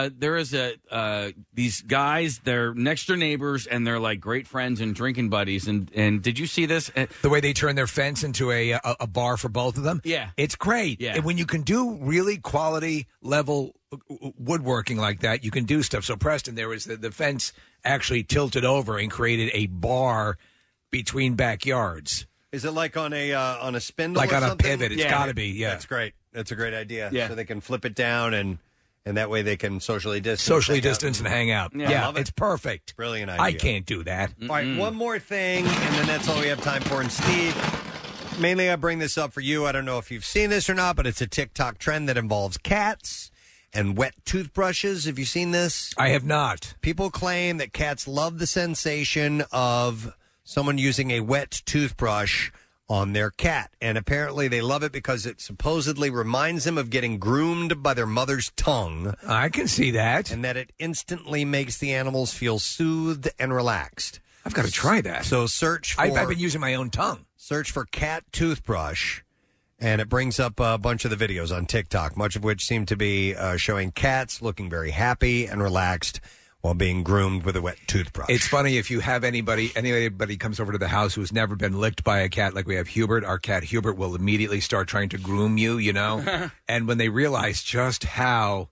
these guys. They're next door neighbors, and they're like great friends and drinking buddies. And did you see this? The way they turn their fence into a bar for both of them? Yeah. It's great. Yeah. And when you can do really quality level woodworking like that, you can do stuff. So, Preston, there was the fence actually tilted over and created a bar between backyards. Is it like on a spindle, like or on something? a pivot? It's got to be. Yeah, that's great. That's a great idea. Yeah. So they can flip it down and that way they can socially distance. And hang out. Yeah, it's perfect. Brilliant idea. I can't do that. All right, one more thing, and then that's all we have time for. And Steve, mainly I bring this up for you. I don't know if you've seen this or not, but it's a TikTok trend that involves cats and wet toothbrushes. Have you seen this? I have not. People claim that cats love the sensation of someone using a wet toothbrush on their cat. And apparently they love it because it supposedly reminds them of getting groomed by their mother's tongue. I can see that. And that it instantly makes the animals feel soothed and relaxed. I've got to try that. So search for... I've been using my own tongue. Search for cat toothbrush, and it brings up a bunch of the videos on TikTok, much of which seem to be showing cats looking very happy and relaxed while being groomed with a wet toothbrush. It's funny if you have anybody comes over to the house who's never been licked by a cat, like we have Hubert. Our cat Hubert will immediately start trying to groom you, and when they realize just how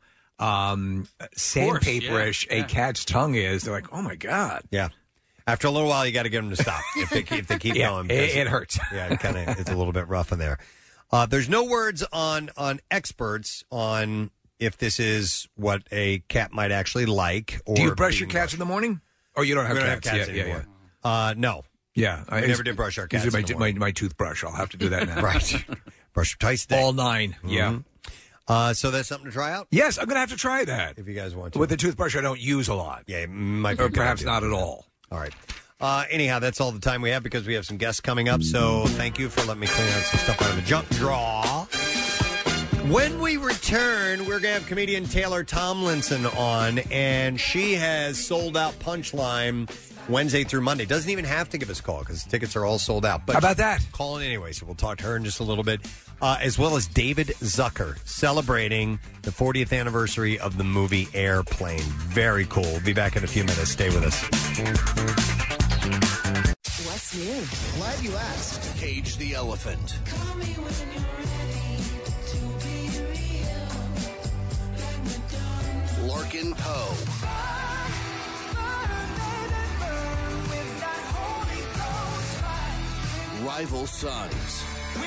sandpaperish a cat's tongue is, they're like, "Oh my god!" Yeah. After a little while, you got to get them to stop if they keep going. because It hurts. Yeah, it's a little bit rough in there. There's no words on experts on if this is what a cat might actually like. Or do you brush your cats in the morning? Or you don't have we cats? don't have cats anymore. No. Yeah. We never did brush our cats. Use in the morning. my toothbrush. I'll have to do that now. Right. Brush your twice a day. All 9. Yeah. So that's something to try out? Yes, I'm going to have to try that. If you guys want to. With the toothbrush I don't use a lot. Yeah, it might be or a good perhaps idea. not at all. All right. Anyhow, that's all the time we have because we have some guests coming up. So thank you for letting me clean out some stuff out of the junk drawer. When we return, we're going to have comedian Taylor Tomlinson on, and she has sold out Punchline Wednesday through Monday. Doesn't even have to give us a call because the tickets are all sold out. But how about that? Call in anyway, so we'll talk to her in just a little bit. As well as David Zucker celebrating the 40th anniversary of the movie Airplane. Very cool. We'll be back in a few minutes. Stay with us. What's new? Glad you asked. Cage the Elephant. Larkin Poe. Rival Sons.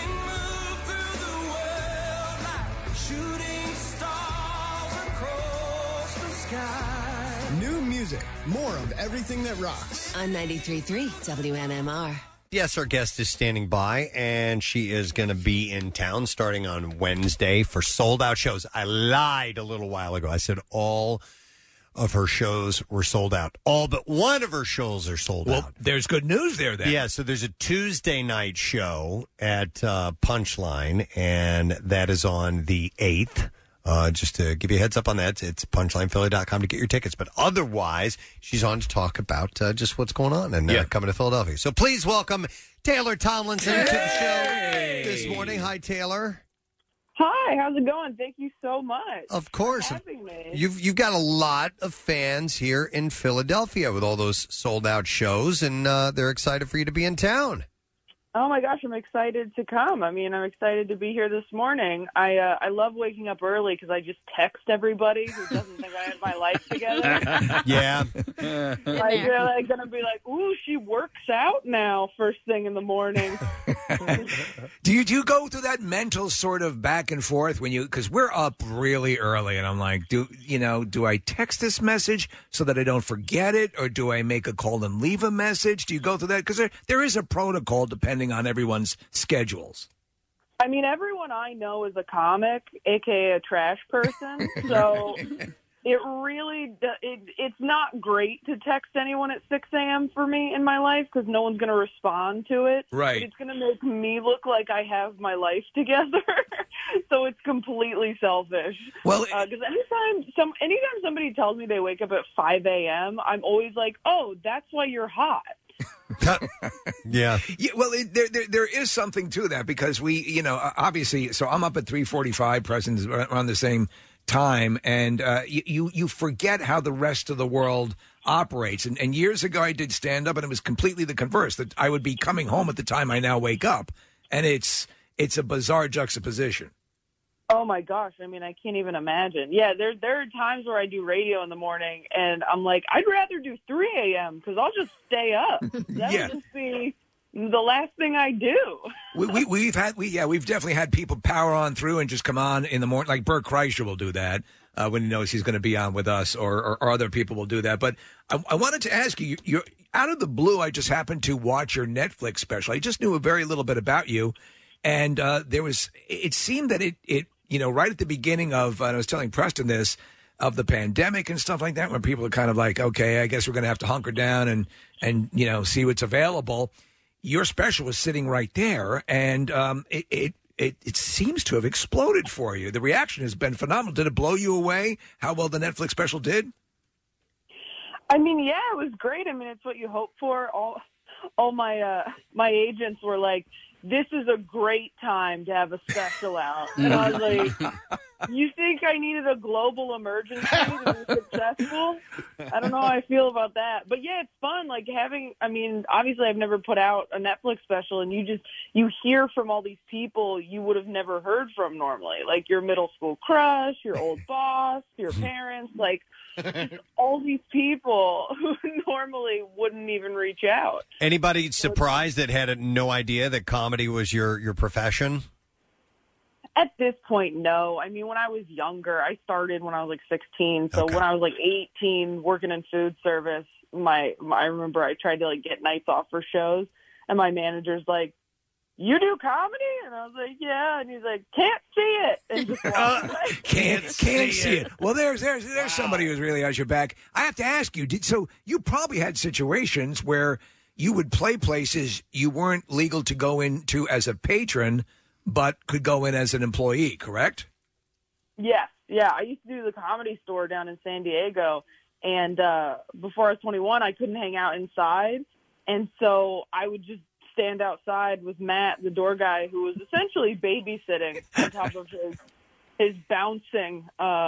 New music. More of everything that rocks. On 93.3 WMMR. Yes, our guest is standing by, and she is going to be in town starting on Wednesday for sold-out shows. I lied a little while ago. I said all of her shows were sold out. All but one of her shows are sold out. Well, there's good news there, then. Yeah, so there's a Tuesday night show at Punchline, and that is on the 8th. Just to give you a heads up on that, it's punchlinephilly.com to get your tickets. But otherwise, she's on to talk about just what's going on and coming to Philadelphia. So please welcome Taylor Tomlinson to the show this morning. Hi, Taylor. Hi, how's it going? Thank you so much. Of course. For having me. You've got a lot of fans here in Philadelphia with all those sold out shows, and they're excited for you to be in town. Oh my gosh, I'm excited to come. I mean, I'm excited to be here this morning. I love waking up early because I just text everybody who doesn't think I have my life together. Yeah. Like, they're like going to be like, ooh, she works out now first thing in the morning. Do you go through that mental sort of back and forth when you, because we're up really early and I'm like, do I text this message so that I don't forget it, or do I make a call and leave a message? Do you go through that? Because there is a protocol depending on everyone's schedules. I mean, everyone I know is a comic, aka a trash person, so it really it's not great to text anyone at 6 a.m. for me in my life because no one's going to respond to it. Right. It's going to make me look like I have my life together, so it's completely selfish. Well, because anytime somebody tells me they wake up at 5 a.m., I'm always like, oh, that's why you're hot. Yeah. Well, there is something to that because we, obviously, so I'm up at 3:45. Preston's around the same time, and you forget how the rest of the world operates. And years ago, I did stand up, and it was completely the converse. That I would be coming home at the time I now wake up, and it's a bizarre juxtaposition. Oh my gosh! I mean, I can't even imagine. Yeah, there are times where I do radio in the morning, and I'm like, I'd rather do 3 a.m. because I'll just stay up. That would just be the last thing I do. We've definitely had people power on through and just come on in the morning. Like Bert Kreischer will do that when he knows he's going to be on with us, or other people will do that. But I wanted to ask you, you're out of the blue. I just happened to watch your Netflix special. I just knew a very little bit about you, and it seemed that it right at the beginning of, and I was telling Preston this, of the pandemic and stuff like that, when people are kind of like, okay, I guess we're going to have to hunker down and see what's available. Your special was sitting right there, and it seems to have exploded for you. The reaction has been phenomenal. Did it blow you away how well the Netflix special did? I mean, yeah, it was great. I mean, it's what you hope for. All my agents were like, "This is a great time to have a special out," and I was like, "You think I needed a global emergency to be successful?" I don't know how I feel about that, but yeah, it's fun. Like obviously, I've never put out a Netflix special, and you hear from all these people you would have never heard from normally, like your middle school crush, your old boss, your parents, like. Just all these people who normally wouldn't even reach out. Anybody surprised that had no idea that comedy was your profession? At this point, no. I mean, when I was younger, I started when I was like 16. So when I was like 18, working in food service, I remember I tried to like get nights off for shows, and my manager's like, "You do comedy?" And I was like, "Yeah." And he's like, "Can't see it." And just walked away. Can't see it. Well, there's somebody who's really has your back. I have to ask you, so you probably had situations where you would play places you weren't legal to go into as a patron, but could go in as an employee, correct? Yes. Yeah. I used to do the Comedy Store down in San Diego. And before I was 21, I couldn't hang out inside. And so I would just stand outside with Matt, the door guy, who was essentially babysitting on top of his bouncing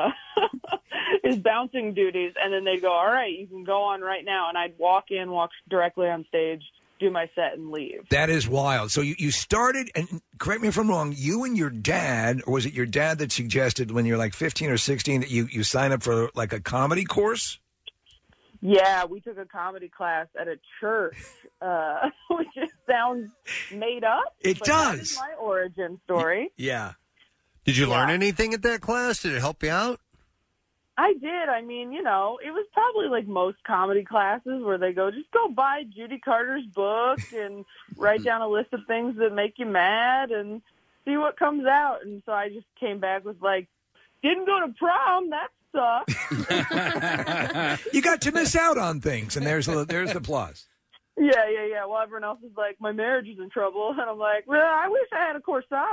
his bouncing duties, and then they'd go, "All right, you can go on right now," and I'd walk directly on stage, do my set, and leave. That is wild. So you started, and correct me if I'm wrong, you and your dad, or was it your dad that suggested when you're like 15 or 16 that you sign up for like a comedy course? Yeah, we took a comedy class at a church, which just sounds made up. It does. That is my origin story. Yeah. Did you learn anything at that class? Did it help you out? I did. I mean, it was probably like most comedy classes where they go, just go buy Judy Carter's book and write down a list of things that make you mad and see what comes out. And so I just came back with like, didn't go to prom. That sucks. You got to miss out on things, and there's the plus. Yeah. Well, everyone else is like, my marriage is in trouble, and I'm like, well, I wish I had a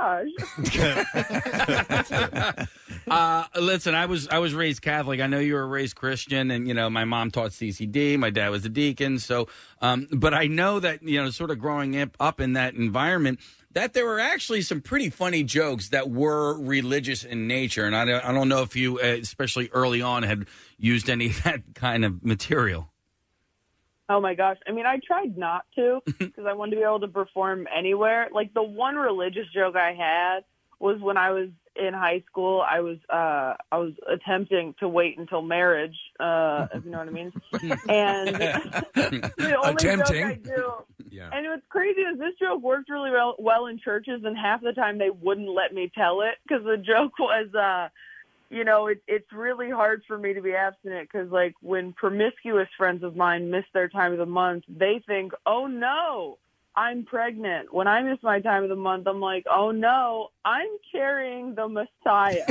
corsage. Listen, I was raised Catholic. I know you were raised Christian, and my mom taught CCD. My dad was a deacon. So, but I know that sort of growing up in that environment, that there were actually some pretty funny jokes that were religious in nature, and I don't know if you, especially early on, had used any of that kind of material. Oh, my gosh. I mean, I tried not to because I wanted to be able to perform anywhere. Like, the one religious joke I had was when I was in high school. I was attempting to wait until marriage, if you know what I mean. And the only attempting. joke I do. Yeah. And what's crazy is this joke worked really well in churches, and half the time they wouldn't let me tell it because the joke was, it's really hard for me to be abstinent because, like, when promiscuous friends of mine miss their time of the month, they think, oh, no, I'm pregnant. When I miss my time of the month, I'm like, oh, no, I'm carrying the Messiah.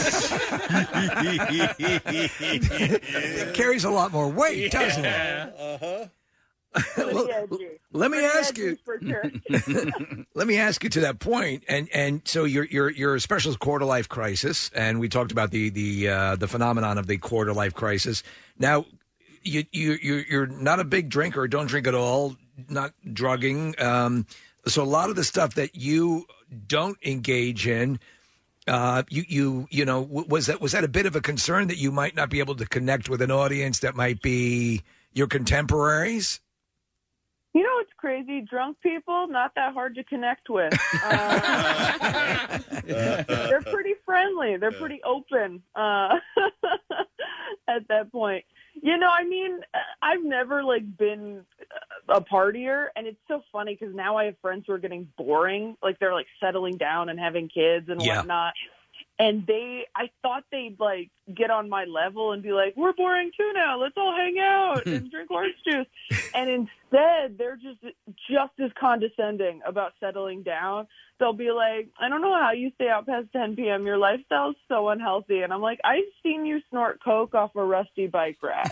It carries a lot more weight, doesn't it? Uh-huh. Let me ask you. Let me ask you to that point, and so your special is quarter life crisis, and we talked about the phenomenon of the quarter life crisis. Now, you're not a big drinker, don't drink at all, not drugging. So a lot of the stuff that you don't engage in, Was that a bit of a concern that you might not be able to connect with an audience that might be your contemporaries? You know, it's crazy. Drunk people, not that hard to connect with. They're pretty friendly. They're pretty open at that point. You know, I mean, I've never, been a partier, and it's so funny because now I have friends who are getting boring. Like, they're, settling down and having kids and whatnot. And I thought they'd, get on my level and be like, we're boring too now. Let's all hang out and drink orange juice. And instead, they're just as condescending about settling down. They'll be like, I don't know how you stay out past 10 p.m. Your lifestyle's so unhealthy. And I'm like, I've seen you snort coke off a rusty bike rack.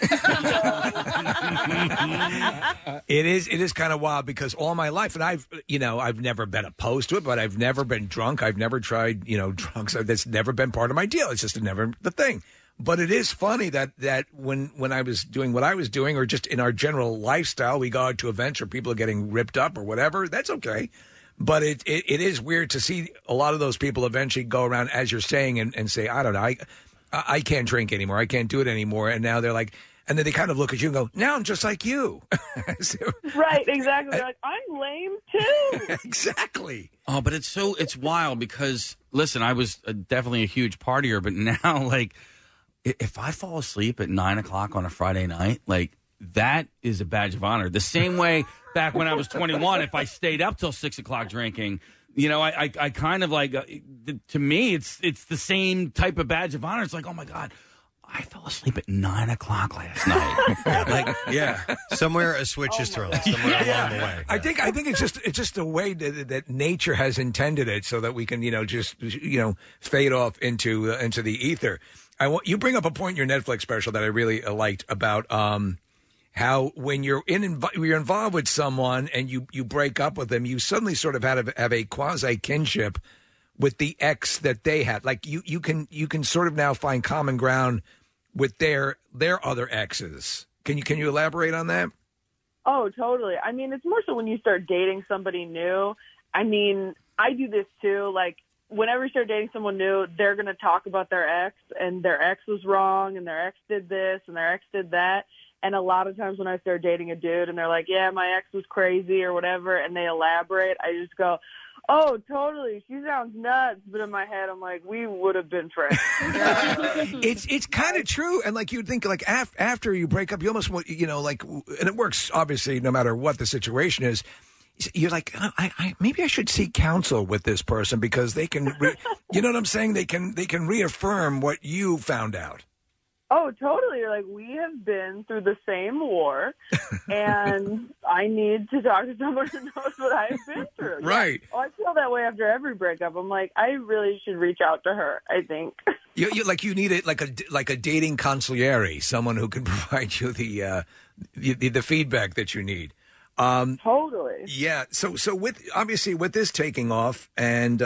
It is kind of wild because all my life, and I've never been opposed to it, but I've never been drunk. I've never tried, drugs. That's never been part of my deal. It's just never the thing. But it is funny that when I was doing what I was doing, or just in our general lifestyle, we go out to events where people are getting ripped up or whatever. That's okay. But it is weird to see a lot of those people eventually go around, as you're saying, and say, I don't know, I can't drink anymore. I can't do it anymore. And now they're like, and then they kind of look at you and go, now I'm just like you. Right, exactly. They're like, I'm lame too. Exactly. Oh, but it's wild because, listen, I was definitely a huge partier, but now, if I fall asleep at 9 o'clock on a Friday night, that is a badge of honor. The same way back when I was 21, if I stayed up till 6 o'clock drinking, I kind of to me, it's the same type of badge of honor. It's like, oh my God, I fell asleep at 9 o'clock last night. Somewhere a switch is thrown. Somewhere along the way. I think it's just the way that nature has intended it, so that we can just fade off into the ether. You bring up a point in your Netflix special that I really liked about how when you're involved with someone and you break up with them, you suddenly sort of have a quasi kinship with the ex that they had. Like you can sort of now find common ground with their other exes. Can you elaborate on that? Oh, totally. I mean, it's more so when you start dating somebody new. I mean, I do this too. Whenever you start dating someone new, they're going to talk about their ex, and their ex was wrong, and their ex did this, and their ex did that. And a lot of times when I start dating a dude and they're like, yeah, my ex was crazy or whatever, and they elaborate, I just go, oh, totally, she sounds nuts. But in my head, I'm like, we would have been friends. It's kind of true. And you'd think after you break up, you almost want, and it works obviously no matter what the situation is. You're like, maybe I should seek counsel with this person because they can, you know what I'm saying? They can reaffirm what you found out. Oh, totally. You're like, we have been through the same war, and I need to talk to someone who knows what I've been through. Right. Yeah. Oh, I feel that way after every breakup. I'm like, I really should reach out to her, I think. You need it like a dating consigliere, someone who can provide you the feedback that you need. Totally. Yeah. So with this taking off, and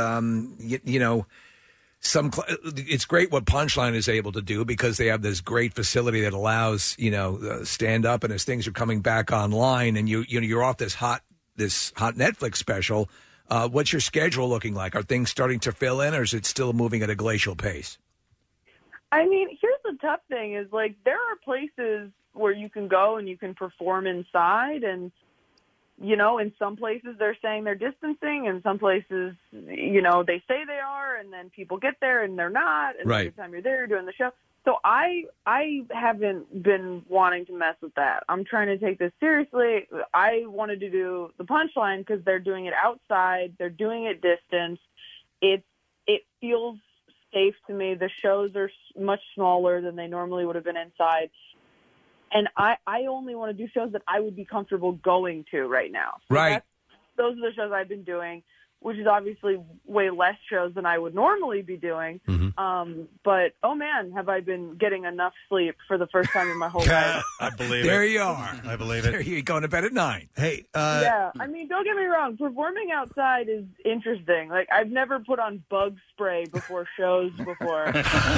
it's great what Punchline is able to do because they have this great facility that allows stand up, and as things are coming back online, and you're off this hot Netflix special. What's your schedule looking like? Are things starting to fill in, or is it still moving at a glacial pace? I mean, here's the tough thing: is there are places where you can go and you can perform inside, and in some places they're saying they're distancing, and some places, they say they are, and then people get there and they're not, and right. Every time you're there, you're doing the show. So I haven't been wanting to mess with that. I'm trying to take this seriously. I wanted to do the Punchline because they're doing it outside, they're doing it distance. It feels safe to me. The shows are much smaller than they normally would have been inside. And I only want to do shows that I would be comfortable going to right now. So right. Those are the shows I've been doing, which is obviously way less shows than I would normally be doing. Mm-hmm. But, oh, man, have I been getting enough sleep for the first time in my whole life. I believe there it. you are. I believe it. There you're going to bed at 9. Hey. Yeah, I mean, don't get me wrong. Performing outside is interesting. I've never put on bug spray before shows before.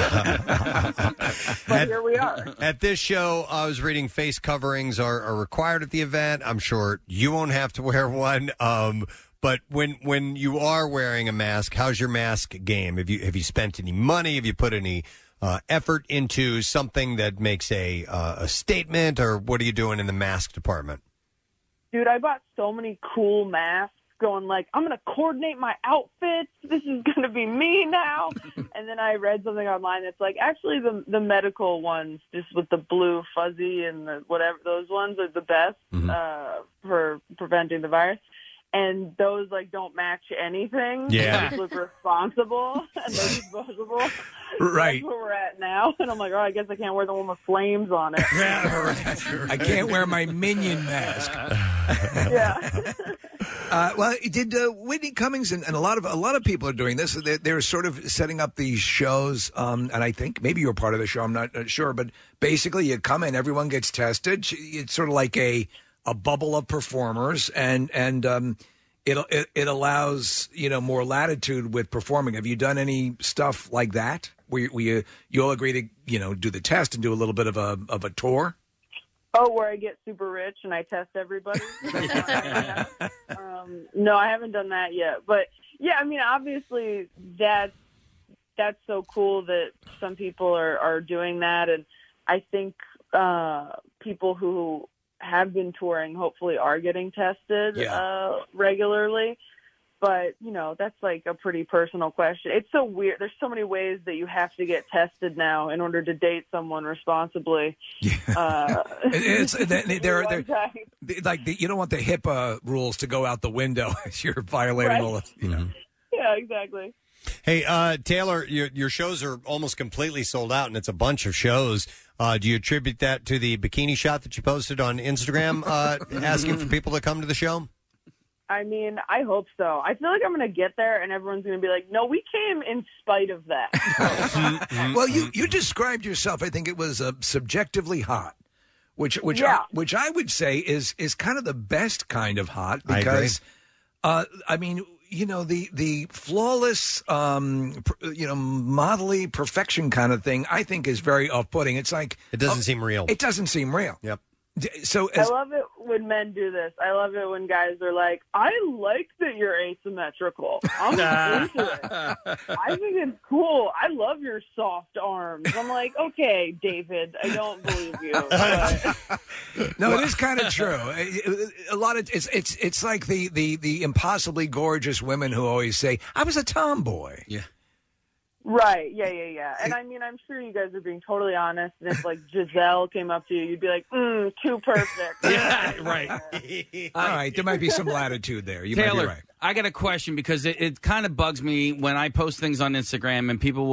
But here we are. At this show, I was reading face coverings are required at the event. I'm sure you won't have to wear one. But when you are wearing a mask, how's your mask game? Have you spent any money? Have you put any effort into something that makes a statement, or what are you doing in the mask department? Dude, I bought so many cool masks going like, I'm going to coordinate my outfits. This is going to be me now. And then I read something online that's like, actually the medical ones, just with the blue fuzzy and the whatever, those ones are the best for preventing the virus. And those like don't match anything. Yeah. They just look responsible and they're disposable. Right. That's where we're at now. And I'm like, oh, I guess I can't wear the one with flames on it. I can't wear my Minion mask. Yeah. Well, did Whitney Cummings and a lot of people are doing this. They're sort of setting up these shows, and I think maybe you're part of the show. I'm not sure, but basically you come in, everyone gets tested. It's sort of like a bubble of performers, and it allows more latitude with performing. Have you done any stuff like that where you all agree to do the test and do a little bit of a tour? Oh, where I get super rich and I test everybody? No, I haven't done that yet. But, yeah, I mean, obviously that's so cool that some people are doing that. And I think people who have been touring hopefully are getting tested regularly. But, that's like a pretty personal question. It's so weird. There's so many ways that you have to get tested now in order to date someone responsibly. They're like you don't want the HIPAA rules to go out the window as you're violating all of, Yeah, exactly. Hey, Taylor, your shows are almost completely sold out, and it's a bunch of shows. Do you attribute that to the bikini shot that you posted on Instagram asking for people to come to the show? I mean, I hope so. I feel like I'm going to get there and everyone's going to be like, no, we came in spite of that. Well, you described yourself, I think it was subjectively hot, which I would say is kind of the best kind of hot because, I mean, the flawless, modelly perfection kind of thing, I think is very off-putting. It's like it doesn't seem real. It doesn't seem real. Yep. So I love it when men do this. I love it when guys are like, I like that you're asymmetrical. I'm into it. I think it's cool. I love your soft arms. I'm like, okay, David, I don't believe you. But... No, it is kind of true. A lot of it's like the impossibly gorgeous women who always say, I was a tomboy. Yeah. Right, yeah. And I mean, I'm sure you guys are being totally honest. And if like Giselle came up to you, you'd be like, too perfect. Yeah, right. All right, there might be some latitude there. You Taylor, might be right. I got a question because it kind of bugs me when I post things on Instagram and people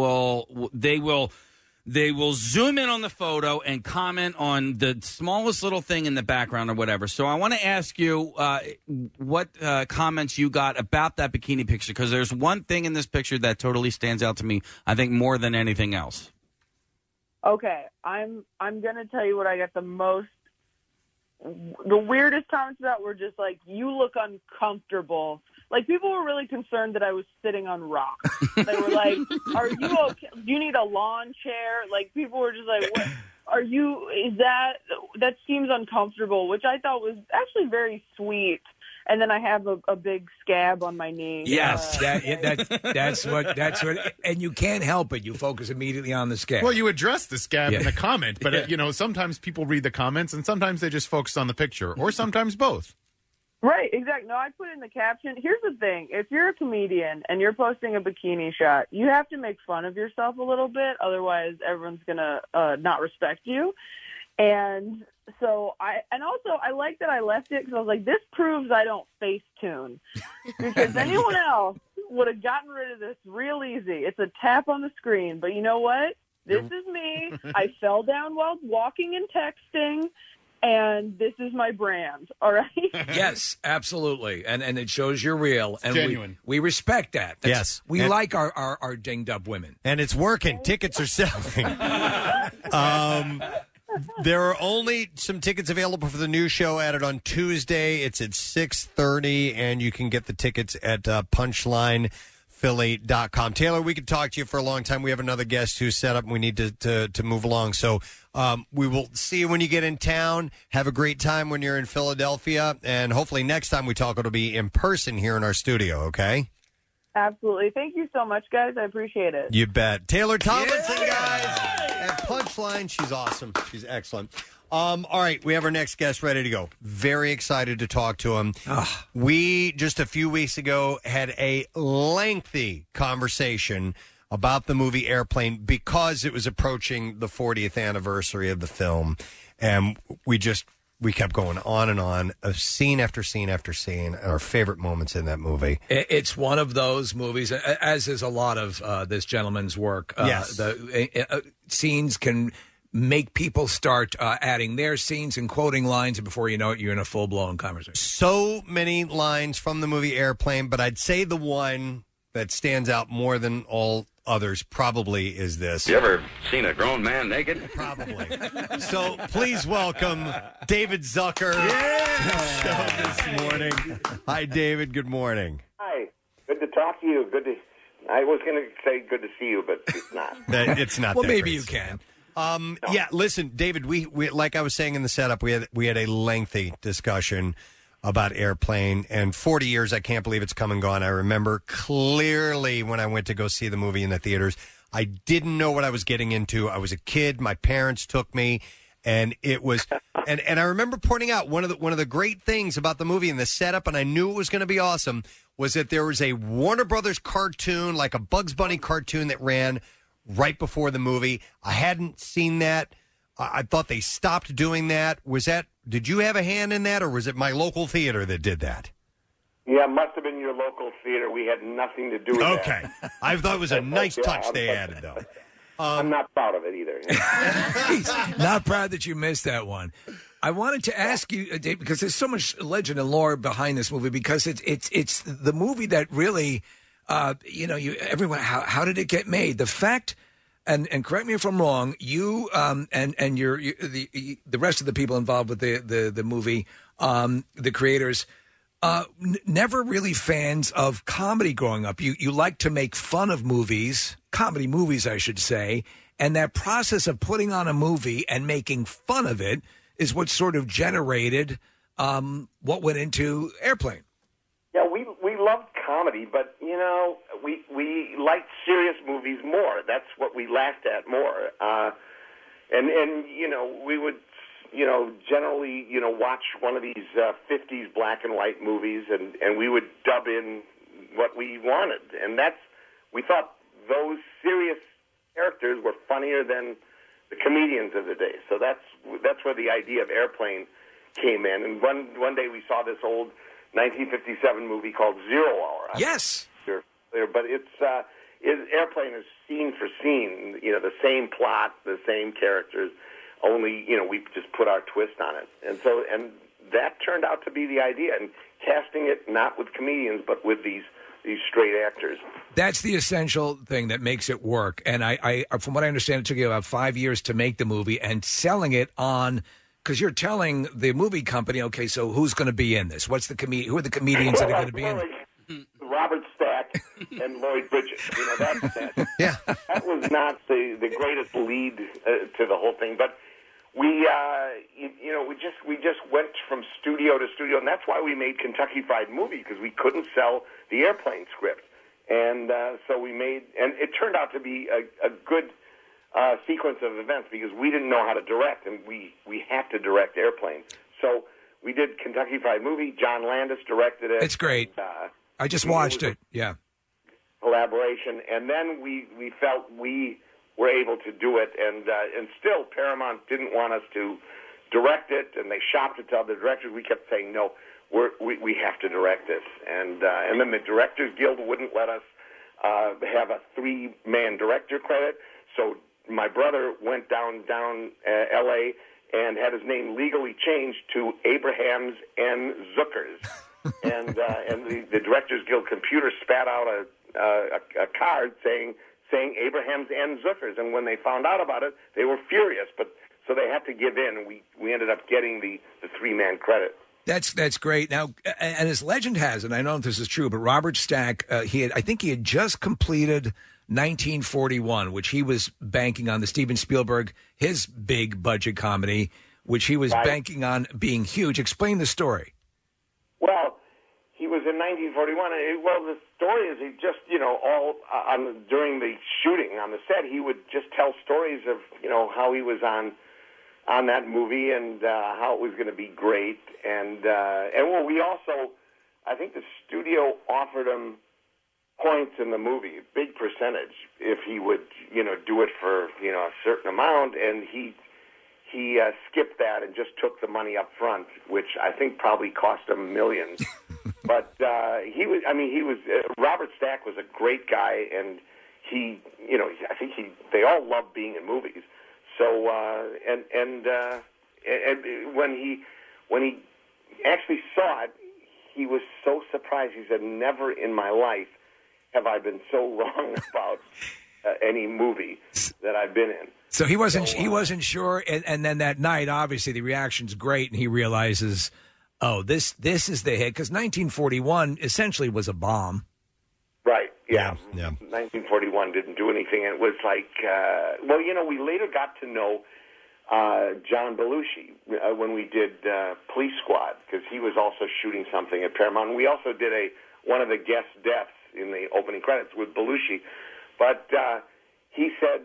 will zoom in on the photo and comment on the smallest little thing in the background or whatever. So I want to ask you what comments you got about that bikini picture, because there's one thing in this picture that totally stands out to me, I think, more than anything else. Okay, I'm going to tell you what I got the most. The weirdest comments about were just like, you look uncomfortable. Like, people were really concerned that I was sitting on rocks. They were like, are you okay? Do you need a lawn chair? Like, people were just like, what are you, that seems uncomfortable, which I thought was actually very sweet. And then I have a big scab on my knee. Yes, that's what, and you can't help it. You focus immediately on the scab. Well, you address the scab in the comment, but sometimes people read the comments and sometimes they just focus on the picture, or sometimes both. Right, exactly. No, I put in the caption. Here's the thing. If you're a comedian and you're posting a bikini shot, you have to make fun of yourself a little bit. Otherwise, everyone's going to not respect you. And so I like that I left it because I was like, this proves I don't face tune. Because anyone else would have gotten rid of this real easy. It's a tap on the screen. But you know what? This is me. I fell down while walking and texting. And this is my brand, all right? Yes, absolutely. And it shows you're real. And genuine. We respect that. Yes. We like our dinged up women. And it's working. Tickets are selling. There are only some tickets available for the new show added on Tuesday. It's at 6:30, and you can get the tickets at Punchline Philly.com. Taylor, we could talk to you for a long time. We have another guest who's set up and we need to move along. So we will see you when you get in town. Have a great time when you're in Philadelphia. And hopefully next time we talk, it'll be in person here in our studio, okay? Absolutely. Thank you so much, guys. I appreciate it. You bet. Taylor Tomlinson, guys. At Punchline. She's awesome. She's excellent. All right, we have our next guest ready to go. Very excited to talk to him. We, just a few weeks ago, had a lengthy conversation about the movie Airplane because it was approaching the 40th anniversary of the film. And we kept going on and on, scene after scene after scene, our favorite moments in that movie. It's one of those movies, as is a lot of this gentleman's work. Yes. The scenes can make people start adding their scenes and quoting lines, and before you know it, you're in a full-blown conversation. So many lines from the movie Airplane, but I'd say the one that stands out more than all others probably is this. You ever seen a grown man naked? Probably. So please welcome David Zucker to the show this morning. Hi, David. Good morning. Hi. Good to talk to you. I was going to say good to see you, but it's not. It's not. Well, that maybe great. you can. Yeah, listen, David, we like I was saying in the setup, we had a lengthy discussion about Airplane, and 40 years, I can't believe it's come and gone. I remember clearly when I went to go see the movie in the theaters, I didn't know what I was getting into. I was a kid, my parents took me, and it was and I remember pointing out one of the great things about the movie and the setup, and I knew it was going to be awesome, was that there was a Warner Brothers cartoon, like a Bugs Bunny cartoon that ran right before the movie. I hadn't seen that. I thought they stopped doing that. Did you have a hand in that, or was it my local theater that did that? Yeah, it must have been your local theater. We had nothing to do with that. Okay. I thought it was a nice touch they added, though. I'm not proud of it either. Not proud that you missed that one. I wanted to ask you, Dave, because there's so much legend and lore behind this movie, because it's the movie that really, everyone, how did it get made? The fact, and correct me if I'm wrong, you and the rest of the people involved with the movie, the creators, never really fans of comedy growing up. You like to make fun of movies, comedy movies, I should say, and that process of putting on a movie and making fun of it is what sort of generated what went into Airplane. Yeah, we loved comedy, but we liked serious movies more. That's what we laughed at more. And we would generally watch one of these 50s black and white movies, and we would dub in what we wanted, and we thought those serious characters were funnier than the comedians of the day. So that's where the idea of Airplane came in. And one day we saw this old 1957 movie called 0 Hour. Yes. But Airplane is scene for scene, the same plot, the same characters, only, we just put our twist on it. And that turned out to be the idea, and casting it not with comedians, but with these straight actors. That's the essential thing that makes it work. And I from what I understand, it took you about 5 years to make the movie and selling it on, because you're telling the movie company, okay, so who's going to be in this? Who are the comedians that are going to be in it? Robert Stack and Lloyd Bridges. That was not the greatest lead to the whole thing, but we just went from studio to studio, and that's why we made Kentucky Fried Movie, because we couldn't sell the Airplane script, and so we made, and it turned out to be a good sequence of events, because we didn't know how to direct, and we had to direct Airplane. So we did Kentucky Fried Movie. John Landis directed it. It's great. I just watched it. Yeah. Collaboration, and then we felt we were able to do it, and still Paramount didn't want us to direct it, and they shopped it to other directors. We kept saying, no, we have to direct this, and then the Directors Guild wouldn't let us have a 3-man director credit, so my brother went down L.A. and had his name legally changed to Abrahams and Zuckers, and the Directors Guild computer spat out a card saying Abrahams and Zuckers, and when they found out about it, they were furious, but so they had to give in, and we ended up getting the 3-man credit. That's great. Now, and as legend has it, I don't know if this is true, but Robert Stack, I think he had just completed 1941, which he was banking on the Steven Spielberg, his big budget comedy, which he was banking on being huge. Explain the story. Well, he was in 1941. Well, the story is he just, during the shooting on the set, he would just tell stories of, how he was on that movie and how it was going to be great. And we also, I think the studio offered him points in the movie, a big percentage, if he would, do it for, a certain amount. And he skipped that and just took the money up front, which I think probably cost him millions. But Robert Stack was a great guy, and they all love being in movies. So, and when he actually saw it, he was so surprised. He said, "Never in my life have I been so wrong about any movie that I've been in." So he wasn't sure, and then that night, obviously, the reaction's great, and he realizes, oh, this is the hit, because 1941 essentially was a bomb. Right, yeah. 1941 didn't do anything, and it was like, we later got to know John Belushi when we did Police Squad, because he was also shooting something at Paramount. We also did one of the guest deaths in the opening credits with Belushi, but he said,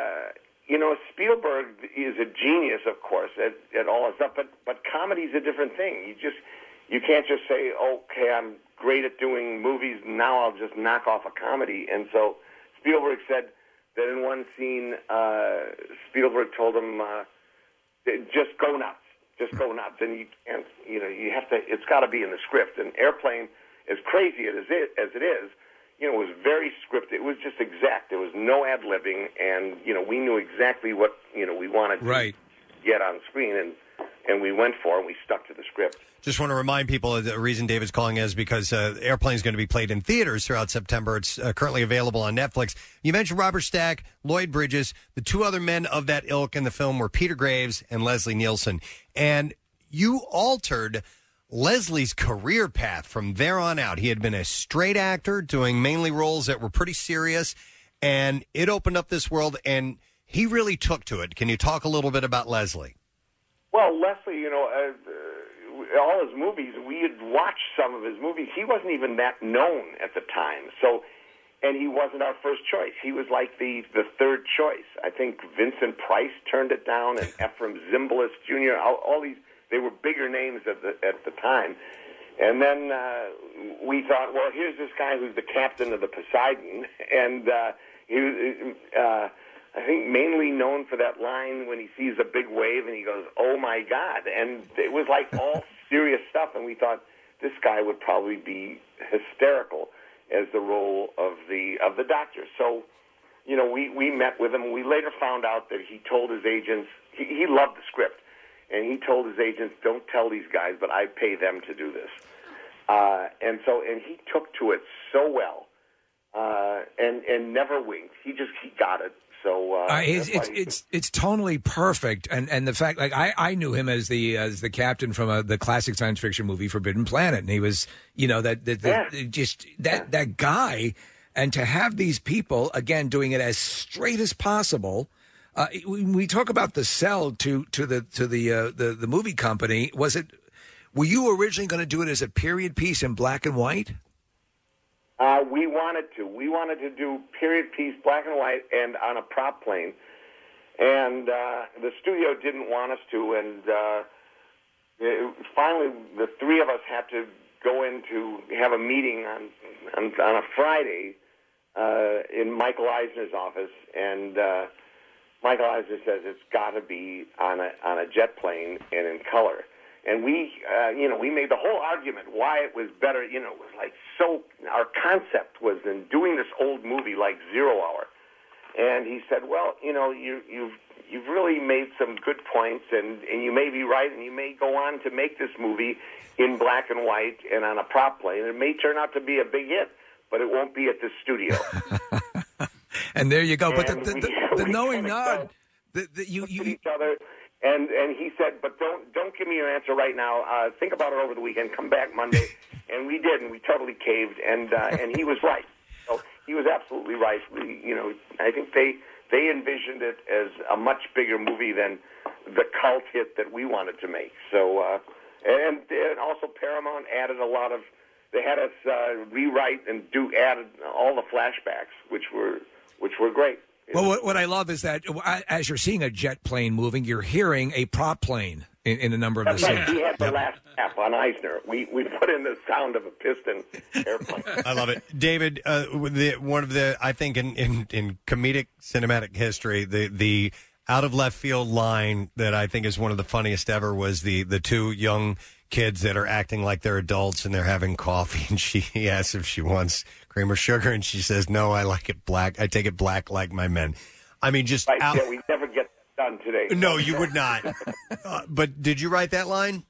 Spielberg is a genius, of course, at all that stuff, but comedy's a different thing. You can't just say, okay, I'm great at doing movies, now I'll just knock off a comedy. And so Spielberg said that in one scene, Spielberg told him, just go nuts. Just go nuts. And you have to, it's got to be in the script. And Airplane, as crazy as it is, it was very scripted. It was just exact. There was no ad-libbing, and, we knew exactly what, we wanted to get on screen, and we went for it, and we stuck to the script. Just want to remind people the reason David's calling is because Airplane is going to be played in theaters throughout September. It's currently available on Netflix. You mentioned Robert Stack, Lloyd Bridges. The two other men of that ilk in the film were Peter Graves and Leslie Nielsen. And you altered Leslie's career path from there on out. He had been a straight actor doing mainly roles that were pretty serious, and it opened up this world, and he really took to it. Can you talk a little bit about Leslie? Well, Leslie, all his movies, we had watched some of his movies. He wasn't even that known at the time. So, and he wasn't our first choice. He was like the third choice. I think Vincent Price turned it down, and Ephraim Zimbalist Jr., all these, they were bigger names at the time. And then we thought, well, here's this guy who's the captain of the Poseidon, and he was, I think, mainly known for that line when he sees a big wave and he goes, "Oh my God!" And it was like all serious stuff. And we thought this guy would probably be hysterical as the role of the Doctor. So, we met with him. We later found out that he told his agents he loved the script. And he told his agents, "Don't tell these guys, but I pay them to do this." And he took to it so well, and never winked. He got it. So it's totally perfect. And the fact, like I knew him as the captain from the classic science fiction movie Forbidden Planet, and he was that guy. And to have these people again doing it as straight as possible. We talk about the sell to the movie company. Were you originally going to do it as a period piece in black and white? We wanted to. We wanted to do period piece, black and white, and on a prop plane. And the studio didn't want us to. And finally, the three of us had to go in to have a meeting on a Friday in Michael Eisner's office, and Michael Eisner says it's got to be on a jet plane and in color. And we made the whole argument why it was better. It was like so. Our concept was in doing this old movie like 0 Hour, and he said, "Well, you've really made some good points, and you may be right, and you may go on to make this movie in black and white and on a prop plane. It may turn out to be a big hit, but it won't be at the studio." And there you go. But the knowing nod, you each other, And he said, but don't give me your answer right now. Think about it over the weekend. Come back Monday. And we did, and we totally caved. And he was right. So he was absolutely right. I think they envisioned it as a much bigger movie than the cult hit that we wanted to make. So and also Paramount added a lot of. They had us rewrite and added all the flashbacks, which were great. Well, what I love is that as you're seeing a jet plane moving, you're hearing a prop plane in a number of the That's right. scenes. We had the last tap on Eisner. We put in the sound of a piston airplane. I love it, David. One of the I think in comedic cinematic history, the out of left field line that I think is one of the funniest ever was the two young kids that are acting like they're adults and they're having coffee, and he asks if she wants cream or sugar, and she says, "No, I like it black. I take it black like my men." I mean, just right, yeah, we never get that done today. No, you would not. But did you write that line?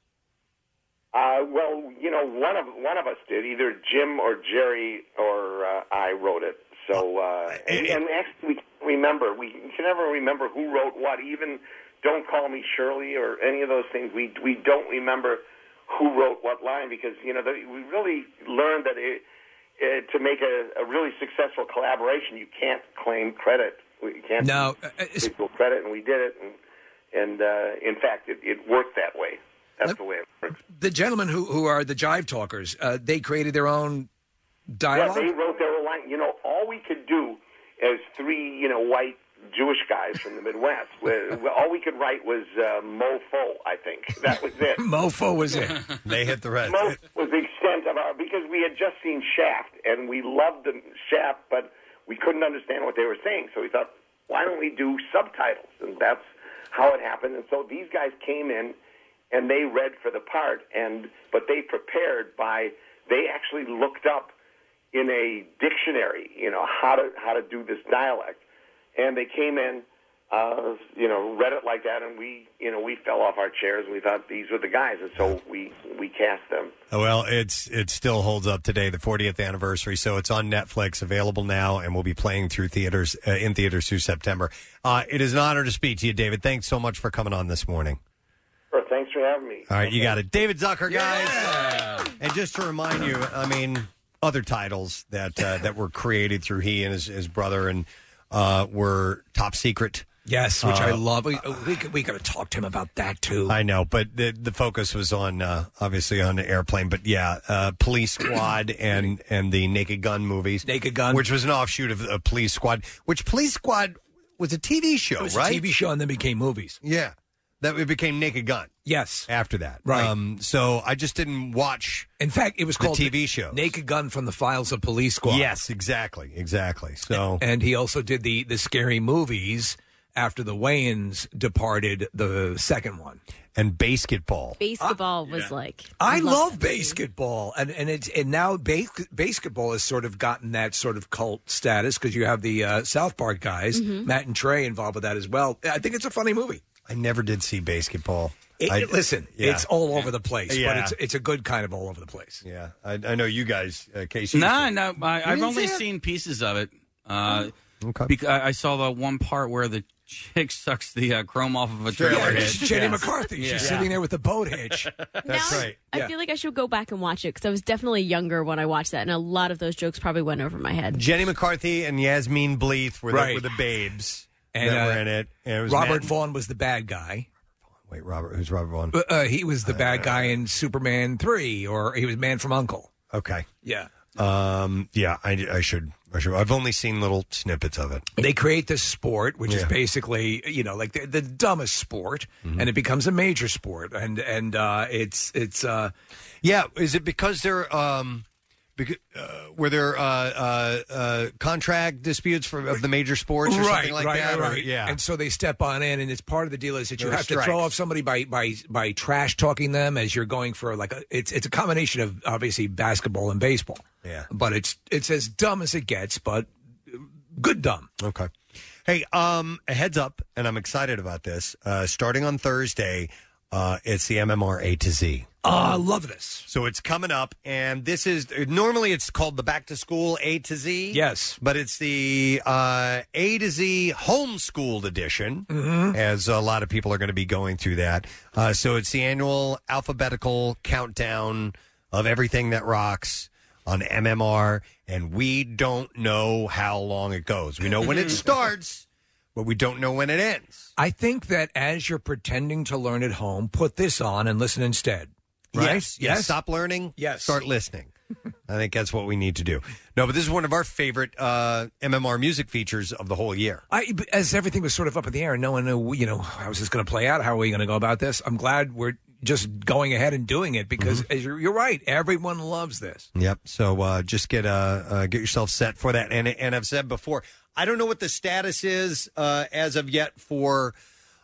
Well, one of us did. Either Jim or Jerry or I wrote it. So, and actually, we can't remember. We can never remember who wrote what. Even "Don't Call Me Shirley" or any of those things. We don't remember who wrote what line because we really learned that to make a really successful collaboration, you can't claim credit. You can't equal credit, and we did it. And in fact, it worked that way. That's the way it works. The gentlemen who are the Jive Talkers, they created their own dialogue? Yeah, they wrote their own line. All we could do as three, white Jewish guys from the Midwest, all we could write was mofo, I think. That was it. Mofo was it. They hit the rest. Mofo was the extent of because we had just seen Shaft, and we loved the Shaft, but we couldn't understand what they were saying. So we thought, why don't we do subtitles? And that's how it happened. And so these guys came in, and they read for the part, but they prepared they actually looked up in a dictionary, how to do this dialect. And they came in, read it like that, and we fell off our chairs. And we thought these were the guys, and so we cast them. Well, it still holds up today, the 40th anniversary. So it's on Netflix, available now, and will be playing through theaters in theaters through September. It is an honor to speak to you, David. Thanks so much for coming on this morning. Sure, thanks for having me. All right, you got it, David Zucker, guys. And just to remind you, other titles that were created through he and his brother and. Were Top Secret. Yes, which I love. We got to talk to him about that, too. I know, but the focus was on, obviously, on the Airplane. But, yeah, Police Squad and the Naked Gun movies. Naked Gun. Which was an offshoot of Police Squad, which Police Squad was a TV show, it was right? a TV show and then became movies. Yeah. That it became Naked Gun. Yes. After that. Right. So I just didn't watch. In fact, it was called the TV show. Naked Gun from the Files of Police Squad. Yes, exactly. So and he also did the scary movies after the Wayans departed the second one. And Basketball. Basketball was like I love Basketball, and now Basketball has sort of gotten that sort of cult status because you have the South Park guys, Matt and Trey, involved with that as well. I think it's a funny movie. I never did see Basketball. Listen, it's all over the place, Yeah. but it's a good kind of all over the place. Yeah, I know you guys, Casey. No, I've only seen pieces of it. Because I saw the one part where the chick sucks the chrome off of a trailer hitch. Jenny McCarthy. She's sitting there with the boat hitch. That's right. I feel like I should go back and watch it because I was definitely younger when I watched that, and a lot of those jokes probably went over my head. Jenny McCarthy and Yasmin Bleeth were the babes and that were in it. And it was Robert Vaughn was the bad guy. Wait, who's Robert Vaughn? He was the bad guy in Superman 3, or he was Man from U.N.C.L.E. Okay. Yeah. I should. I've only seen little snippets of it. They create this sport, which is basically, like the dumbest sport, and it becomes a major sport, and it's. Yeah, is it because they're were there contract disputes of the major sports or something like that? Right. Yeah, and so they step on in, and it's part of the deal is that you There are have to throw strikes. off somebody by trash talking them as you're going for it's a combination of obviously basketball and baseball. Yeah, but it's as dumb as it gets, but good dumb. Okay. Hey, a heads up, and I'm excited about this. Starting on Thursday, it's the MMR A to Z. I love this. So it's coming up, and this is normally it's called the Back to School A to Z. Yes. But it's the A to Z homeschooled edition, as a lot of people are going to be going through that. So it's the annual alphabetical countdown of everything that rocks on MMR, and we don't know how long it goes. We know when it starts, but we don't know when it ends. I think that as you're pretending to learn at home, put this on and listen instead. Right? Yes. Stop learning. Yes. Start listening. I think that's what we need to do. No, but this is one of our favorite MMR music features of the whole year. As everything was sort of up in the air and no one knew, how is this going to play out? How are we going to go about this? I'm glad we're just going ahead and doing it because as you're right. Everyone loves this. Yep. So just get yourself set for that. And I've said before, I don't know what the status is as of yet for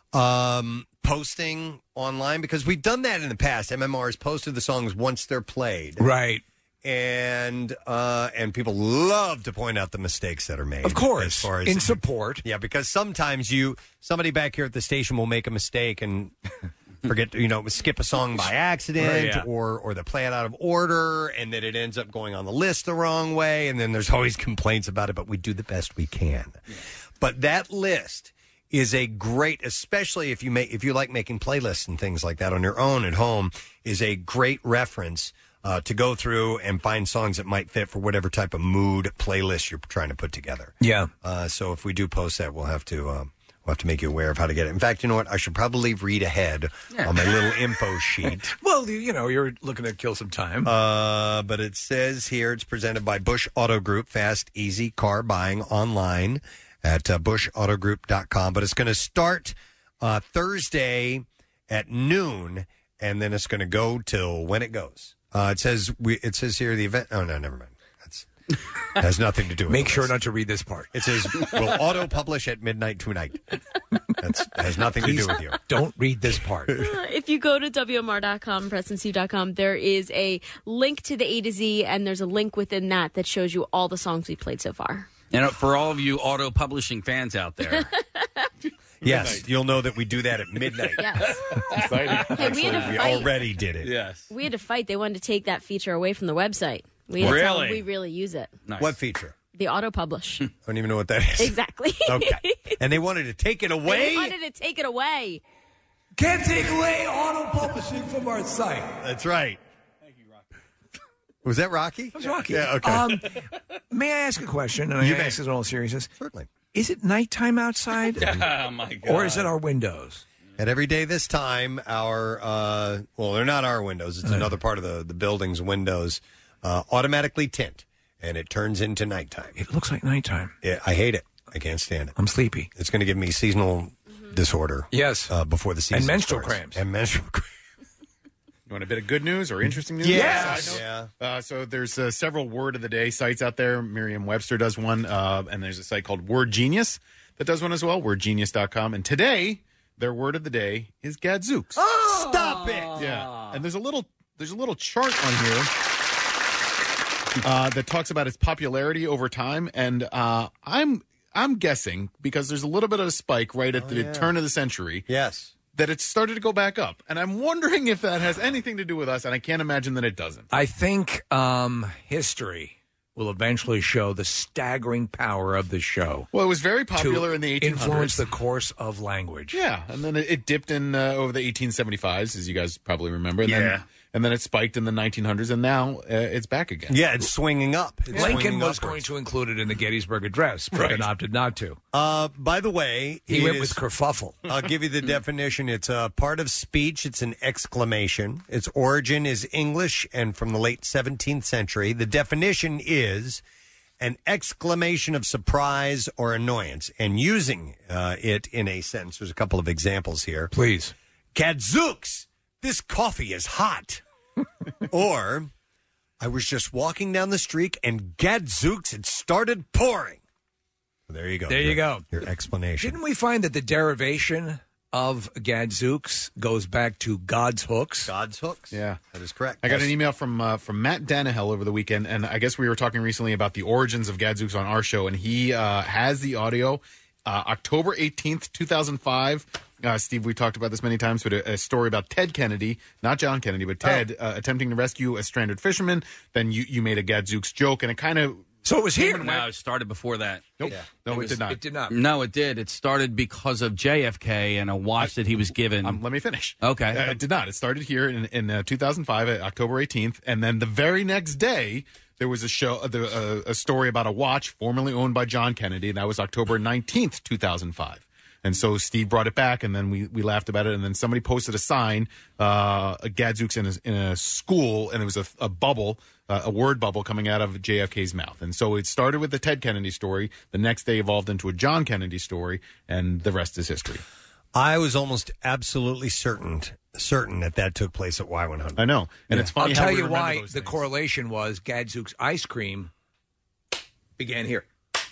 posting online, because we've done that in the past. MMR has posted the songs once they're played. Right. And people love to point out the mistakes that are made. Of course, as far as, in support. Yeah, because sometimes somebody back here at the station will make a mistake and forget to, skip a song by accident, or they play it out of order, and then it ends up going on the list the wrong way, and then there's always complaints about it, but we do the best we can. Yeah. But that list is a great, especially if you like making playlists and things like that on your own at home, is a great reference to go through and find songs that might fit for whatever type of mood playlist you're trying to put together. Yeah. So if we do post that, we'll have to make you aware of how to get it. In fact, you know what? I should probably read ahead on my little info sheet. Well, you're looking to kill some time. But it says here it's presented by Bush Auto Group, fast, easy car buying online at bushautogroup.com. But it's going to start Thursday at noon, and then it's going to go till when it goes. It says here the event. Oh, no, never mind. That has nothing to do with it. Make sure not to read this part. It says, we'll auto-publish at midnight tonight. That has nothing to do with you. Don't read this part. If you go to WMR.com, PrestonandSteve.com, there is a link to the A to Z, and there's a link within that shows you all the songs we played so far. And for all of you auto-publishing fans out there... Yes, you'll know that we do that at midnight. Yes. Exciting. Hey, we had a We fight. already did it. Yes. We had to fight. They wanted to take that feature away from the website. We had to tell them we really use it. Nice. What feature? The auto-publish. I don't even know what that is. Exactly. Okay. And they wanted to take it away? They wanted to take it away. Can't take away auto-publishing from our site. That's right. Thank you, Rocky. Was that Rocky? That was Rocky. Yeah, okay. May I ask a question? And I ask this in all seriousness. Certainly. Is it nighttime outside? Oh, my God. Or is it our windows? And every day this time, they're not our windows. It's another part of the building's windows automatically tint, and it turns into nighttime. It looks like nighttime. Yeah, I hate it. I can't stand it. I'm sleepy. It's going to give me seasonal disorder. Yes. Before the season And menstrual starts. cramps. And menstrual cramps. You want a bit of good news or interesting news? Yes. Yeah. So there's several word of the day sites out there. Merriam-Webster does one, and there's a site called Word Genius that does one as well, wordgenius.com. And today, their word of the day is gadzooks. Oh, stop it! Yeah. And there's a little chart on here that talks about its popularity over time, and I'm guessing because there's a little bit of a spike right at the turn of the century. Yes. That it's started to go back up. And I'm wondering if that has anything to do with us, and I can't imagine that it doesn't. I think history will eventually show the staggering power of the show. Well, it was very popular in the 1800s. Influence the course of language. Yeah, and then it dipped in over the 1875s, as you guys probably remember. And then it spiked in the 1900s, and now it's back again. Yeah, it's swinging up. It's Lincoln swinging was upwards. going to include it in the Gettysburg Address, but then opted not to. By the way, He went with kerfuffle. I'll give you the definition. It's a part of speech. It's an exclamation. Its origin is English and from the late 17th century. The definition is an exclamation of surprise or annoyance, and using it in a sentence. There's a couple of examples here. Please. Gadzooks! This coffee is hot. Or, I was just walking down the street and gadzooks, it started pouring. There you go. There you go. Your explanation. Didn't we find that the derivation of gadzooks goes back to God's hooks? God's hooks? Yeah. That is correct. I got an email from Matt Danahill over the weekend, and I guess we were talking recently about the origins of gadzooks on our show, and he has the audio. October 18th, 2005, Steve, we talked about this many times, but a story about Ted Kennedy, not John Kennedy, but Ted attempting to rescue a stranded fisherman. Then you made a Gadzooks joke, and it kind of... So it was here. No, it started before that. Nope. Yeah. No, it did not. It did not. No, it did. It started because of JFK and a watch that he was given. Let me finish. Okay. It did not. It started here in 2005, October 18th, and then the very next day, there was a story about a watch formerly owned by John Kennedy, and that was October 19th, 2005. And so Steve brought it back, and then we laughed about it, and then somebody posted a sign, a Gadzooks in a school, and it was a bubble, a word bubble coming out of JFK's mouth. And so it started with the Ted Kennedy story. The next day evolved into a John Kennedy story, and the rest is history. I was almost absolutely certain that took place at Y100. I know. And it's funny I'll how tell we you remember why those the things. correlation was Gadzooks ice cream began here.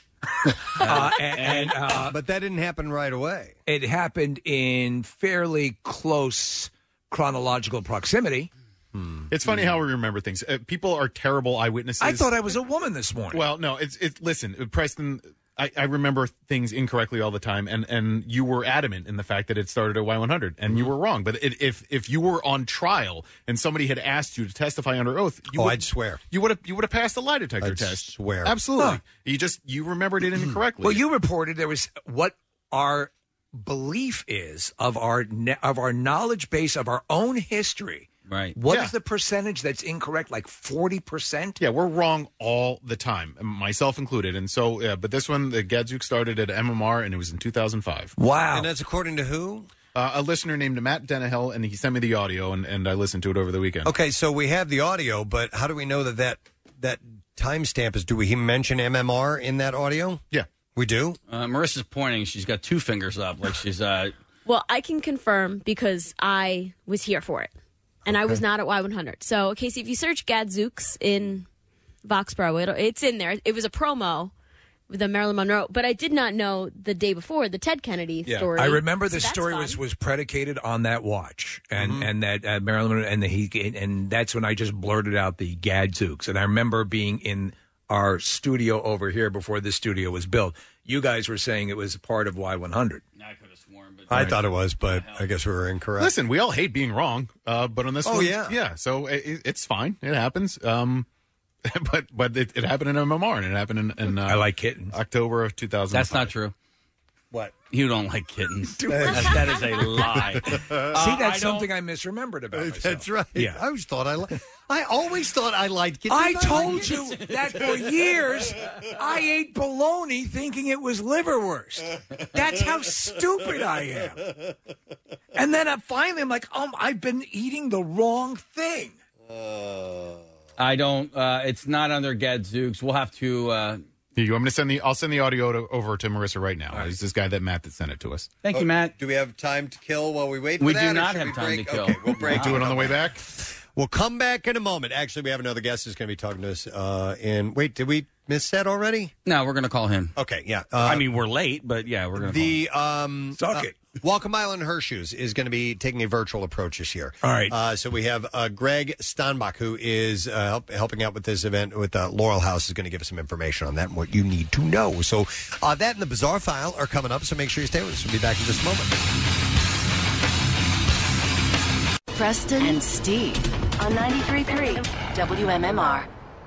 But that didn't happen right away. It happened in fairly close chronological proximity. It's funny how we remember things. People are terrible eyewitnesses. I thought I was a woman this morning. Well, no, listen, Preston, I remember things incorrectly all the time, and you were adamant in the fact that it started at Y100, and you were wrong. But if you were on trial and somebody had asked you to testify under oath, I'd swear you would have passed the lie detector test. Swear, absolutely. You remembered it incorrectly. Well, you reported there was what our belief is of our knowledge base of our own history. Right. What is the percentage that's incorrect? Like 40%? Yeah, we're wrong all the time, myself included. And so, but this one, the Gadzooks started at MMR, and it was in 2005. Wow. And that's according to who? A listener named Matt Denahel, and he sent me the audio, and I listened to it over the weekend. Okay, so we have the audio, but how do we know that timestamp is? Do we mention MMR in that audio? Yeah. We do? Marissa's pointing. She's got two fingers up, like she's... Well, I can confirm because I was here for it. And I was not at Y100. So, Casey, if you search Gadzooks in Foxborough, it's in there. It was a promo with the Marilyn Monroe. But I did not know the day before the Ted Kennedy story. I remember the So story that's was predicated on that watch. And that Marilyn Monroe, and that's when I just blurted out the Gadzooks. And I remember being in our studio over here before this studio was built. You guys were saying it was part of Y100. I could have sworn, but I thought it was, but I guess we were incorrect. Listen, we all hate being wrong, but on this one, yeah. So it's fine. It happens. But it happened in MMR, and it happened in I like kittens. October of 2005. That's not true. What? You don't like kittens. That is a lie. See, that's something I misremembered about myself. That's right. Yeah. I always thought I liked kittens. I told you that for years I ate bologna thinking it was liverwurst. That's how stupid I am. And then finally I'm like, I've been eating the wrong thing. I don't. It's not under Gadzooks. We'll have to. You want me to I'll send the audio over to Marissa right now. It's this guy that sent it to us. Thank you, Matt. Do we have time to kill while we wait for We that? do or not should have we time break? to kill. Okay, we'll break. Do it on the way back. We'll come back in a moment. Actually, we have another guest who's going to be talking to us. Wait, did we miss that already? No, we're going to call him. Okay, yeah. I mean, we're late, but yeah, we're going to call him. Suck it. Welcome Island Horseshoes is going to be taking a virtual approach this year. All right. So we have Greg Stonbach, who is helping out with this event with Laurel House, is going to give us some information on that and what you need to know. So that and the Bizarre File are coming up, so make sure you stay with us. We'll be back in just a moment. Preston and Steve on 93.3 WMMR.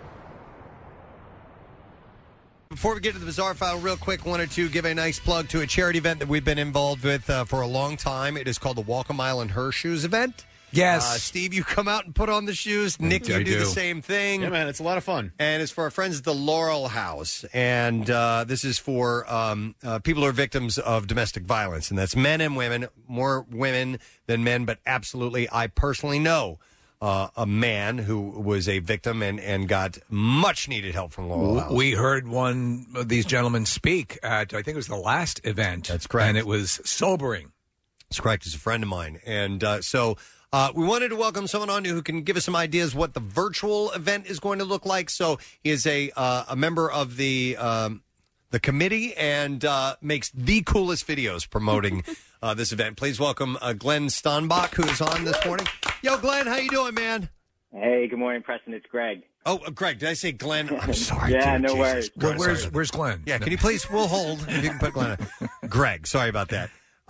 Before we get to the Bizarre File, real quick, wanted to give a nice plug to a charity event that we've been involved with for a long time. It is called the Welcome Island Horseshoes event. Yes. Steve, you come out and put on the shoes. Nick, you do the same thing. Yeah, man, it's a lot of fun. And it's for our friends at the Laurel House. And this is for people who are victims of domestic violence. And that's men and women, more women than men. But absolutely, I personally know a man who was a victim and got much needed help from Laurel House. We heard one of these gentlemen speak at, I think it was the last event. That's correct. And it was sobering. That's correct. He's a friend of mine. And so we wanted to welcome someone on who can give us some ideas what the virtual event is going to look like. So he is a member of the committee and makes the coolest videos promoting this event. Please welcome Glenn Stonbach, who is on this morning. Yo, Glenn, how you doing, man? Hey, good morning, Preston. It's Greg. Oh, Greg, did I say Glenn? I'm sorry. Yeah, dude. no worries. God, Where's Glenn? Yeah, can you please, we'll hold. If you can put Glenn on. Greg, sorry about that.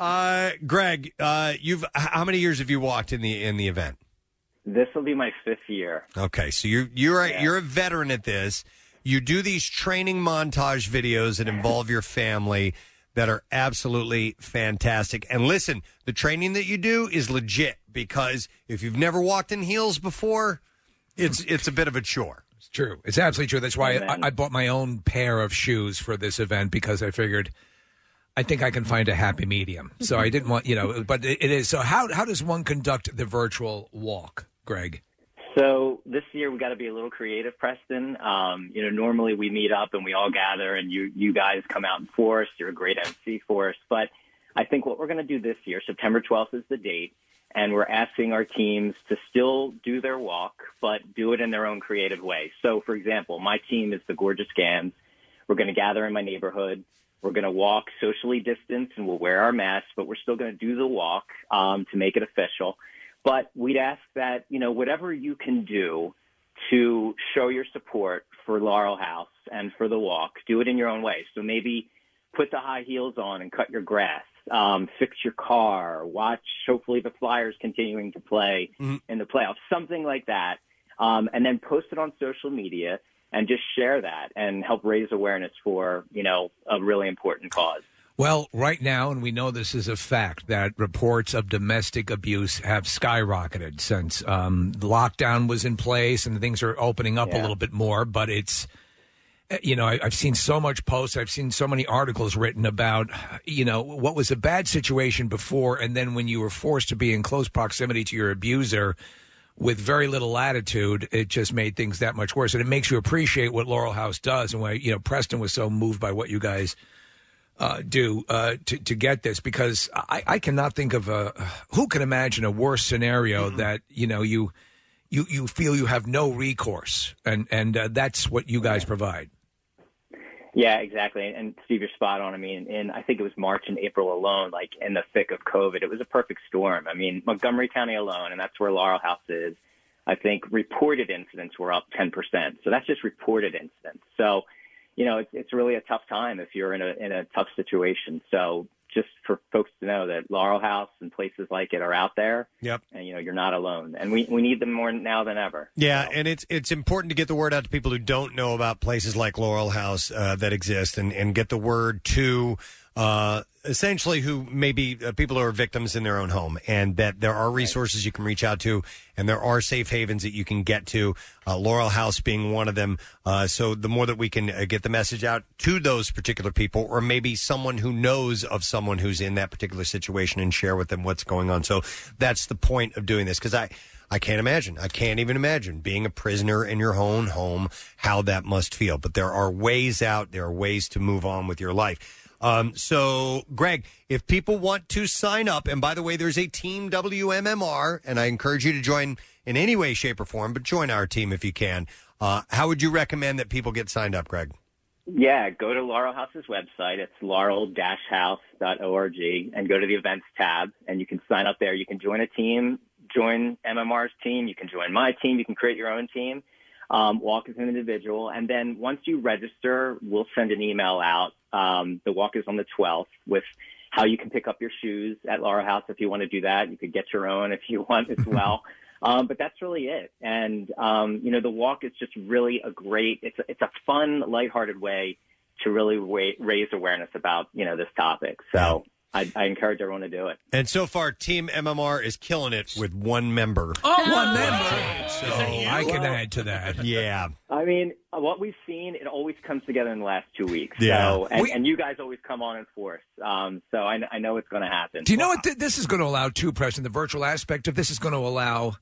Greg, how many years have you walked in the event? This will be my 5th year. Okay, so you're a veteran at this. You do these training montage videos that involve your family that are absolutely fantastic. And listen, the training that you do is legit, because if you've never walked in heels before, it's a bit of a chore. It's true. It's absolutely true. That's why I bought my own pair of shoes for this event, because I figured I think I can find a happy medium. So I didn't want, but it is. So how does one conduct the virtual walk, Greg? So this year we got to be a little creative, Preston. Normally we meet up and we all gather, and you guys come out in force. You're a great MC for us. But I think what we're going to do this year, September 12th is the date, and we're asking our teams to still do their walk, but do it in their own creative way. So, for example, my team is the Gorgeous Gams. We're going to gather in my neighborhood. We're going to walk socially distanced, and we'll wear our masks, but we're still going to do the walk to make it official. But we'd ask that, whatever you can do to show your support for Laurel House and for the walk, do it in your own way. So maybe put the high heels on and cut your grass, fix your car, watch, hopefully, the Flyers continuing to play in the playoffs, something like that. And then post it on social media and just share that and help raise awareness for, a really important cause. Well, right now, and we know this is a fact, that reports of domestic abuse have skyrocketed since the lockdown was in place and things are opening up a little bit more. But it's, I've seen so much posts. I've seen so many articles written about, what was a bad situation before. And then when you were forced to be in close proximity to your abuser with very little latitude, it just made things that much worse. And it makes you appreciate what Laurel House does and why, Preston was so moved by what you guys do to get this, because I cannot think of who can imagine a worse scenario that you feel you have no recourse, and that's what you guys provide. Yeah, exactly. And Steve, you're spot on. I mean, I think it was March and April alone, like in the thick of COVID, it was a perfect storm. I mean, Montgomery County alone, and that's where Laurel House is, I think reported incidents were up 10%. So that's just reported incidents. So it's really a tough time if you're in a tough situation. So just for folks to know that Laurel House and places like it are out there. Yep. And, you're not alone. And we need them more now than ever. Yeah, and it's important to get the word out to people who don't know about places like Laurel House that exist, and get the word to essentially who maybe people who are victims in their own home, and that there are resources you can reach out to, and there are safe havens that you can get to, Laurel House being one of them. So the more that we can get the message out to those particular people, or maybe someone who knows of someone who's in that particular situation, and share with them what's going on. So that's the point of doing this, because I can't imagine. I can't even imagine being a prisoner in your own home, how that must feel. But there are ways out. There are ways to move on with your life. So, Greg, if people want to sign up, and by the way, there's a Team WMMR, and I encourage you to join in any way, shape, or form, but join our team if you can. How would you recommend that people get signed up, Greg? Yeah, go to Laurel House's website. It's laurel-house.org, and go to the events tab, and you can sign up there. You can join a team, join MMR's team. You can join my team. You can create your own team. Walk as an individual. And then once you register, we'll send an email out. The walk is on the 12th with how you can pick up your shoes at Laurel House if you want to do that. You could get your own if you want as well. But that's really it. And, the walk is just really it's a fun, lighthearted way to really raise awareness about, this topic. So I encourage everyone to do it. And so far, Team MMR is killing it with one member. Oh, one member. So I can add to that. Yeah. I mean, what we've seen, it always comes together in the last 2 weeks. Yeah. So, and you guys always come on in force. So I know it's going to happen. Do you know what this is going to allow, too, Preston? The virtual aspect of this is going to allow...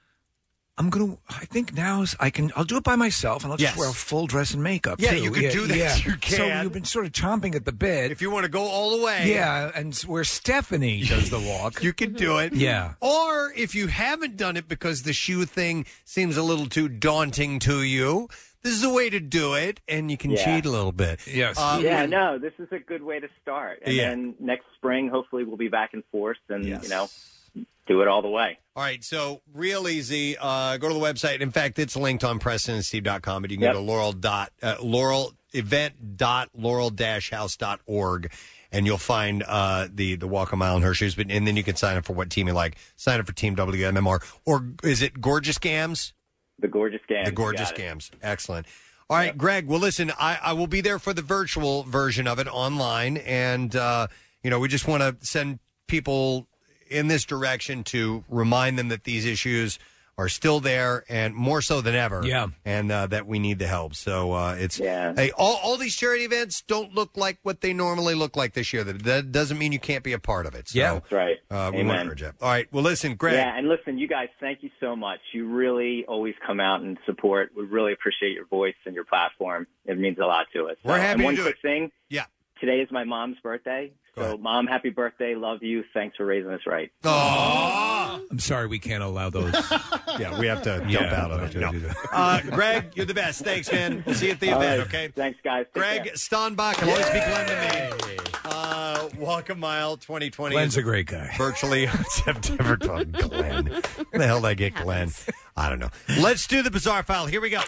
I think now I'll do it by myself, and I'll just wear a full dress and makeup, Yeah, too. you could do that. Yeah. You can. So you've been sort of chomping at the bit. If you want to go all the way. Yeah, and where Stephanie does the walk. You can do it. Yeah. Or if you haven't done it because the shoe thing seems a little too daunting to you, this is a way to do it, and you can cheat a little bit. Yes. This is a good way to start. And then next spring, hopefully, we'll be back in force and, do it all the way. All right, so real easy. Go to the website. In fact, it's linked on PrestonandSteve.com, but you can go to event.laurel-house.org, and you'll find the Walk a Mile in Her Shoes. And then you can sign up for what team you like. Sign up for Team WMMR. Or is it Gorgeous Gams? The Gorgeous Gams. The Gorgeous Gams. Excellent. All right, Greg. Well, listen, I will be there for the virtual version of it online. And, we just want to send people in this direction to remind them that these issues are still there and more so than ever. Yeah. And that we need the help. So hey, all these charity events don't look like what they normally look like this year. That doesn't mean you can't be a part of it. So, That's right. We want to Amen. encourage that. All right. Well, listen, Greg. Yeah, and listen, you guys, thank you so much. You really always come out and support. We really appreciate your voice and your platform. It means a lot to us. We're happy and to one do quick it. thing. Yeah. Today is my mom's birthday. So, Mom, happy birthday. Love you. Thanks for raising us right. I'm sorry, we can't allow those. Yeah, we have to jump out of it. No. Greg, you're the best. Thanks, man. We'll see you at the All event, right. okay? Thanks, guys. Take Greg care. Stonbach can always be Glenn to me. Walk a Mile 2020. Glenn's is a great guy. Virtually on September 12th. Glenn. Where the hell did I get Glenn? I don't know. Let's do the Bizarre File. Here we go.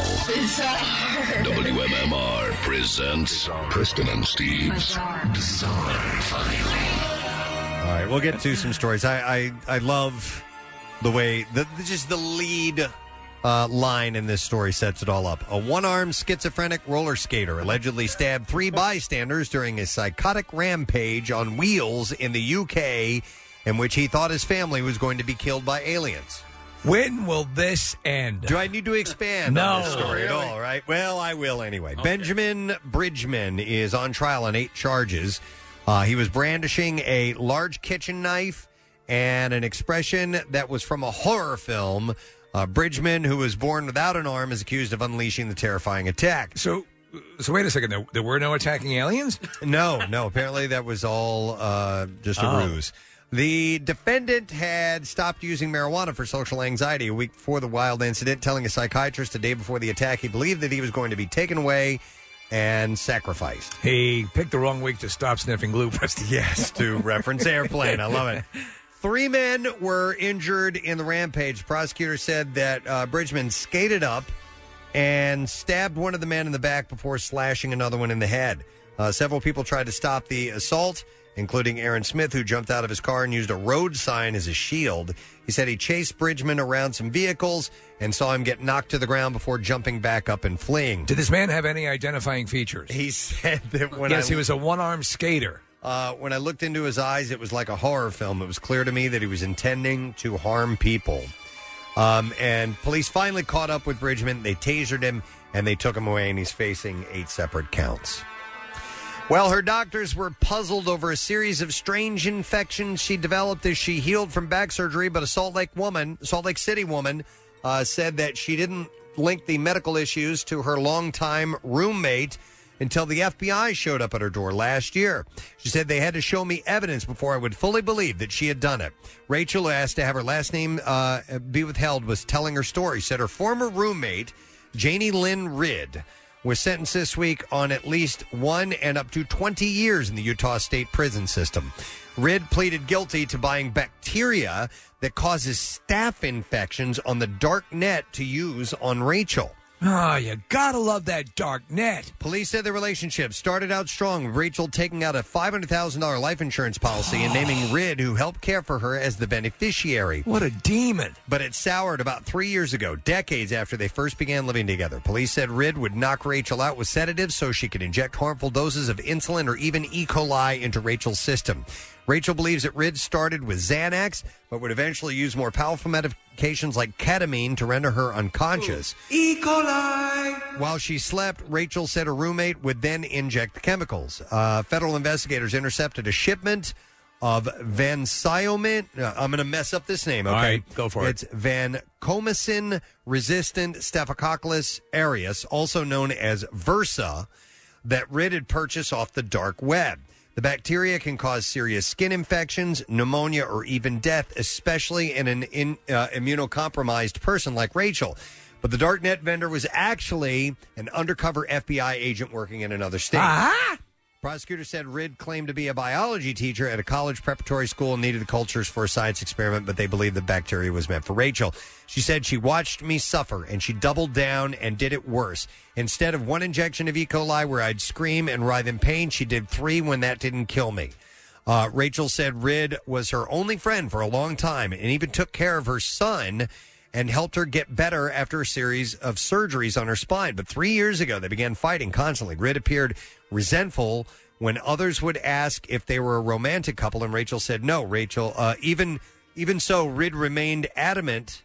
WMMR presents Preston and Steve's Bizarre File. All right, we'll get to some stories. I love the way, just the lead line in this story sets it all up. A one-armed schizophrenic roller skater allegedly stabbed 3 bystanders during a psychotic rampage on wheels in the UK in which he thought his family was going to be killed by aliens. When will this end? Do I need to expand on this story at all, right? Well, I will anyway. Okay. Benjamin Bridgman is on trial on 8 charges. He was brandishing a large kitchen knife and an expression that was from a horror film. Bridgman, who was born without an arm, is accused of unleashing the terrifying attack. So wait a second. There were no attacking aliens? No. Apparently that was all just a ruse. The defendant had stopped using marijuana for social anxiety a week before the wild incident, telling a psychiatrist a day before the attack he believed that he was going to be taken away and sacrificed. He picked the wrong week to stop sniffing glue, Preston. Yes, to reference Airplane. I love it. 3 men were injured in the rampage. The prosecutor said that Bridgman skated up and stabbed one of the men in the back before slashing another one in the head. Several people tried to stop the assault, including Aaron Smith, who jumped out of his car and used a road sign as a shield. He said he chased Bridgman around some vehicles and saw him get knocked to the ground before jumping back up and fleeing. Did this man have any identifying features? He said that when he was a one-armed skater. When I looked into his eyes, it was like a horror film. It was clear to me that he was intending to harm people. And police finally caught up with Bridgman. They tasered him, and they took him away, and he's facing 8 separate counts. Well, her doctors were puzzled over a series of strange infections she developed as she healed from back surgery, but a Salt Lake City woman said that she didn't link the medical issues to her longtime roommate until the FBI showed up at her door last year. She said they had to show me evidence before I would fully believe that she had done it. Rachel, who asked to have her last name be withheld, was telling her story. Said her former roommate, Janie Lynn Ridd, was sentenced this week on at least 1 and up to 20 years in the Utah State prison system. Ridd pleaded guilty to buying bacteria that causes staph infections on the dark net to use on Rachel. Oh, you gotta love that dark net. Police said the relationship started out strong, with Rachel taking out a $500,000 life insurance policy and naming Ridd, who helped care for her, as the beneficiary. What a demon. But it soured about 3 years ago, decades after they first began living together. Police said Ridd would knock Rachel out with sedatives so she could inject harmful doses of insulin or even E. coli into Rachel's system. Rachel believes that Ridd started with Xanax, but would eventually use more powerful medications like ketamine to render her unconscious. E. coli! While she slept, Rachel said her roommate would then inject the chemicals. Federal investigators intercepted a shipment of vancomycin. I'm going to mess up this name, okay? All right, go for it. It's vancomycin-resistant Staphylococcus aureus, also known as Versa, that Ridd had purchased off the dark web. The bacteria can cause serious skin infections, pneumonia, or even death, especially in an immunocompromised person like Rachel. But the darknet vendor was actually an undercover FBI agent working in another state. Ah! Prosecutor said Ridd claimed to be a biology teacher at a college preparatory school and needed the cultures for a science experiment, but they believed the bacteria was meant for Rachel. She said she watched me suffer, and she doubled down and did it worse. Instead of 1 injection of E. coli where I'd scream and writhe in pain, she did 3 when that didn't kill me. Rachel said Ridd was her only friend for a long time and even took care of her son and helped her get better after a series of surgeries on her spine. But 3 years ago, they began fighting constantly. Ridd appeared resentful when others would ask if they were a romantic couple, and Rachel said no. Even so, Ridd remained adamant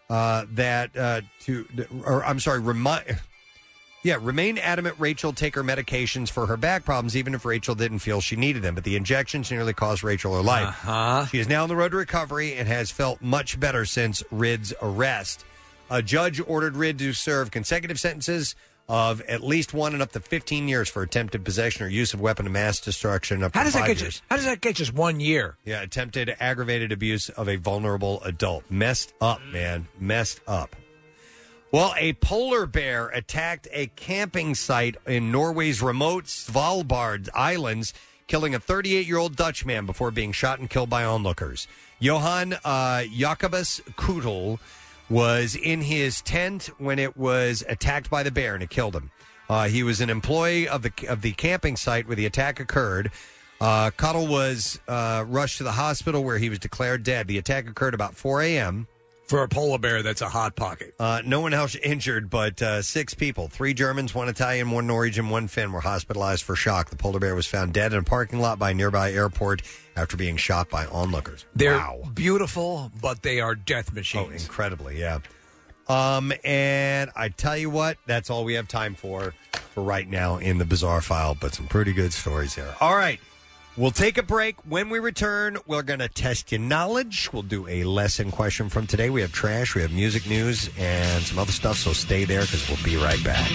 remained adamant Rachel take her medications for her back problems, even if Rachel didn't feel she needed them. But the injections nearly cost Rachel her life. She is now on the road to recovery and has felt much better since Ridd's arrest. A judge ordered Ridd to serve consecutive sentences of at least 1 and up to 15 years for attempted possession or use of weapon of mass destruction. How does that get just 1 year? Yeah, attempted aggravated abuse of a vulnerable adult. Messed up, man. Messed up. Well, a polar bear attacked a camping site in Norway's remote Svalbard Islands, killing a 38-year-old Dutchman before being shot and killed by onlookers. Johan Jacobus Kutel was in his tent when it was attacked by the bear, and it killed him. He was an employee of the camping site where the attack occurred. Kutel was rushed to the hospital where he was declared dead. The attack occurred about 4 a.m., For a polar bear, that's a hot pocket. No one else injured, but 6 people. 3 Germans, 1 Italian, 1 Norwegian, 1 Finn were hospitalized for shock. The polar bear was found dead in a parking lot by a nearby airport after being shot by onlookers. They're beautiful, but they are death machines. Oh, incredibly, yeah. And I tell you what, that's all we have time for right now in the Bizarre File, but some pretty good stories here. All right. We'll take a break. When we return, we're going to test your knowledge. We'll do a lesson question from today. We have trash, we have music news, and some other stuff, so stay there because we'll be right back.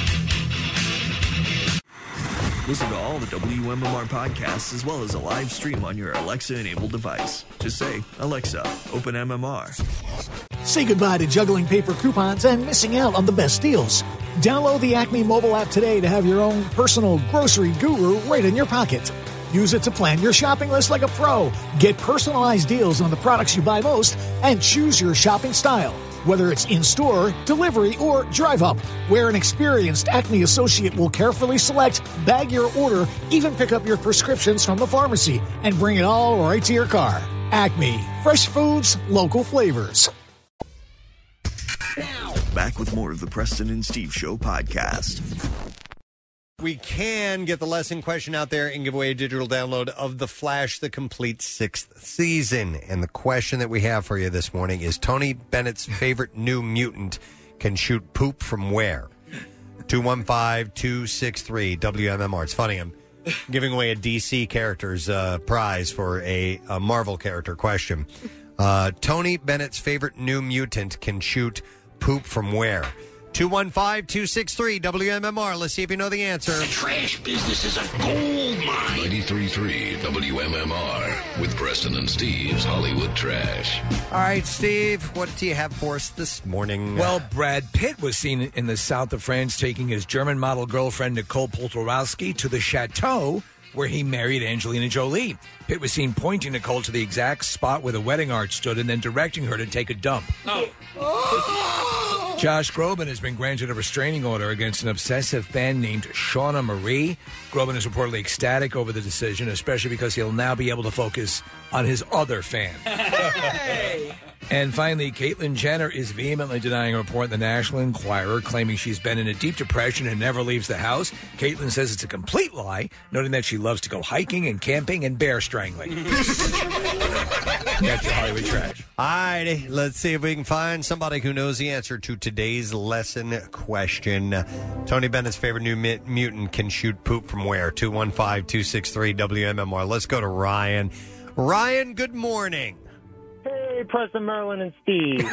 Listen to all the WMMR podcasts as well as a live stream on your Alexa-enabled device. Just say, Alexa, open MMR. Say goodbye to juggling paper coupons and missing out on the best deals. Download the Acme mobile app today to have your own personal grocery guru right in your pocket. Use it to plan your shopping list like a pro. Get personalized deals on the products you buy most and choose your shopping style. Whether it's in-store, delivery, or drive-up, where an experienced Acme associate will carefully select, bag your order, even pick up your prescriptions from the pharmacy, and bring it all right to your car. Acme. Fresh foods, local flavors. Back with more of the Preston and Steve Show podcast. We can get the lesson question out there and give away a digital download of The Flash, the complete 6th season. And the question that we have for you this morning is Tony Bennett's favorite New Mutant can shoot poop from where? 215-263-WMMR. It's funny, I'm giving away a DC character's prize for a Marvel character question. Tony Bennett's favorite New Mutant can shoot poop from where? 215-263-WMMR. Let's see if you know the answer. The trash business is a gold mine. 93.3 WMMR with Preston and Steve's Hollywood Trash. All right, Steve, what do you have for us this morning? Well, Brad Pitt was seen in the south of France taking his German model girlfriend Nicole Poltorowski to the chateau where he married Angelina Jolie. Pitt was seen pointing Nicole to the exact spot where the wedding arch stood and then directing her to take a dump. Josh Groban has been granted a restraining order against an obsessive fan named Shauna Marie. Groban is reportedly ecstatic over the decision, especially because he'll now be able to focus on his other fan. Hey! And finally, Caitlyn Jenner is vehemently denying a report in the National Enquirer, claiming she's been in a deep depression and never leaves the house. Caitlyn says it's a complete lie, noting that she loves to go hiking and camping and bear strangling. That's your Hollywood Trash. All righty, let's see if we can find somebody who knows the answer to today's lesson question. Tony Bennett's favorite New Mutant can shoot poop from where? 215-263-WMMR. Let's go to Ryan. Ryan, good morning. Hey, Preston, Merlin, and Steve.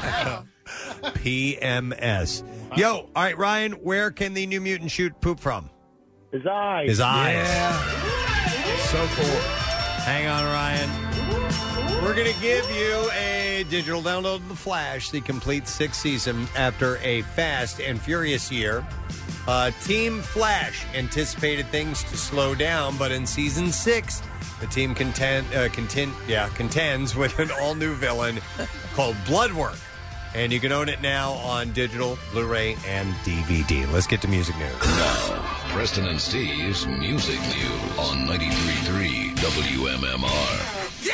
PMS. Yo, all right, Ryan, where can the New Mutant shoot poop from? His eyes. His eyes. Yeah. So cool. Hang on, Ryan. We're going to give you a digital download of The Flash, the complete sixth season after a fast and furious year. Team Flash anticipated things to slow down, but in season 6, the team contends with an all-new villain called Bloodwork. And you can own it now on digital, Blu-ray, and DVD. Let's get to music news. Now, Preston and Steve's Music News on 93.3 WMMR.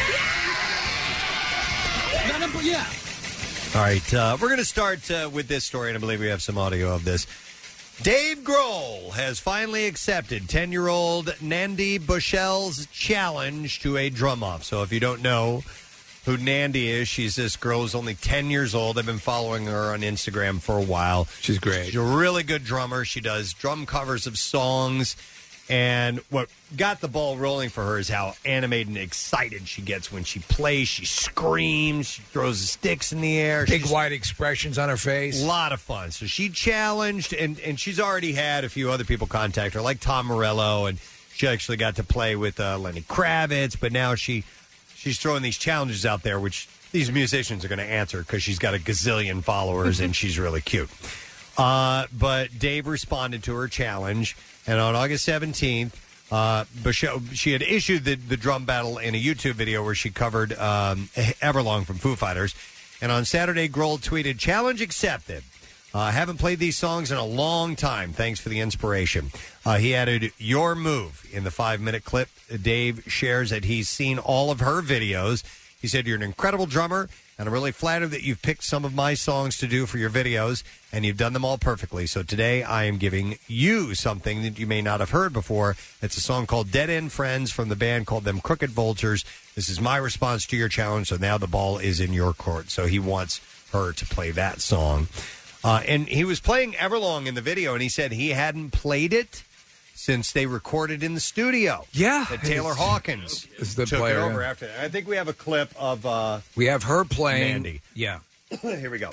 Yeah. All right, we're going to start with this story, and I believe we have some audio of this. Dave Grohl has finally accepted 10-year-old Nandi Bushel's challenge to a drum-off. So if you don't know who Nandi is, she's this girl who's only 10 years old. I've been following her on Instagram for a while. She's great. She's a really good drummer. She does drum covers of songs. And what got the ball rolling for her is how animated and excited she gets when she plays. She screams. She throws the sticks in the air. Big wide expressions on her face. A lot of fun. So she challenged, and she's already had a few other people contact her, like Tom Morello, and she actually got to play with Lenny Kravitz. But now she's throwing these challenges out there, which these musicians are going to answer because she's got a gazillion followers and she's really cute. But Dave responded to her challenge, and on August 17th, she had issued the drum battle in a YouTube video where she covered Everlong from Foo Fighters. And on Saturday, Grohl tweeted, "Challenge accepted. Haven't played these songs in a long time. Thanks for the inspiration." He added "Your Move" in the 5-minute clip. Dave shares that he's seen all of her videos. He said, "You're an incredible drummer, and I'm really flattered that you've picked some of my songs to do for your videos, and you've done them all perfectly. So today I am giving you something that you may not have heard before. It's a song called Dead End Friends from the band called Them Crooked Vultures. This is my response to your challenge, so now the ball is in your court." So he wants her to play that song. And he was playing Everlong in the video, and he said he hadn't played it since they recorded in the studio. Yeah. That Taylor Hawkins the took player, it over yeah. after that. I think we have a clip of we have her playing. Mandy. Yeah. Here we go.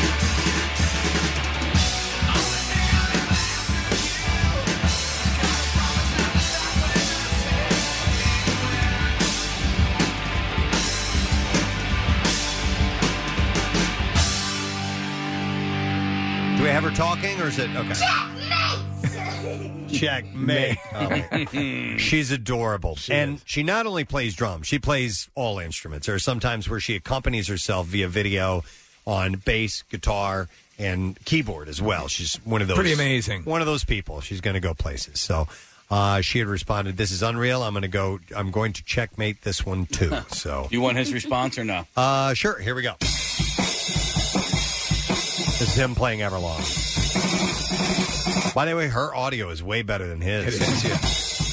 Do we have her talking, or is it okay? Checkmate. All right. She's adorable. She not only plays drums, she plays all instruments. There are some times where she accompanies herself via video on bass, guitar, and keyboard as well. She's one of those. Pretty amazing. One of those people. She's going to go places. So she had responded, "This is unreal. I'm going to checkmate this one too." So you want his response or no? Sure. Here we go. This is him playing Everlong. By the way, her audio is way better than his. It is, yeah.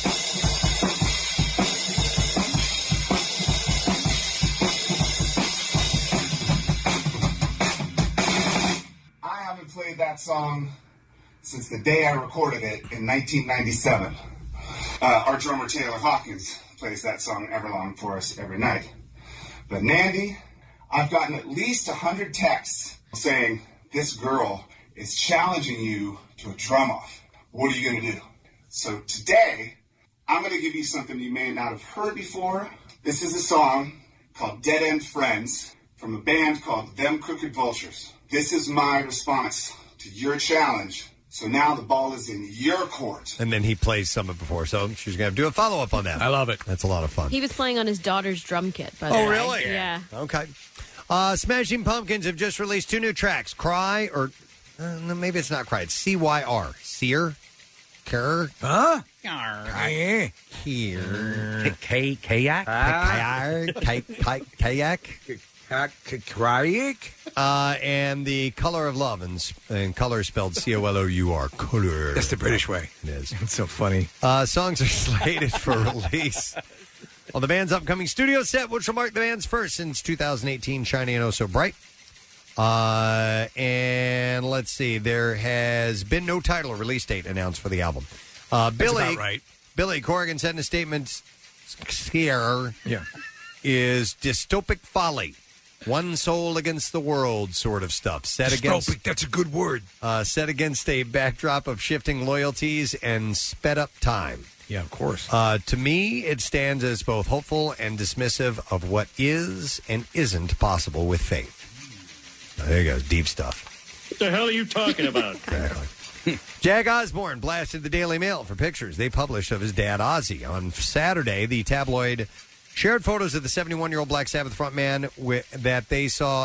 I haven't played that song since the day I recorded it in 1997. Our drummer Taylor Hawkins plays that song Everlong for us every night. But Nandi, I've gotten at least 100 texts saying, "This girl is challenging you to a drum off. What are you going to do?" So today, I'm going to give you something you may not have heard before. This is a song called Dead End Friends from a band called Them Crooked Vultures. This is my response to your challenge. So now the ball is in your court. And then he plays some of it before, so she's going to have to do a follow-up on that. I love it. That's a lot of fun. He was playing on his daughter's drum kit, by the way. Oh, really? Yeah. Okay. Smashing Pumpkins have just released 2 new tracks, Cry, or no, maybe it's not Cry, it's C-Y-R. Sear? Kerr? Huh? Here. Kayak? Kayak? And the Color of Love, and color spelled C-O-L-O-U-R. Color. That's the British way. It is. It's so funny. Songs are slated for release on the band's upcoming studio set, which will mark the band's first since 2018, Shiny and Oh So Bright. And let's see, there has been no title or release date announced for the album. Billy, about right. Billy Corgan said in a statement, "Scare Yeah. is dystopic folly, one soul against the world sort of stuff. Dystopic, that's a good word. Set against a backdrop of shifting loyalties and sped up time. Yeah, of course. To me, it stands as both hopeful and dismissive of what is and isn't possible with faith. There you go. Deep stuff. What the hell are you talking about? Exactly. Jack Osborne blasted the Daily Mail for pictures they published of his dad, Ozzy. On Saturday, the tabloid shared photos of the 71-year-old Black Sabbath frontman that they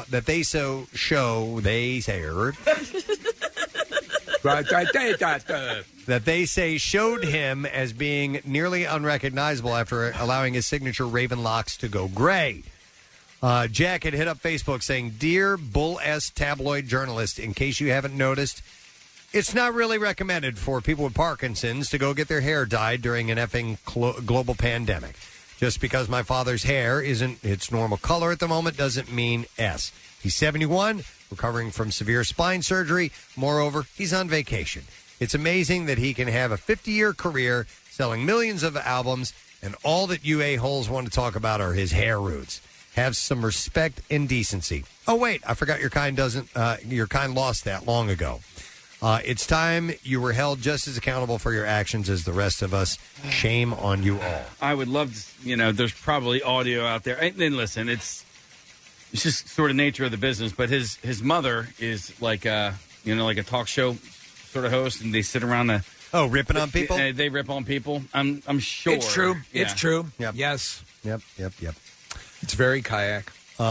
say showed him as being nearly unrecognizable after allowing his signature Raven locks to go gray. Jack had hit up Facebook saying, "Dear Bull-S tabloid journalist, in case you haven't noticed, it's not really recommended for people with Parkinson's to go get their hair dyed during an effing global pandemic. Just because my father's hair isn't its normal color at the moment doesn't mean S. He's 71, recovering from severe spine surgery. Moreover, he's on vacation. It's amazing that he can have a 50-year career selling millions of albums, and all that you a-holes want to talk about are his hair roots. Have some respect and decency." Oh, wait, I forgot your kind lost that long ago. It's time you were held just as accountable for your actions as the rest of us. Shame on you all. I would love to, there's probably audio out there. And then listen, it's just sort of nature of the business, but his mother is like a talk show sort of host, and they sit around ripping on people? They rip on people. I'm sure. It's true. Yeah. It's true. Yep. Yes. Yep. It's very kayak.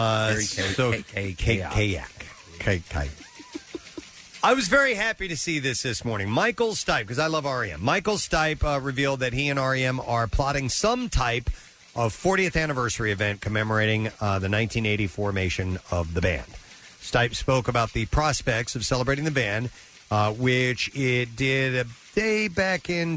Kayak. I was very happy to see this morning. Michael Stipe, because I love R.E.M. Michael Stipe revealed that he and R.E.M. are plotting some type of 40th anniversary event commemorating the 1980 formation of the band. Stipe spoke about the prospects of celebrating the band, which it did a day back in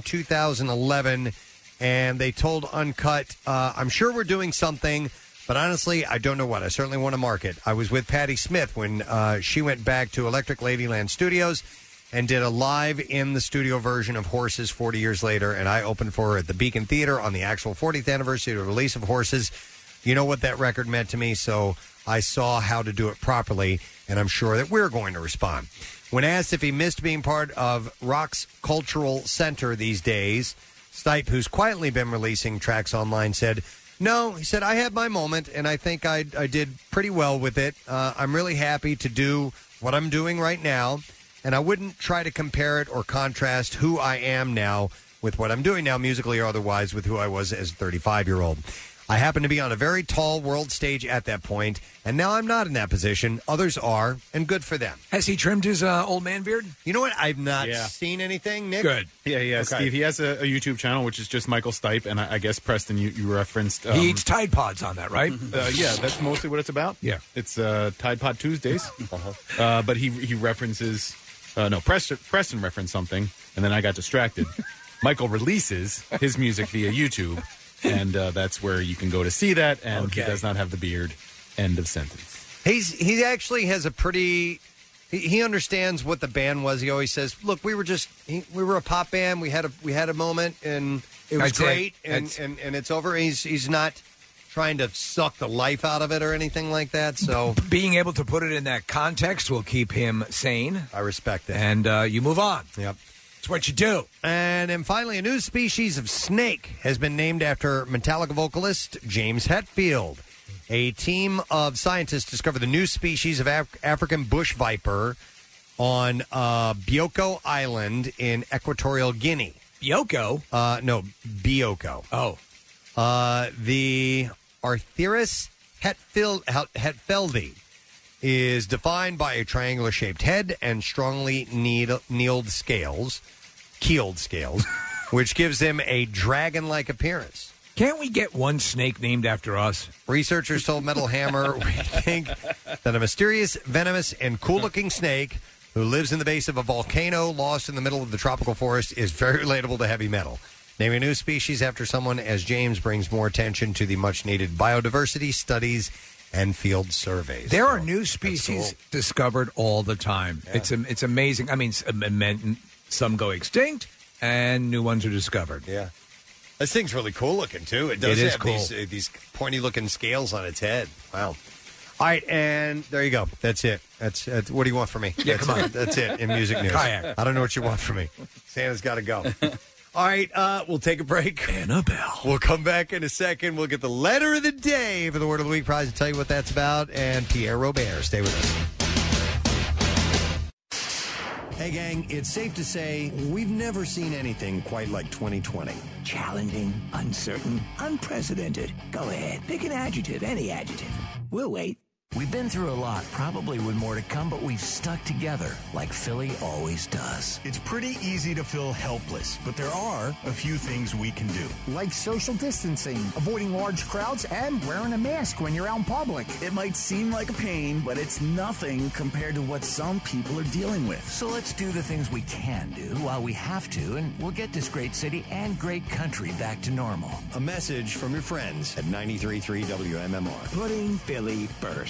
2011, and they told Uncut, I'm sure we're doing something, but honestly, I don't know what. I certainly want to mark it. I was with Patti Smith when she went back to Electric Ladyland Studios and did a live in the studio version of Horses 40 years later, and I opened for her at the Beacon Theater on the actual 40th anniversary of the release of Horses. You know what that record meant to me, so I saw how to do it properly, and I'm sure that we're going to respond. When asked if he missed being part of rock's cultural center these days, Stipe, who's quietly been releasing tracks online, said, "No," he said, "I had my moment, and I think I did pretty well with it. I'm really happy to do what I'm doing right now, and I wouldn't try to compare it or contrast who I am now with what I'm doing now, musically or otherwise, with who I was as a 35-year-old. I happened to be on a very tall world stage at that point, and now I'm not in that position. Others are, and good for them." Has he trimmed his old man beard? You know what? I've not seen anything, Nick. Good. Yeah, Okay. Steve. He has a YouTube channel, which is just Michael Stipe, and I guess, Preston, you referenced... he eats Tide Pods on that, right? Yeah, that's mostly what it's about. Yeah. It's Tide Pod Tuesdays. But he references... Preston referenced something, and then I got distracted. Michael releases his music via YouTube, and that's where you can go to see that, and he does not have the beard. End of sentence. He actually has a pretty... He understands what the band was. He always says, "Look, we were a pop band. We had a moment, and it was great, and it's over." He's not trying to suck the life out of it or anything like that. So being able to put it in that context will keep him sane. I respect it, and you move on. Yep. It's what you do. And then finally, a new species of snake has been named after Metallica vocalist James Hetfield. A team of scientists discovered the new species of African bush viper on Bioko Island in Equatorial Guinea. Bioko? No, Bioko. Oh. The Arctheris hetfeldi is defined by a triangular-shaped head and strongly keeled scales, which gives them a dragon-like appearance. Can't we get one snake named after us? Researchers told Metal Hammer, "We think that a mysterious, venomous, and cool-looking snake who lives in the base of a volcano lost in the middle of the tropical forest is very relatable to heavy metal. Naming a new species after someone as James brings more attention to the much-needed biodiversity studies and field surveys." There are new species discovered all the time. Yeah. It's amazing. I mean, some go extinct, and new ones are discovered. Yeah. This thing's really cool looking, too. It does It is have cool. these pointy-looking scales on its head. Wow. All right, and there you go. That's it. That's what do you want from me? Yeah, come on. That's it in music news. Kayak. I don't know what you want from me. Santa's got to go. All right, we'll take a break. Annabelle. We'll come back in a second. We'll get the letter of the day for the Word of the Week prize and tell you what that's about. And Pierre Robert, stay with us. Hey, gang, it's safe to say we've never seen anything quite like 2020. Challenging, uncertain, unprecedented. Go ahead, pick an adjective, any adjective. We'll wait. We've been through a lot, probably with more to come, but we've stuck together like Philly always does. It's pretty easy to feel helpless, but there are a few things we can do. Like social distancing, avoiding large crowds, and wearing a mask when you're out in public. It might seem like a pain, but it's nothing compared to what some people are dealing with. So let's do the things we can do while we have to, and we'll get this great city and great country back to normal. A message from your friends at 93.3 WMMR. Putting Philly first.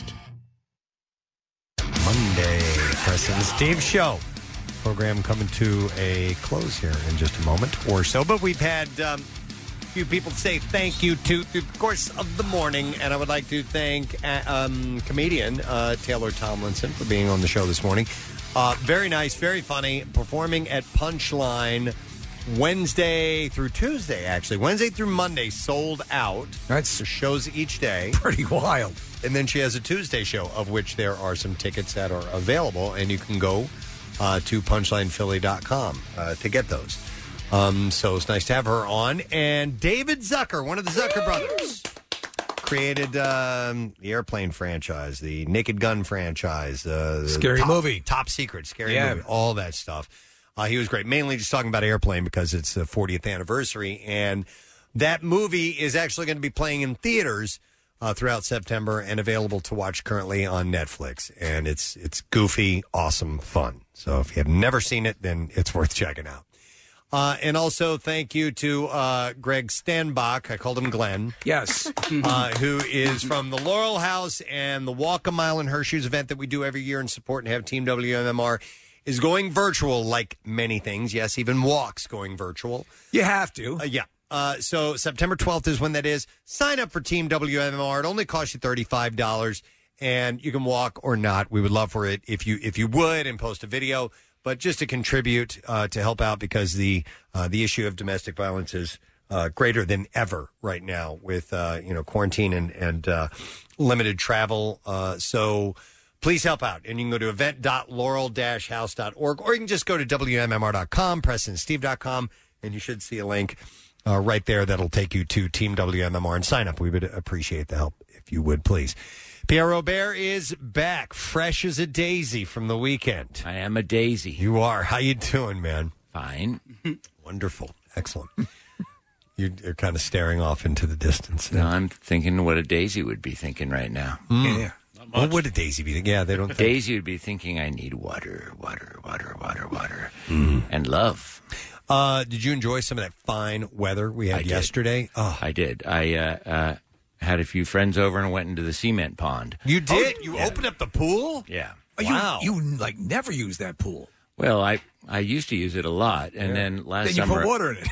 Monday, Preston and Steve show. Program coming to a close here in just a moment or so. But we've had a few people say thank you to through the course of the morning. And I would like to thank comedian Taylor Tomlinson for being on the show this morning. Very nice, very funny, performing at Punchline Wednesday through Tuesday, actually. Wednesday through Monday, sold out. That's shows each day. Pretty wild. And then she has a Tuesday show, of which there are some tickets that are available, and you can go to punchlinephilly.com to get those. So it's nice to have her on. And David Zucker, one of the Zucker brothers, created the Airplane franchise, the Naked Gun franchise. Scary movie. Top Secret, Scary movie, all that stuff. He was great, mainly just talking about Airplane because it's the 40th anniversary. And that movie is actually going to be playing in theaters throughout September and available to watch currently on Netflix. And it's goofy, awesome fun. So if you have never seen it, then it's worth checking out. And also thank you to Greg Stanbach. I called him Glenn. Yes. Who is from the Laurel House, and the Walk a Mile in Her Shoes event that we do every year in support and have Team WMMR is going virtual like many things. Yes, even walks going virtual. You have to. Yeah. So September 12th is when that is. Sign up for Team WMMR. It only costs you $35, and you can walk or not. We would love for it if you would, and post a video. But just to contribute to help out, because the issue of domestic violence is greater than ever right now with quarantine and limited travel. So please help out. And you can go to event.laurel-house.org, or you can just go to WMMR.com, PrestonandSteve.com, and you should see a link right there that'll take you to Team WMMR and sign up. We would appreciate the help if you would, please. Pierre Robert is back, fresh as a daisy from the weekend. I am a daisy. You are. How you doing, man? Fine. Wonderful. Excellent. You're kind of staring off into the distance. No, I'm thinking what a daisy would be thinking right now. Yeah. What would a daisy be? Yeah, they don't think. Daisy would be thinking, I need water, and love. Did you enjoy some of that fine weather we had yesterday? Oh. I did. I had a few friends over and went into the cement pond. You did? You opened up the pool? Yeah. Wow. You never use that pool. Well, I used to use it a lot, and then last summer... Then you put water in it.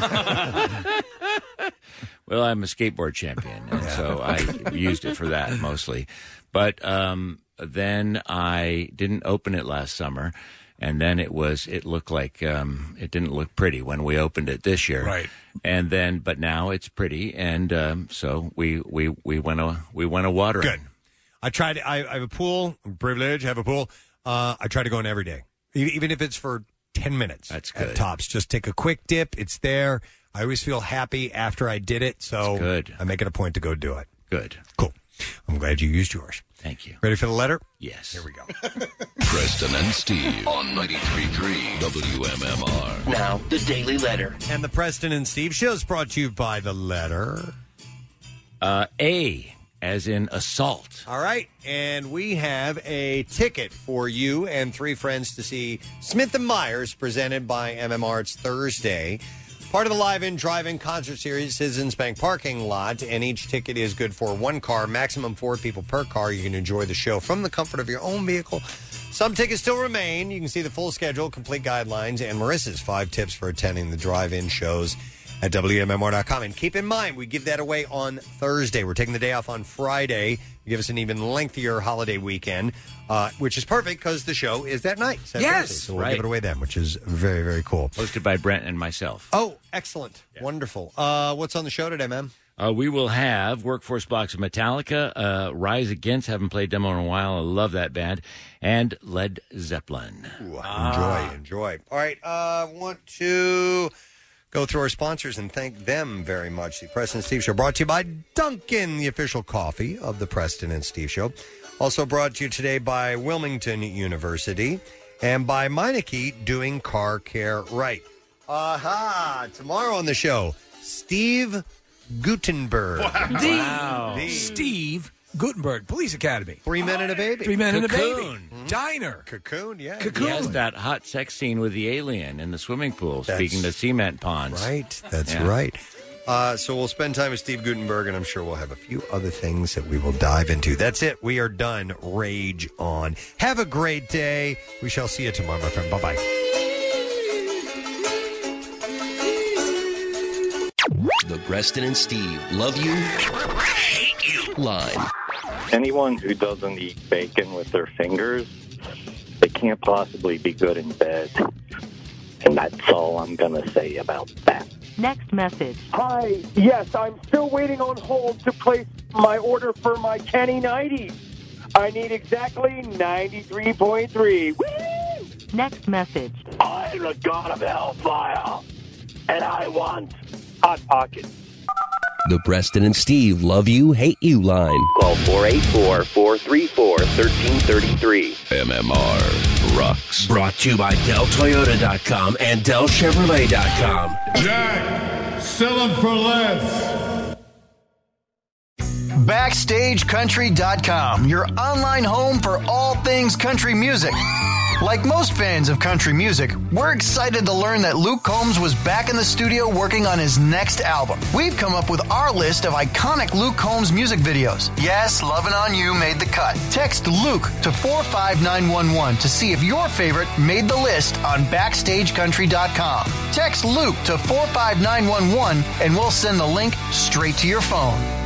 Well, I'm a skateboard champion, and so I used it for that mostly. But then I didn't open it last summer, and then it looked like it didn't look pretty when we opened it this year. Right. And then, but now it's pretty, and so we went a water. Good. I tried. I have a pool. I'm privileged. I have a pool. I try to go in every day, even if it's for 10 minutes. That's good. At tops. Just take a quick dip. It's there. I always feel happy after I did it, so good. I make it a point to go do it. Good. Cool. I'm glad you used yours. Thank you. Ready for the letter? Yes. Here we go. Preston and Steve on 93.3 WMMR. Now, the Daily Letter. And the Preston and Steve show is brought to you by the letter A, as in assault. All right. And we have a ticket for you and three friends to see Smith & Myers, presented by MMR. It's Thursday. Part of the Live-In Drive-In concert series, Citizens Bank parking lot, and each ticket is good for one car, maximum 4 people per car. You can enjoy the show from the comfort of your own vehicle. Some tickets still remain. You can see the full schedule, complete guidelines, and Marissa's 5 tips for attending the drive-in shows at WMMR.com. And keep in mind, we give that away on Thursday. We're taking the day off on Friday. Give us an even lengthier holiday weekend, which is perfect because the show is that night. Yes, Thursday. So we'll right. give it away then, which is very, very cool. Hosted by Brent and myself. Oh, excellent. Yeah. Wonderful. What's on the show today, man? We will have Workforce Blocks of Metallica, Rise Against, haven't played demo in a while. I love that band. And Led Zeppelin. Ooh, enjoy. All right, want to go through our sponsors and thank them very much. The Preston and Steve Show brought to you by Dunkin', the official coffee of the Preston and Steve Show. Also brought to you today by Wilmington University and by Meineke, doing car care right. Tomorrow on the show, Steve Gutenberg. Wow. Steve Gutenberg, Police Academy. 3 Men and a Baby. 3 Men and a Baby. Cocoon. Diner. Cocoon, yeah. He has that hot sex scene with the alien in the swimming pool, speaking to cement ponds. Right, that's right. So we'll spend time with Steve Gutenberg, and I'm sure we'll have a few other things that we will dive into. That's it. We are done. Rage on. Have a great day. We shall see you tomorrow, my friend. Bye-bye. The Preston and Steve Love You, Hate You line. Anyone who doesn't eat bacon with their fingers, they can't possibly be good in bed. And that's all I'm going to say about that. Next message. Hi, yes, I'm still waiting on hold to place my order for my Kenny 90s. I need exactly 93.3. Woo! Next message. I'm the god of hellfire, and I want Hot Pockets. The Preston and Steve Love You, Hate You line. Call 484-434-1333. MMR rocks. Brought to you by DellToyota.com and DellChevrolet.com. Jack, sell them for less. BackstageCountry.com, your online home for all things country music. Like most fans of country music, we're excited to learn that Luke Combs was back in the studio working on his next album. We've come up with our list of iconic Luke Combs music videos. Yes, Lovin' On You made the cut. Text Luke to 45911 to see if your favorite made the list on BackstageCountry.com. Text Luke to 45911 and we'll send the link straight to your phone.